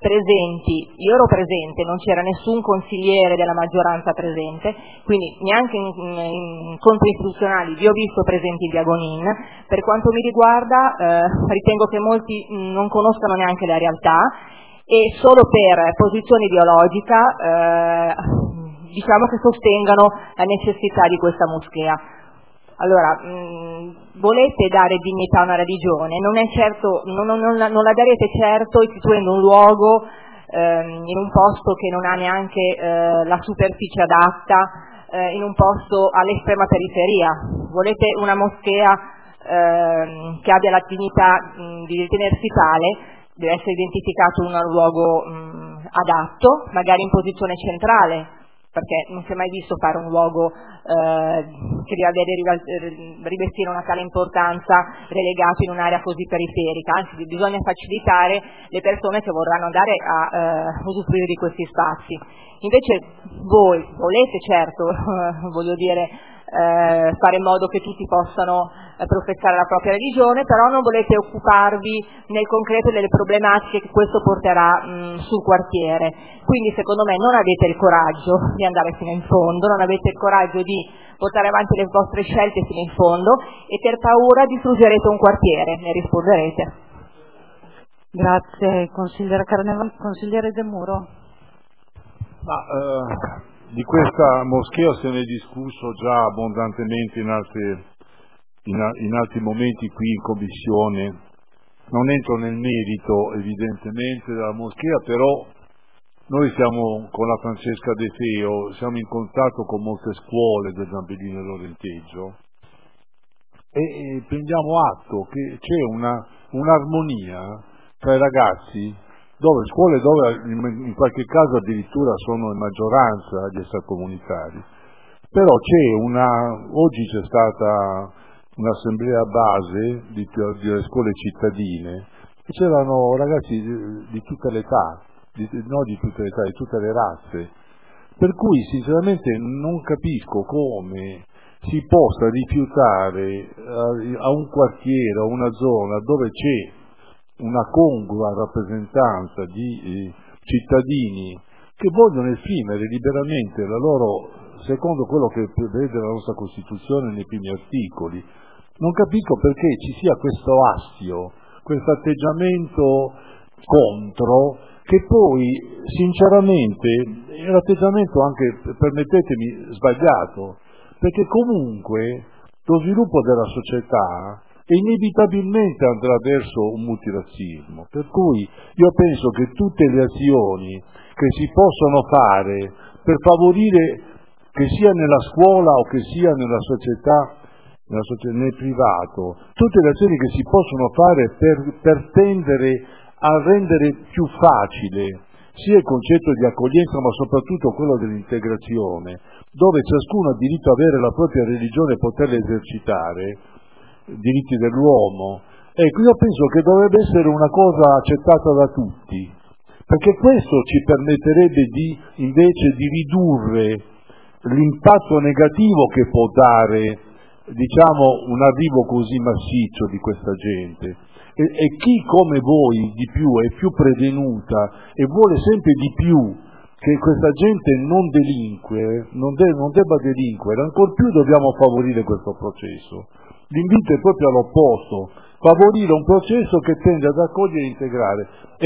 presenti, io ero presente, non c'era nessun consigliere della maggioranza presente, quindi neanche in incontri istituzionali vi ho visto presenti in Diagonin. Per quanto mi riguarda ritengo che molti non conoscano neanche la realtà e solo per posizione ideologica diciamo che sostengano la necessità di questa moschea. Allora, volete dare dignità a una religione, non è certo, non la darete certo istituendo un luogo in un posto che non ha neanche la superficie adatta, in un posto all'estrema periferia. Volete una moschea che abbia la dignità di ritenersi tale, deve essere identificato in un luogo adatto, magari in posizione centrale, perché non si è mai visto fare un luogo che deve rivestire una tale importanza relegato in un'area così periferica, anzi bisogna facilitare le persone che vorranno andare a usufruire di questi spazi. Invece voi volete certo, voglio dire, fare in modo che tutti possano professare la propria religione, però non volete occuparvi nel concreto delle problematiche che questo porterà sul quartiere. Quindi secondo me non avete il coraggio di andare fino in fondo, non avete il coraggio di portare avanti le vostre scelte fino in fondo e per paura distruggerete un quartiere, ne risponderete. Grazie, consigliere De Muro. Di questa moschea se ne è discusso già abbondantemente in altri momenti qui in commissione. Non entro nel merito evidentemente della moschea, però noi siamo con la Francesca De Feo, siamo in contatto con molte scuole del Zambellino e Lorenteggio e prendiamo atto che c'è un'armonia tra i ragazzi, scuole dove in qualche caso addirittura sono in maggioranza gli extracomunitari, però oggi c'è stata un'assemblea base delle scuole cittadine e c'erano ragazzi di tutte le età, di tutte le razze, per cui sinceramente non capisco come si possa rifiutare a un quartiere, a una zona dove c'è una congrua rappresentanza di cittadini che vogliono esprimere liberamente la loro, secondo quello che prevede la nostra Costituzione nei primi articoli. Non capisco perché ci sia questo astio, questo atteggiamento contro, che poi sinceramente è un atteggiamento anche, permettetemi, sbagliato, perché comunque lo sviluppo della società inevitabilmente andrà verso un multirazzismo, per cui io penso che tutte le azioni che si possono fare per favorire, che sia nella scuola o che sia nella società, nel privato, tutte le azioni che si possono fare per tendere a rendere più facile sia il concetto di accoglienza ma soprattutto quello dell'integrazione, dove ciascuno ha diritto ad avere la propria religione e poterla esercitare, diritti dell'uomo. Ecco, io penso che dovrebbe essere una cosa accettata da tutti, perché questo ci permetterebbe invece di ridurre l'impatto negativo che può dare, diciamo, un arrivo così massiccio di questa gente. E chi come voi di più è più prevenuta e vuole sempre di più che questa gente non delinque, non debba delinquere, ancor più dobbiamo favorire questo processo. L'invito è proprio all'opposto, favorire un processo che tende ad accogliere e integrare. E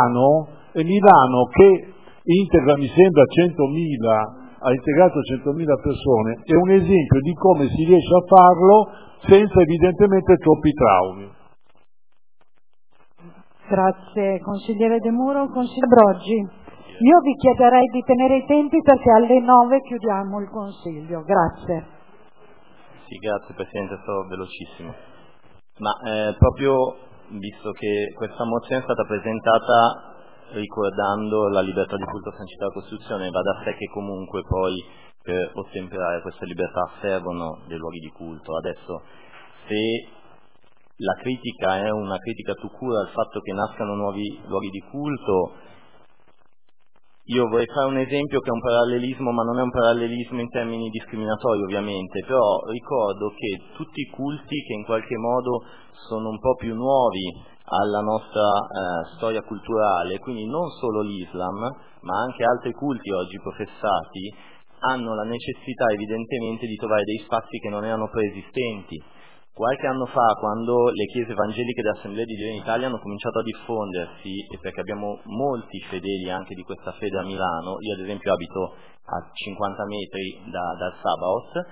Milano che integra, mi sembra, 100.000, ha integrato 100.000 persone, è un esempio di come si riesce a farlo senza evidentemente troppi traumi. Grazie consigliere De Muro. Consigliere Broggi, io vi chiederei di tenere i tempi perché alle 9 chiudiamo il consiglio. Grazie. Sì, grazie Presidente, sarò velocissimo. Ma proprio visto che questa mozione è stata presentata ricordando la libertà di culto sancita dalla Costituzione, va da sé che comunque poi per ottemperare a questa libertà servono dei luoghi di culto. Adesso, se la critica è una critica tout court al fatto che nascano nuovi luoghi di culto, io vorrei fare un esempio che è un parallelismo, ma non è un parallelismo in termini discriminatori ovviamente, però ricordo che tutti i culti che in qualche modo sono un po' più nuovi, alla nostra storia culturale, quindi non solo l'Islam, ma anche altri culti oggi professati hanno la necessità evidentemente di trovare dei spazi che non erano preesistenti. Qualche anno fa, quando le chiese evangeliche dell'Assemblea di Dio in Italia hanno cominciato a diffondersi, e perché abbiamo molti fedeli anche di questa fede a Milano, io ad esempio abito a 50 metri dal Sabaoth,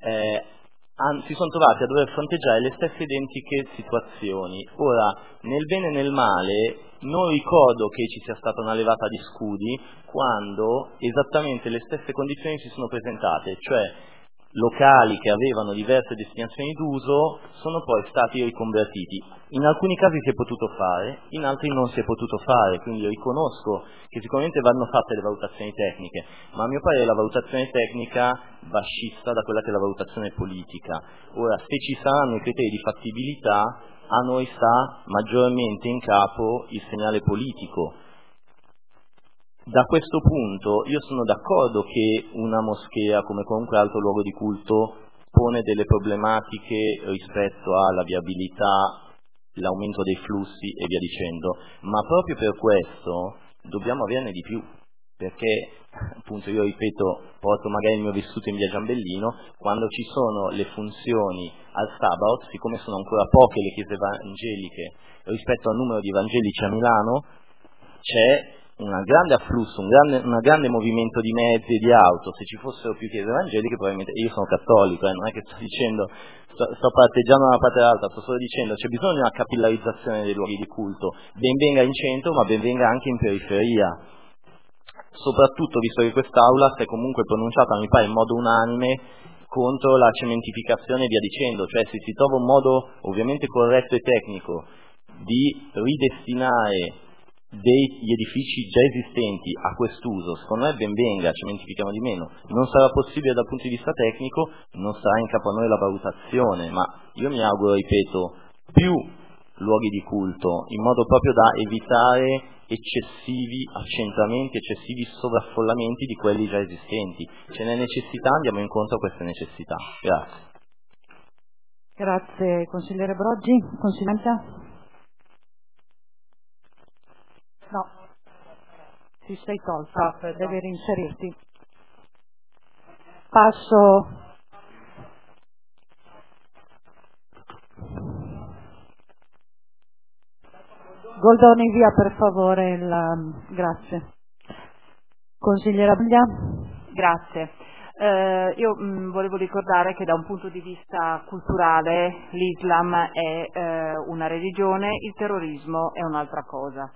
si sono trovati a dover fronteggiare le stesse identiche situazioni. Ora, nel bene e nel male, non ricordo che ci sia stata una levata di scudi quando esattamente le stesse condizioni si sono presentate, cioè locali che avevano diverse destinazioni d'uso sono poi stati riconvertiti. In alcuni casi si è potuto fare, in altri non si è potuto fare, quindi riconosco che sicuramente vanno fatte le valutazioni tecniche, ma a mio parere la valutazione tecnica va scissa da quella che è la valutazione politica. Ora, se ci saranno i criteri di fattibilità, a noi sta maggiormente in capo il segnale politico. Da questo punto io sono d'accordo che una moschea, come qualunque altro luogo di culto, pone delle problematiche rispetto alla viabilità, l'aumento dei flussi e via dicendo, ma proprio per questo dobbiamo averne di più, perché appunto io ripeto, porto magari il mio vissuto in via Giambellino, quando ci sono le funzioni al Sabaoth, siccome sono ancora poche le chiese evangeliche rispetto al numero di evangelici a Milano, c'è un grande afflusso, un grande movimento di mezzi e di auto. Se ci fossero più chiese evangeliche, probabilmente, io sono cattolico, non è che sto dicendo, sto parteggiando da una parte all'altra, sto solo dicendo c'è bisogno di una capillarizzazione dei luoghi di culto, ben venga in centro ma ben venga anche in periferia, soprattutto visto che quest'Aula si è comunque pronunciata, mi pare in modo unanime, contro la cementificazione e via dicendo, cioè se si trova un modo ovviamente corretto e tecnico di ridestinare degli edifici già esistenti a quest'uso, secondo me ben venga, cementifichiamo di meno. Non sarà possibile dal punto di vista tecnico, non sarà in capo a noi la valutazione, ma io mi auguro, ripeto, più luoghi di culto, in modo proprio da evitare eccessivi accentramenti, eccessivi sovraffollamenti di quelli già esistenti. Ce n'è necessità, andiamo incontro a queste necessità. Grazie. Grazie, consigliere Broggi. Consigliere? No, ti sei tolta, devi reinserirti. Passo. Goldoni, via per favore. Grazie. Consigliera Buglia? Grazie. Io volevo ricordare che da un punto di vista culturale l'Islam è una religione, il terrorismo è un'altra cosa.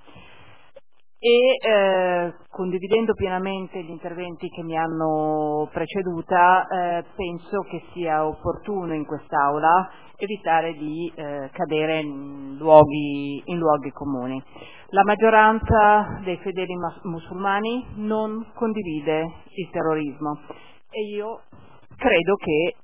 E condividendo pienamente gli interventi che mi hanno preceduta, penso che sia opportuno in quest'Aula evitare di cadere in luoghi comuni. La maggioranza dei fedeli musulmani non condivide il terrorismo e io credo che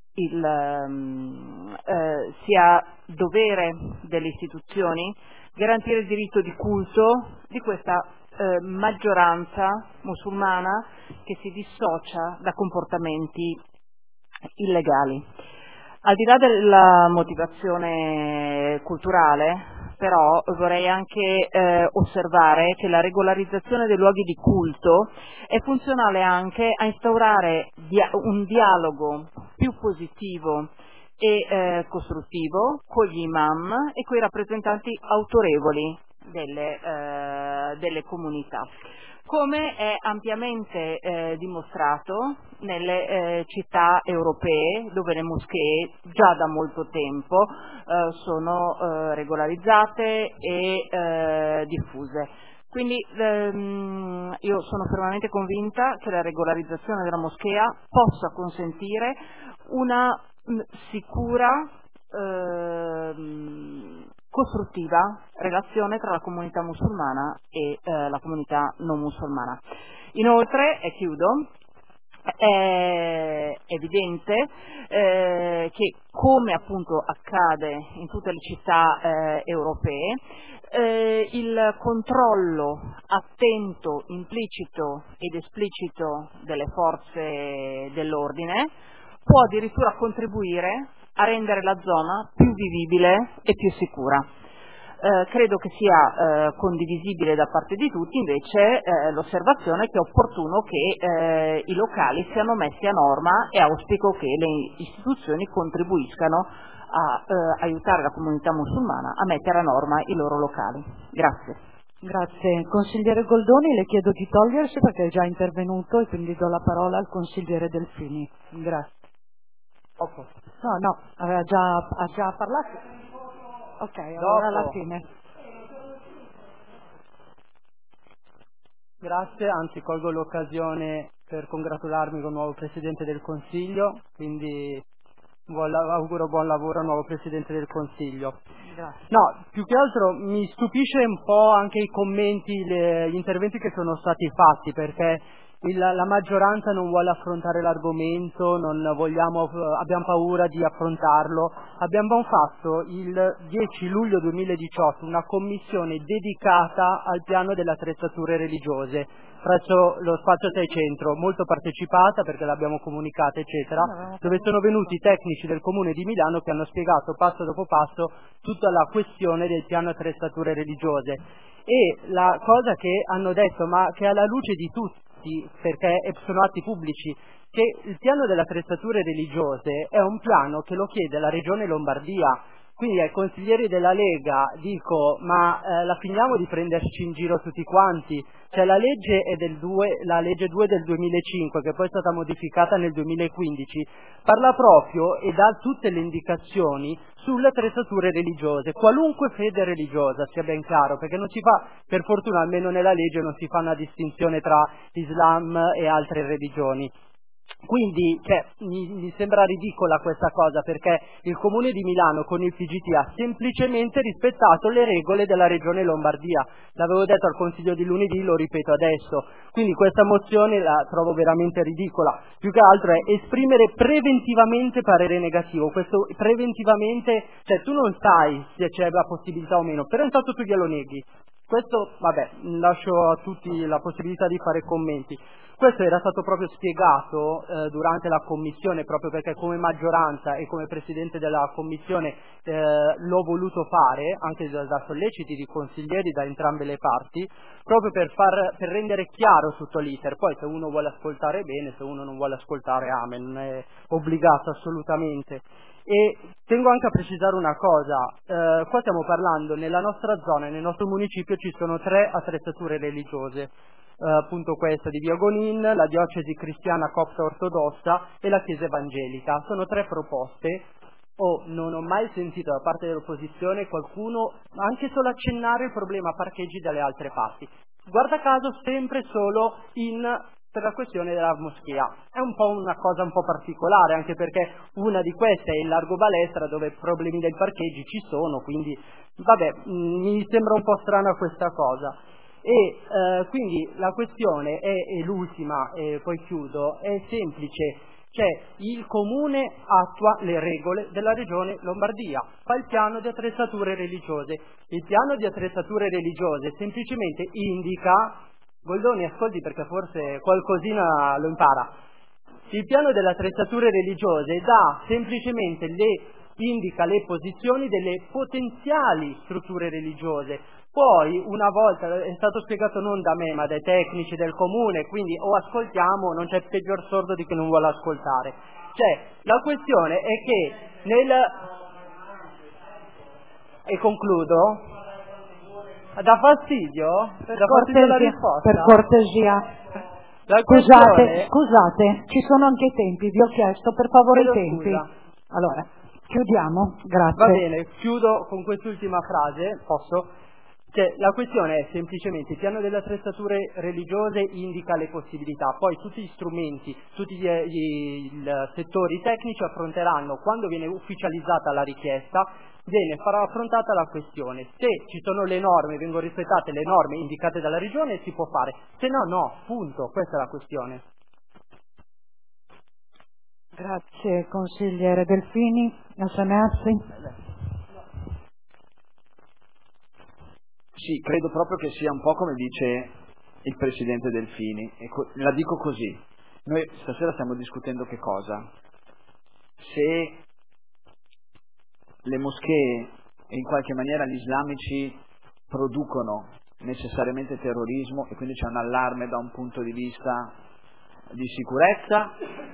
sia dovere delle istituzioni garantire il diritto di culto di questa maggioranza musulmana che si dissocia da comportamenti illegali. Al di là della motivazione culturale, però vorrei anche osservare che la regolarizzazione dei luoghi di culto è funzionale anche a instaurare un dialogo più positivo e costruttivo con gli imam e con i rappresentanti autorevoli delle comunità, come è ampiamente dimostrato nelle città europee dove le moschee già da molto tempo sono regolarizzate e diffuse. Quindi io sono fermamente convinta che la regolarizzazione della moschea possa consentire una sicura costruttiva relazione tra la comunità musulmana e la comunità non musulmana. Inoltre, e chiudo, è evidente che, come appunto accade in tutte le città europee, il controllo attento, implicito ed esplicito delle forze dell'ordine può addirittura contribuire a rendere la zona più vivibile e più sicura. Credo che sia condivisibile da parte di tutti invece l'osservazione che è opportuno che i locali siano messi a norma e auspico che le istituzioni contribuiscano a aiutare la comunità musulmana a mettere a norma i loro locali. Grazie. Grazie. Consigliere Goldoni, le chiedo di togliersi perché è già intervenuto e quindi do la parola al consigliere Delfini. Grazie. No, ha già parlato. Ok, allora alla fine. Grazie, anzi colgo l'occasione per congratularmi con il nuovo Presidente del Consiglio, quindi auguro buon lavoro al nuovo Presidente del Consiglio. Grazie. No, più che altro mi stupisce un po' anche i commenti, gli interventi che sono stati fatti, perché la maggioranza non vuole affrontare l'argomento, abbiamo paura di affrontarlo. Abbiamo fatto il 10 luglio 2018 una commissione dedicata al piano delle attrezzature religiose presso lo Spazio 6 Centro, molto partecipata perché l'abbiamo comunicata eccetera, dove sono venuti i tecnici del Comune di Milano che hanno spiegato passo dopo passo tutta la questione del piano attrezzature religiose. E la cosa che hanno detto, ma che alla luce di tutti, perché sono atti pubblici, che il piano delle attrezzature religiose è un piano che lo chiede la Regione Lombardia. Quindi ai consiglieri della Lega dico, ma la finiamo di prenderci in giro tutti quanti? Cioè la legge è la legge 2 del 2005, che poi è stata modificata nel 2015, parla proprio e dà tutte le indicazioni sulle attrezzature religiose, qualunque fede religiosa, sia ben chiaro, perché non si fa, per fortuna almeno nella legge non si fa una distinzione tra Islam e altre religioni. Quindi mi sembra ridicola questa cosa, perché il Comune di Milano con il PGT ha semplicemente rispettato le regole della Regione Lombardia. L'avevo detto al Consiglio di lunedì, lo ripeto adesso. Quindi questa mozione la trovo veramente ridicola. Più che altro è esprimere preventivamente parere negativo. Questo preventivamente, cioè tu non sai se c'è la possibilità o meno, però intanto tu glielo neghi. Questo, lascio a tutti la possibilità di fare commenti. Questo era stato proprio spiegato durante la commissione, proprio perché come maggioranza e come presidente della commissione l'ho voluto fare, anche da solleciti di consiglieri da entrambe le parti, proprio per rendere chiaro tutto l'iter. Poi se uno vuole ascoltare bene, se uno non vuole ascoltare amen, non è obbligato assolutamente. E tengo anche a precisare una cosa, qua stiamo parlando, nella nostra zona, nel nostro municipio ci sono 3 attrezzature religiose, appunto questa di Via Gonin, la diocesi cristiana copta ortodossa e la chiesa evangelica. Sono 3 proposte. Non ho mai sentito da parte dell'opposizione qualcuno anche solo accennare il problema parcheggi dalle altre parti. Guarda caso sempre solo per la questione della moschea. È un po' una cosa un po' particolare, anche perché una di queste è il largo Balestra, dove problemi dei parcheggi ci sono, quindi mi sembra un po' strana questa cosa. E quindi la questione è l'ultima, e poi chiudo, è semplice. Cioè il Comune attua le regole della Regione Lombardia, fa il piano di attrezzature religiose. Il piano di attrezzature religiose semplicemente indica, Goldoni ascolti perché forse qualcosina lo impara, il piano delle attrezzature religiose semplicemente indica le posizioni delle potenziali strutture religiose. Poi, una volta, è stato spiegato non da me ma dai tecnici del comune, quindi o ascoltiamo, non c'è peggior sordo di chi non vuole ascoltare. Cioè, la questione è che e concludo, dà fastidio? Per la risposta? Per cortesia. Scusate, ci sono anche i tempi, vi ho chiesto per favore i tempi. Allora, chiudiamo, grazie. Va bene, chiudo con quest'ultima frase, posso? La questione è semplicemente il piano delle attrezzature religiose indica le possibilità, poi tutti gli strumenti, tutti i settori tecnici affronteranno, quando viene ufficializzata la richiesta, farà affrontata la questione. Se ci sono le norme, vengono rispettate le norme indicate dalla Regione, si può fare, se no, punto, questa è la questione. Grazie consigliere Delfini, Sanazzi. Sì, credo proprio che sia un po' come dice il Presidente Delfini, e la dico così. Noi stasera stiamo discutendo che cosa? Se le moschee in qualche maniera gli islamici producono necessariamente terrorismo e quindi c'è un allarme da un punto di vista di sicurezza?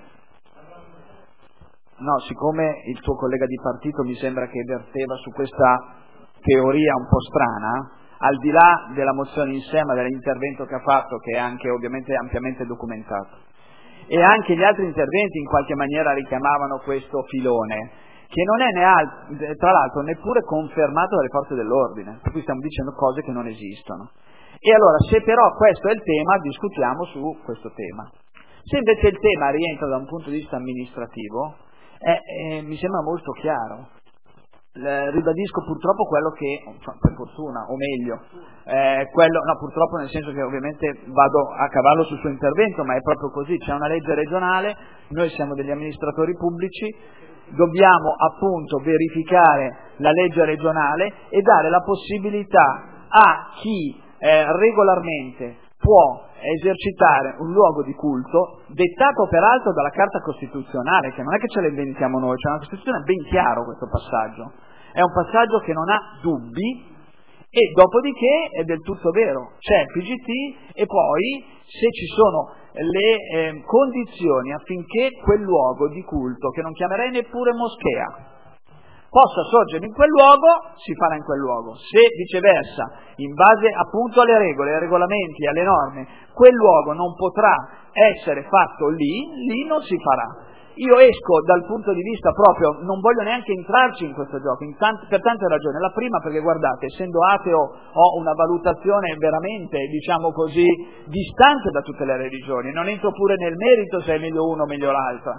No, siccome il tuo collega di partito mi sembra che verteva su questa teoria un po' strana, al di là della mozione in sé ma dell'intervento che ha fatto, che è anche ovviamente ampiamente documentato, e anche gli altri interventi in qualche maniera richiamavano questo filone, che non è tra l'altro neppure confermato dalle forze dell'ordine, per cui stiamo dicendo cose che non esistono. E allora, se però questo è il tema, discutiamo su questo tema. Se invece il tema rientra da un punto di vista amministrativo, mi sembra molto chiaro. Ribadisco purtroppo quello che, per fortuna, o meglio, purtroppo nel senso che ovviamente vado a cavallo sul suo intervento, ma è proprio così, c'è una legge regionale, noi siamo degli amministratori pubblici, dobbiamo appunto verificare la legge regionale e dare la possibilità a chi regolarmente può esercitare un luogo di culto, dettato peraltro dalla Carta Costituzionale, che non è che ce la inventiamo noi, c'è una Costituzione ben chiaro questo passaggio, è un passaggio che non ha dubbi, e dopodiché è del tutto vero, c'è il PGT e poi se ci sono le condizioni affinché quel luogo di culto, che non chiamerei neppure moschea, possa sorgere in quel luogo, si farà in quel luogo. Se viceversa, in base appunto alle regole, ai regolamenti e alle norme, quel luogo non potrà essere fatto lì non si farà. Io esco dal punto di vista proprio, non voglio neanche entrarci in questo gioco, per tante ragioni. La prima perché, guardate, essendo ateo ho una valutazione veramente, diciamo così, distante da tutte le religioni, non entro pure nel merito se è meglio uno o meglio l'altra.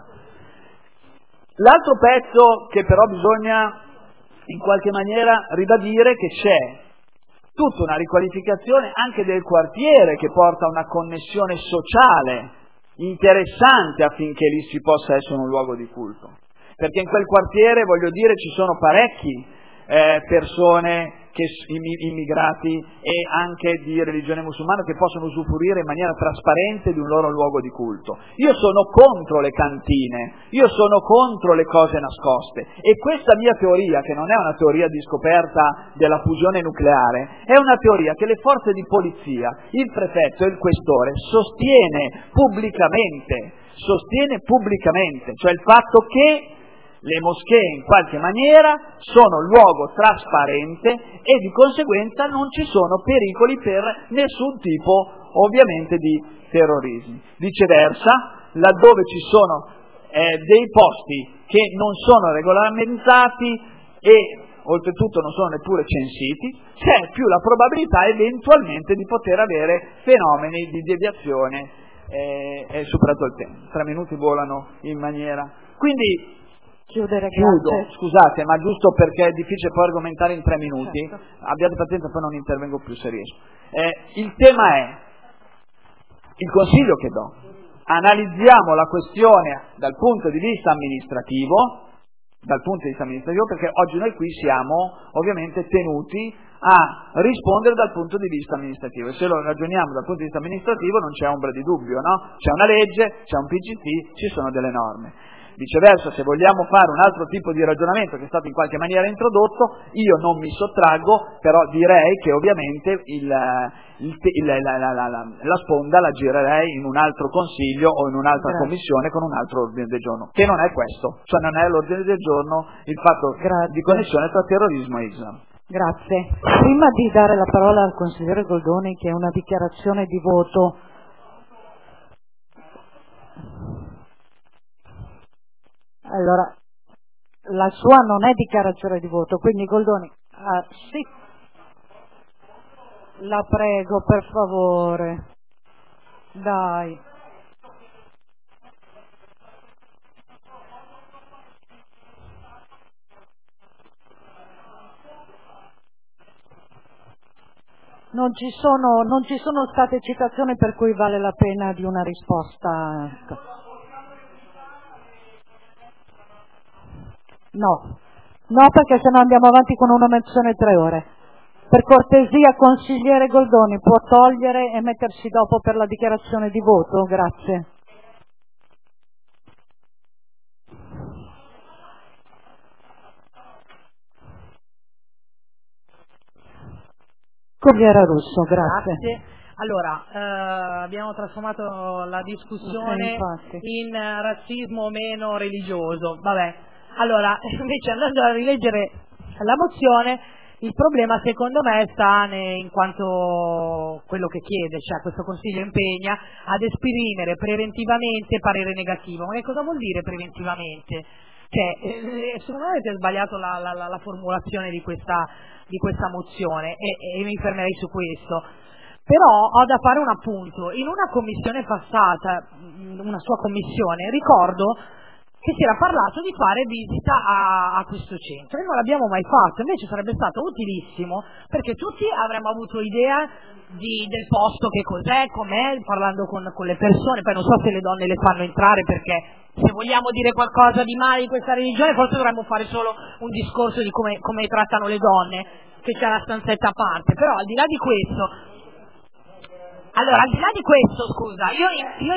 L'altro pezzo che però bisogna in qualche maniera ribadire che c'è tutta una riqualificazione anche del quartiere che porta a una connessione sociale interessante affinché lì ci possa essere un luogo di culto, perché in quel quartiere, voglio dire, ci sono parecchi persone, immigrati e anche di religione musulmana, che possono usufruire in maniera trasparente di un loro luogo di culto. Io sono contro le cantine, io sono contro le cose nascoste, e questa mia teoria, che non è una teoria di scoperta della fusione nucleare, è una teoria che le forze di polizia, il prefetto e il questore sostiene pubblicamente, cioè il fatto che le moschee in qualche maniera sono luogo trasparente e di conseguenza non ci sono pericoli per nessun tipo ovviamente di terrorismo. Viceversa, laddove ci sono dei posti che non sono regolamentati e oltretutto non sono neppure censiti, c'è più la probabilità eventualmente di poter avere fenomeni di deviazione. È superato il tempo, 3 minuti volano in maniera... Quindi chiudo, scusate, ma giusto perché è difficile poi argomentare in 3 minuti, certo. Abbiate pazienza, poi non intervengo più se riesco. Il tema è, il consiglio che do, analizziamo la questione dal punto di vista amministrativo, perché oggi noi qui siamo ovviamente tenuti a rispondere dal punto di vista amministrativo, e se lo ragioniamo dal punto di vista amministrativo non c'è ombra di dubbio, no? C'è una legge, c'è un PGT, ci sono delle norme. Viceversa, se vogliamo fare un altro tipo di ragionamento che è stato in qualche maniera introdotto, io non mi sottraggo, però direi che ovviamente la sponda la girerei in un altro consiglio o in un'altra commissione con un altro ordine del giorno, che non è questo, cioè non è l'ordine del giorno il fatto di connessione tra terrorismo e Islam. Grazie. Prima di dare la parola al consigliere Goldoni, che è una dichiarazione di voto, allora, la sua non è dichiarazione di voto, quindi Goldoni, sì, la prego, per favore, dai. Non ci sono state citazioni per cui vale la pena di una risposta. No, perché sennò andiamo avanti con una menzione 3 ore. Per cortesia, consigliere Goldoni, può togliere e mettersi dopo per la dichiarazione di voto? Grazie. Corriera Russo, grazie. Allora, abbiamo trasformato la discussione in razzismo meno religioso. Vabbè. Allora, invece andando a rileggere la mozione, il problema secondo me sta in quanto quello che chiede, cioè questo Consiglio impegna ad esprimere preventivamente parere negativo. Ma che cosa vuol dire preventivamente? Cioè, secondo me avete sbagliato la formulazione di questa mozione e mi fermerei su questo. Però ho da fare un appunto. In una commissione passata, una sua commissione, ricordo che si era parlato di fare visita a questo centro e non l'abbiamo mai fatto. Invece sarebbe stato utilissimo, perché tutti avremmo avuto idea del posto, che cos'è, com'è, parlando con le persone. Poi non so se le donne le fanno entrare, perché se vogliamo dire qualcosa di male di questa religione forse dovremmo fare solo un discorso di come trattano le donne, che c'è una stanzetta a parte. Però al di là di questo, scusa, io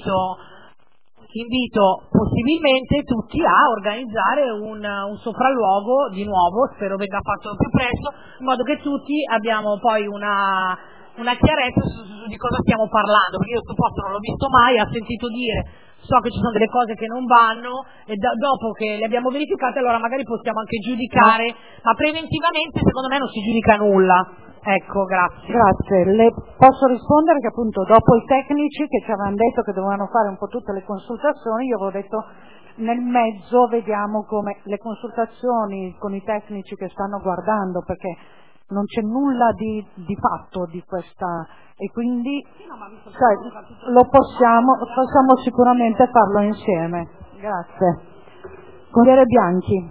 invito possibilmente tutti a organizzare un sopralluogo di nuovo, spero venga fatto più presto, in modo che tutti abbiamo poi una chiarezza su di cosa stiamo parlando, perché io questo posto non l'ho visto mai, ho sentito dire, so che ci sono delle cose che non vanno e dopo che le abbiamo verificate allora magari possiamo anche giudicare, ma preventivamente secondo me non si giudica nulla. Ecco, grazie. Grazie, le posso rispondere che appunto dopo i tecnici che ci avevano detto che dovevano fare un po' tutte le consultazioni, io avevo detto nel mezzo vediamo come le consultazioni con i tecnici che stanno guardando, perché non c'è nulla di fatto di questa, e quindi possiamo sicuramente farlo insieme. Grazie. Consigliere Bianchi.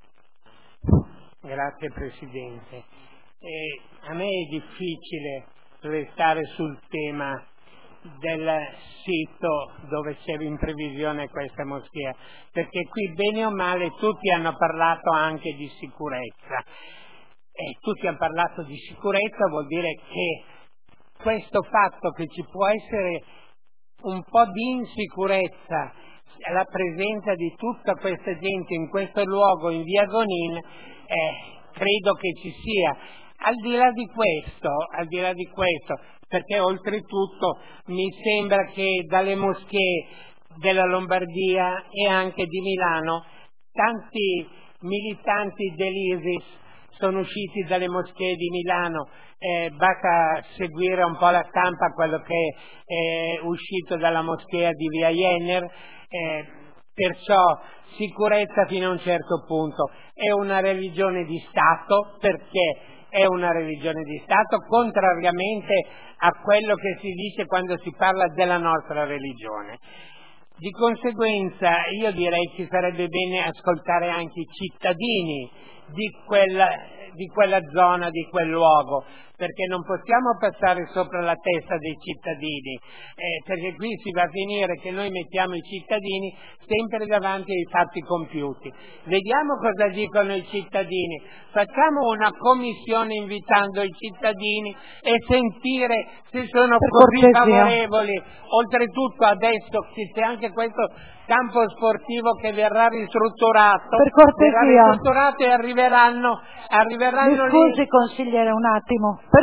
Grazie Presidente. A me è difficile restare sul tema del sito dove c'è in previsione questa moschea, perché qui bene o male tutti hanno parlato anche di sicurezza, e tutti hanno parlato di sicurezza vuol dire che questo fatto che ci può essere un po' di insicurezza, la presenza di tutta questa gente in questo luogo in via Gonin, credo che ci sia. Al di là di questo, perché oltretutto mi sembra che dalle moschee della Lombardia e anche di Milano tanti militanti dell'ISIS sono usciti dalle moschee di Milano, basta seguire un po' la stampa, quello che è uscito dalla moschea di via Jenner, perciò sicurezza fino a un certo punto. È una religione di Stato, perché è una religione di Stato, contrariamente a quello che si dice quando si parla della nostra religione. Di conseguenza io direi che sarebbe bene ascoltare anche i cittadini di quella zona, di quel luogo, perché non possiamo passare sopra la testa dei cittadini, perché qui si va a finire che noi mettiamo i cittadini sempre davanti ai fatti compiuti. Vediamo cosa dicono i cittadini, facciamo una commissione invitando i cittadini e sentire se sono così favorevoli. Oltretutto adesso c'è anche questo campo sportivo che verrà ristrutturato, e arriveranno Mi lì. scusi consigliere un attimo, per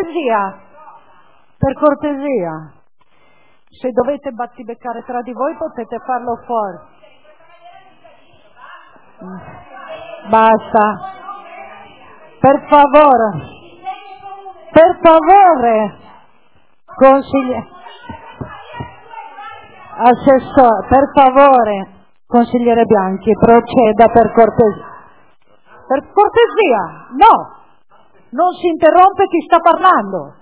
cortesia, se dovete battibeccare tra di voi potete farlo fuori. Basta, per favore, consigliere. Assessore, per favore, consigliere Bianchi, proceda per cortesia. Per cortesia, no, non si interrompe chi sta parlando.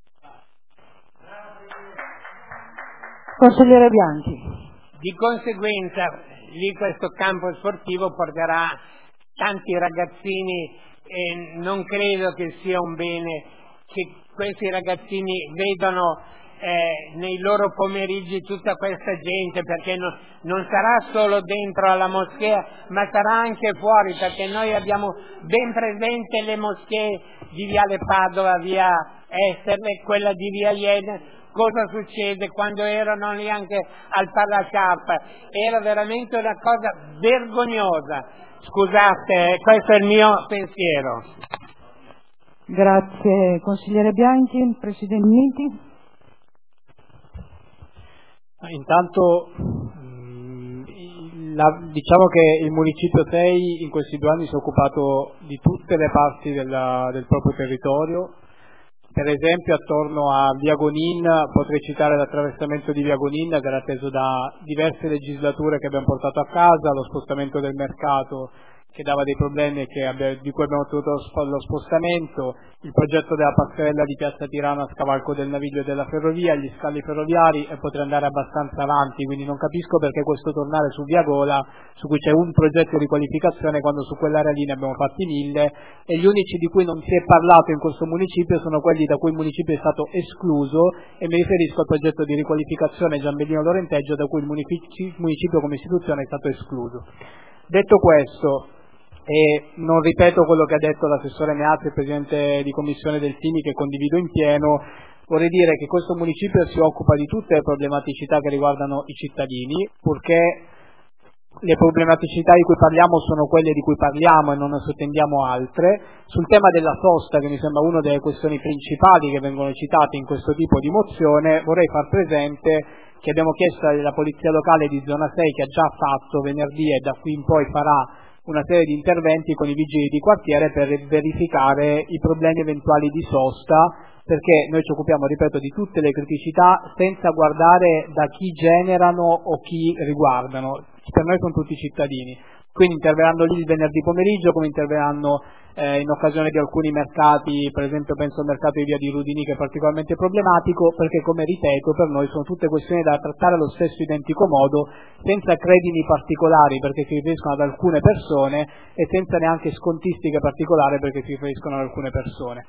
Consigliere Bianchi. Di conseguenza, lì questo campo sportivo porterà tanti ragazzini e non credo che sia un bene che questi ragazzini vedano nei loro pomeriggi tutta questa gente, perché non sarà solo dentro alla moschea ma sarà anche fuori, perché noi abbiamo ben presente le moschee di Viale Padova, via Esterle, quella di via Iene. Cosa succede quando erano lì anche al Parlacap? Era veramente una cosa vergognosa. Scusate, questo è il mio pensiero. Grazie. Consigliere Bianchi, Presidente Miti. Intanto diciamo che il Municipio 6 in questi 2 anni si è occupato di tutte le parti del proprio territorio. Per esempio attorno a Via Gonin potrei citare l'attraversamento di Via Gonin, che era atteso da diverse legislature che abbiamo portato a casa, lo spostamento del mercato che dava dei problemi e di cui abbiamo ottenuto lo spostamento, il progetto della passerella di Piazza Tirana a scavalco del Naviglio e della ferrovia, gli scali ferroviari, e potrei andare abbastanza avanti, quindi non capisco perché questo tornare su Via Gola, su cui c'è un progetto di qualificazione, quando su quell'area lì ne abbiamo fatti 1000, e gli unici di cui non si è parlato in questo municipio sono quelli da cui il municipio è stato escluso, e mi riferisco al progetto di riqualificazione Giambellino Lorenteggio, da cui il municipio come istituzione è stato escluso. Detto questo, e non ripeto quello che ha detto l'assessore Meazzi, il presidente di commissione del Sini, che condivido in pieno, vorrei dire che questo municipio si occupa di tutte le problematicità che riguardano i cittadini, purché le problematicità di cui parliamo sono quelle di cui parliamo e non ne sottendiamo altre. Sul tema della sosta, che mi sembra una delle questioni principali che vengono citate in questo tipo di mozione, vorrei far presente che abbiamo chiesto alla Polizia Locale di Zona 6, che ha già fatto venerdì e da qui in poi farà una serie di interventi con i vigili di quartiere per verificare i problemi eventuali di sosta, perché noi ci occupiamo, ripeto, di tutte le criticità senza guardare da chi generano o chi riguardano. Per noi sono tutti cittadini. Quindi interverranno lì il venerdì pomeriggio, come interverranno in occasione di alcuni mercati, per esempio penso al mercato di Via di Rudini, che è particolarmente problematico, perché, come ripeto, per noi sono tutte questioni da trattare allo stesso identico modo, senza credini particolari perché si riferiscono ad alcune persone e senza neanche scontistiche particolari perché si riferiscono ad alcune persone.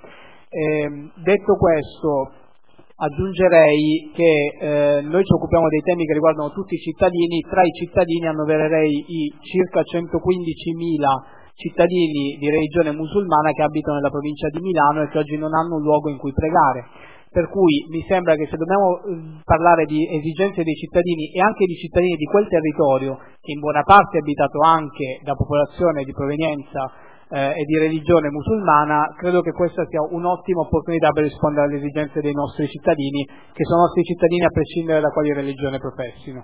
Detto questo, aggiungerei che noi ci occupiamo dei temi che riguardano tutti i cittadini. Tra i cittadini annovererei i circa 115.000 cittadini di religione musulmana che abitano nella provincia di Milano e che oggi non hanno un luogo in cui pregare. Per cui mi sembra che se dobbiamo parlare di esigenze dei cittadini e anche di cittadini di quel territorio, che in buona parte è abitato anche da popolazione di provenienza e di religione musulmana, credo che questa sia un'ottima opportunità per rispondere alle esigenze dei nostri cittadini, che sono nostri cittadini a prescindere da quali religione professino.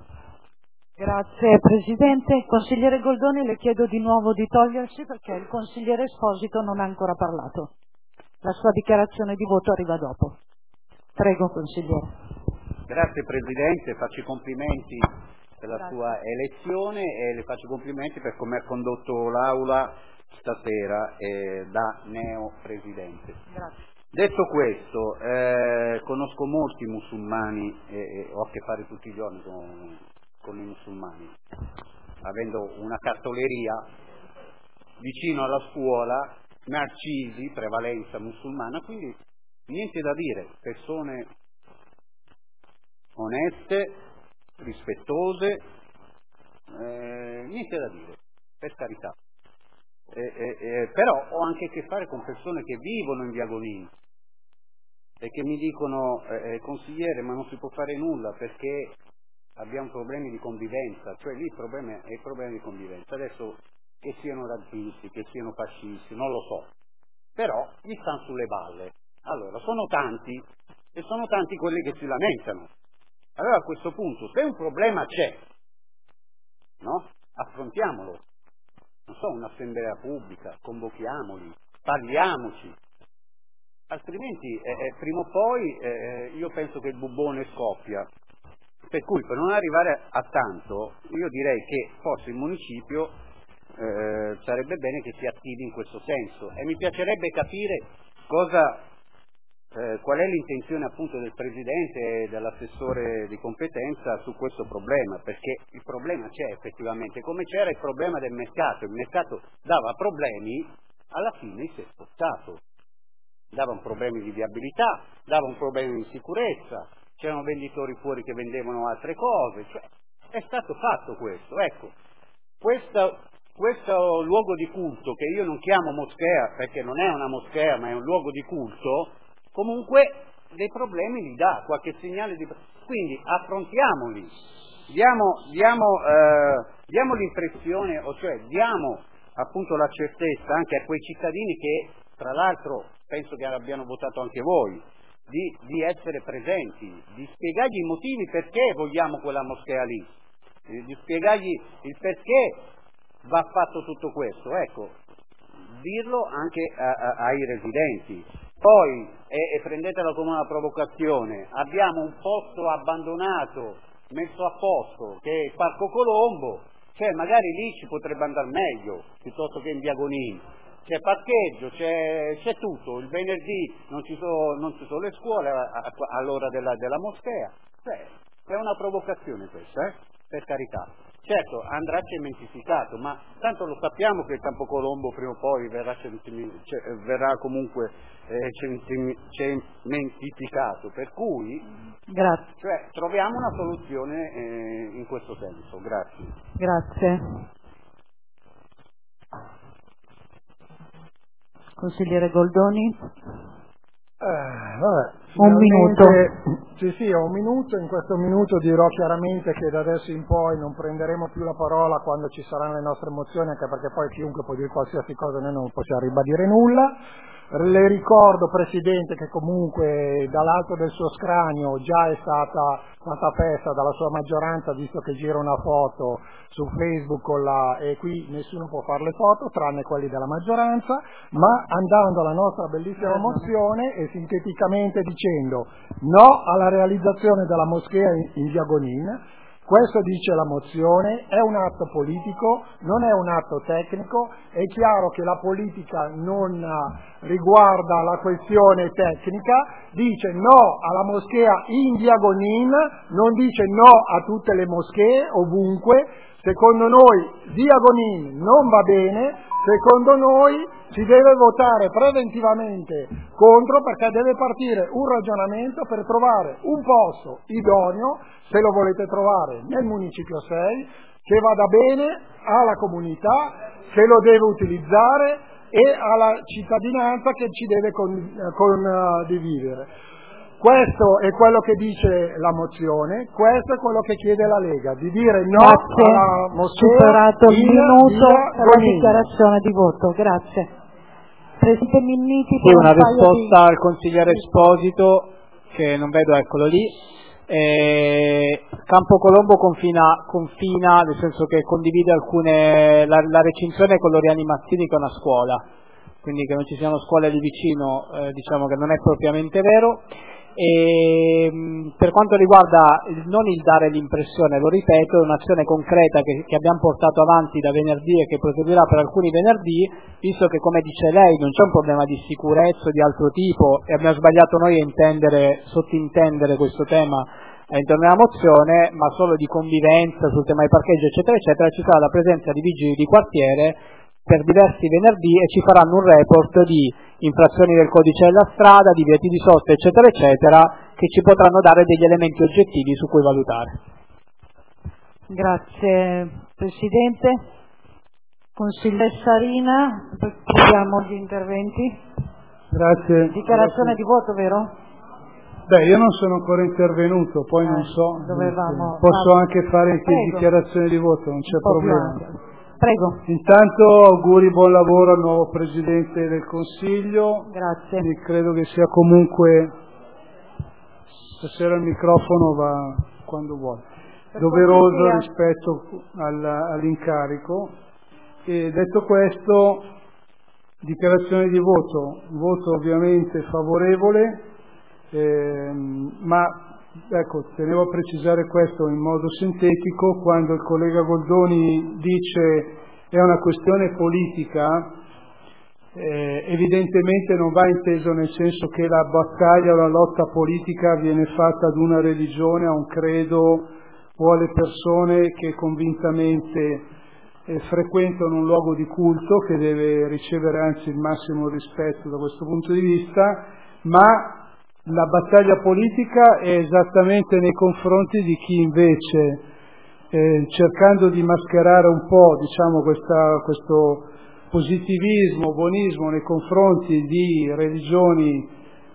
Grazie Presidente. Consigliere Goldoni, le chiedo di nuovo di togliersi perché il consigliere Esposito non ha ancora parlato. La sua dichiarazione di voto arriva dopo. Prego consigliere. Grazie Presidente, faccio i complimenti per la sua elezione e le faccio i complimenti per come ha condotto l'Aula stasera da neo Presidente. Grazie. Detto questo, conosco molti musulmani e ho a che fare tutti i giorni con i musulmani, avendo una cartoleria vicino alla scuola, Narcisi, prevalenza musulmana, quindi niente da dire, persone oneste, rispettose, niente da dire, per carità. Però ho anche a che fare con persone che vivono in Via Gonin e che mi dicono consigliere, ma non si può fare nulla perché abbiamo problemi di convivenza, cioè lì il problema è il problema di convivenza. Adesso che siano razzisti, che siano fascisti, non lo so, però gli stanno sulle balle. Allora, sono tanti e sono tanti quelli che si lamentano. Allora a questo punto, se un problema c'è, no? Affrontiamolo. Non so, un'assemblea pubblica, convochiamoli, parliamoci. Altrimenti, prima o poi, io penso che il bubbone scoppia. Per cui, per non arrivare a tanto, io direi che forse il municipio sarebbe bene che si attivi in questo senso. E mi piacerebbe capire qual è l'intenzione appunto del Presidente e dell'assessore di competenza su questo problema, perché il problema c'è effettivamente, come c'era il problema del mercato. Il mercato dava problemi, alla fine si è spostato. Dava un problema di viabilità, dava un problema di sicurezza, c'erano venditori fuori che vendevano altre cose, cioè è stato fatto questo. Ecco, questo luogo di culto, che io non chiamo moschea perché non è una moschea ma è un luogo di culto, comunque dei problemi li dà, qualche segnale di... Quindi affrontiamoli, diamo l'impressione, o cioè diamo appunto la certezza anche a quei cittadini che tra l'altro penso che abbiano votato anche voi, di essere presenti, di spiegargli i motivi perché vogliamo quella moschea lì, di spiegargli il perché va fatto tutto questo, ecco, dirlo anche ai residenti. Poi, e prendetela come una provocazione, abbiamo un posto abbandonato, messo a posto, che è il Parco Colombo, cioè magari lì ci potrebbe andare meglio, piuttosto che in Via Gonini. C'è parcheggio, c'è tutto, il venerdì non ci sono le scuole all'ora della moschea. Cioè, è una provocazione questa, per carità. Certo, andrà cementificato, ma tanto lo sappiamo che il Campo Colombo prima o poi verrà comunque cementificato, per cui Grazie. troviamo una soluzione in questo senso. Grazie. Grazie. Consigliere Goldoni? Vabbè, Un minuto. Sì, ho un minuto. In questo minuto dirò chiaramente che da adesso in poi non prenderemo più la parola quando ci saranno le nostre mozioni, anche perché poi chiunque può dire qualsiasi cosa, noi non possiamo ribadire nulla. Le ricordo, Presidente, che comunque dall'alto del suo scranio già è stata fatta festa dalla sua maggioranza, visto che gira una foto su Facebook e qui nessuno può fare le foto tranne quelli della maggioranza, ma andando alla nostra bellissima mozione e sinteticamente dicendo no alla realizzazione della moschea in Via Gonin. Questo dice la mozione, è un atto politico, non è un atto tecnico, è chiaro che la politica non riguarda la questione tecnica, dice no alla moschea in Via Gonin, non dice no a tutte le moschee, ovunque. Secondo noi Via Gonin non va bene, secondo noi si deve votare preventivamente contro, perché deve partire un ragionamento per trovare un posto idoneo, se lo volete trovare nel Municipio 6, che vada bene alla comunità, che lo deve utilizzare e alla cittadinanza che ci deve condividere. Questo è quello che dice la mozione, questo è quello che chiede la Lega, di dire no alla moschea. Superato il minuto per la Gonin. dichiarazione di voto. Grazie. Presidente Minniti, Sì, per una un paio risposta al consigliere Esposito, che non vedo, eccolo lì. Campo Colombo confina, nel senso che condivide la recinzione con l'Oriani Mazzini, che è una scuola, quindi che non ci siano scuole lì vicino, diciamo che non è propriamente vero. E per quanto riguarda non il dare l'impressione, lo ripeto, è un'azione concreta che abbiamo portato avanti da venerdì e che proseguirà per alcuni venerdì, visto che, come dice lei, non c'è un problema di sicurezza o di altro tipo, e abbiamo sbagliato noi a sottintendere questo tema all'interno della mozione, ma solo di convivenza sul tema dei parcheggi, eccetera eccetera. Ci sarà la presenza di vigili di quartiere per diversi venerdì e ci faranno un report di infrazioni del codice della strada, di vieti di sosta, eccetera eccetera, che ci potranno dare degli elementi oggettivi su cui valutare. Grazie Presidente. Consigliere Sarina, chiudiamo gli interventi. Grazie. Dichiarazione di voto, vero? Beh, io non sono ancora intervenuto, poi non so. Posso anche fare dichiarazione di voto, non c'è problema. Prego. Intanto auguri, buon lavoro al nuovo Presidente del Consiglio. Grazie. E credo che sia comunque, stasera il microfono va quando vuole, doveroso rispetto all'incarico. E detto questo, dichiarazione di voto ovviamente favorevole, ma ecco, tenevo a precisare questo in modo sintetico. Quando il collega Goldoni dice è una questione politica, evidentemente non va inteso nel senso che la battaglia o la lotta politica viene fatta ad una religione, a un credo o alle persone che convintamente frequentano un luogo di culto, che deve ricevere anzi il massimo rispetto da questo punto di vista, ma la battaglia politica è esattamente nei confronti di chi invece, cercando di mascherare un po', diciamo, questo positivismo, buonismo nei confronti di religioni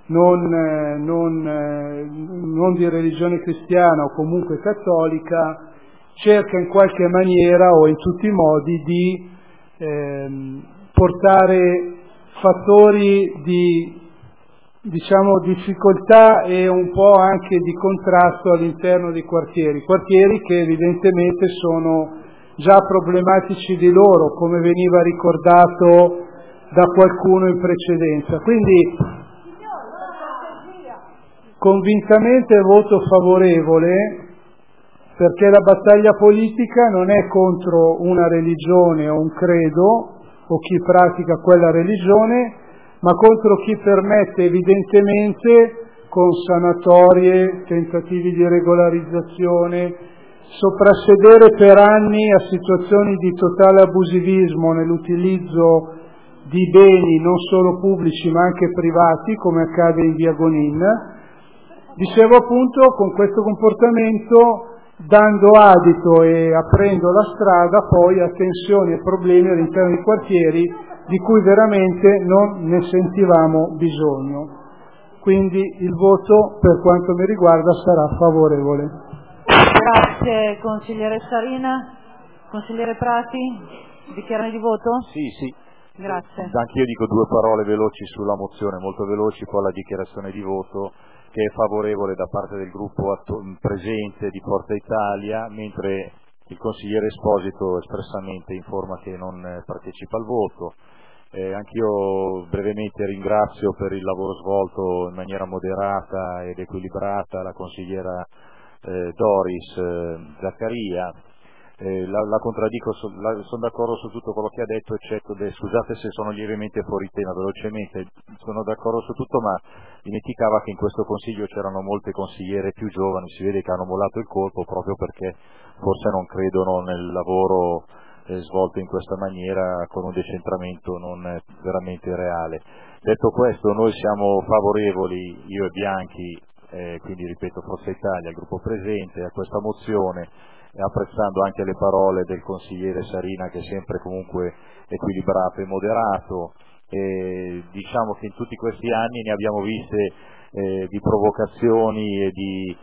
non di religione cristiana o comunque cattolica, cerca in qualche maniera o in tutti i modi di portare fattori di difficoltà e un po' anche di contrasto all'interno dei quartieri che evidentemente sono già problematici di loro, come veniva ricordato da qualcuno in precedenza. Quindi convintamente voto favorevole, perché la battaglia politica non è contro una religione o un credo o chi pratica quella religione, ma contro chi permette evidentemente con sanatorie, tentativi di regolarizzazione, soprassedere per anni a situazioni di totale abusivismo nell'utilizzo di beni non solo pubblici ma anche privati, come accade in via Gonin. Dicevo appunto, con questo comportamento, dando adito e aprendo la strada poi a tensioni e problemi all'interno dei quartieri di cui veramente non ne sentivamo bisogno. Quindi il voto, per quanto mi riguarda, sarà favorevole. Grazie consigliere Sarina. Consigliere Prati, dichiarazione di voto? Sì. Grazie. Anch'io dico due parole veloci sulla mozione, molto veloci, poi la dichiarazione di voto, che è favorevole da parte del gruppo presente di Forza Italia, mentre il consigliere Esposito espressamente informa che non partecipa al voto. Anch'io brevemente ringrazio per il lavoro svolto in maniera moderata ed equilibrata la consigliera Doris Zaccaria. La contraddico, sono d'accordo su tutto quello che ha detto, eccetto scusate se sono lievemente fuori tema, velocemente, sono d'accordo su tutto, ma dimenticava che in questo consiglio c'erano molte consigliere più giovani, si vede che hanno mollato il colpo proprio perché forse non credono nel lavoro svolto in questa maniera con un decentramento non veramente reale. Detto questo, noi siamo favorevoli, io e Bianchi, quindi ripeto Forza Italia, il gruppo presente, a questa mozione, e apprezzando anche le parole del consigliere Sarina, che è sempre comunque equilibrato e moderato. Diciamo che in tutti questi anni ne abbiamo viste di provocazioni e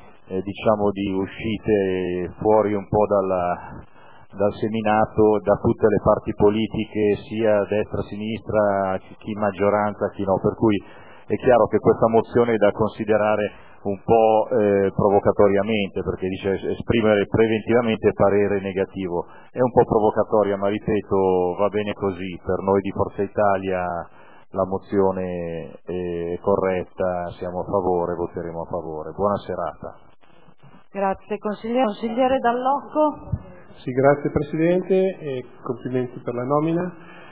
di uscite fuori un po' dal seminato da tutte le parti politiche, sia destra, sinistra, chi in maggioranza, chi no, per cui è chiaro che questa mozione è da considerare un po' provocatoriamente, perché dice esprimere preventivamente parere negativo, è un po' provocatoria, ma ripeto, va bene così, per noi di Forza Italia la mozione è corretta, siamo a favore, voteremo a favore. Buona serata. Grazie consigliere Dall'Occo. Sì, grazie Presidente e complimenti per la nomina.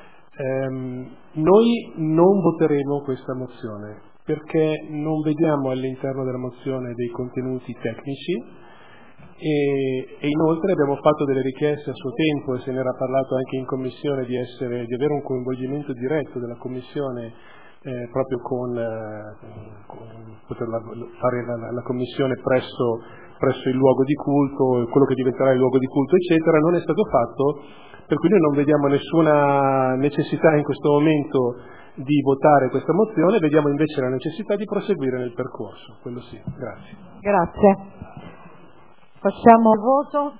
Noi non voteremo questa mozione perché non vediamo all'interno della mozione dei contenuti tecnici e inoltre abbiamo fatto delle richieste a suo tempo e se ne era parlato anche in Commissione di avere un coinvolgimento diretto della Commissione proprio con poter fare la Commissione presso il luogo di culto, quello che diventerà il luogo di culto, eccetera. Non è stato fatto, per cui noi non vediamo nessuna necessità in questo momento di votare questa mozione, vediamo invece la necessità di proseguire nel percorso, quello sì. Grazie. Grazie. Passiamo al voto.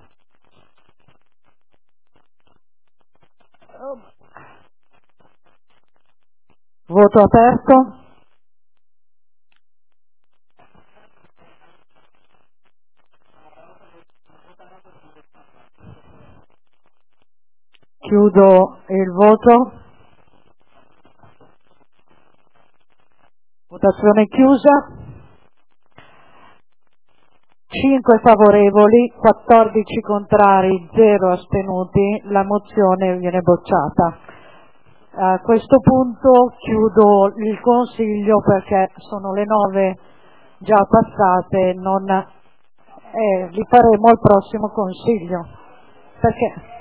Voto aperto. Chiudo il voto. Votazione chiusa. 5 favorevoli, 14 contrari, 0 astenuti. La mozione viene bocciata. A questo punto chiudo il Consiglio perché sono le 9 già passate, li faremo al prossimo Consiglio. Perché?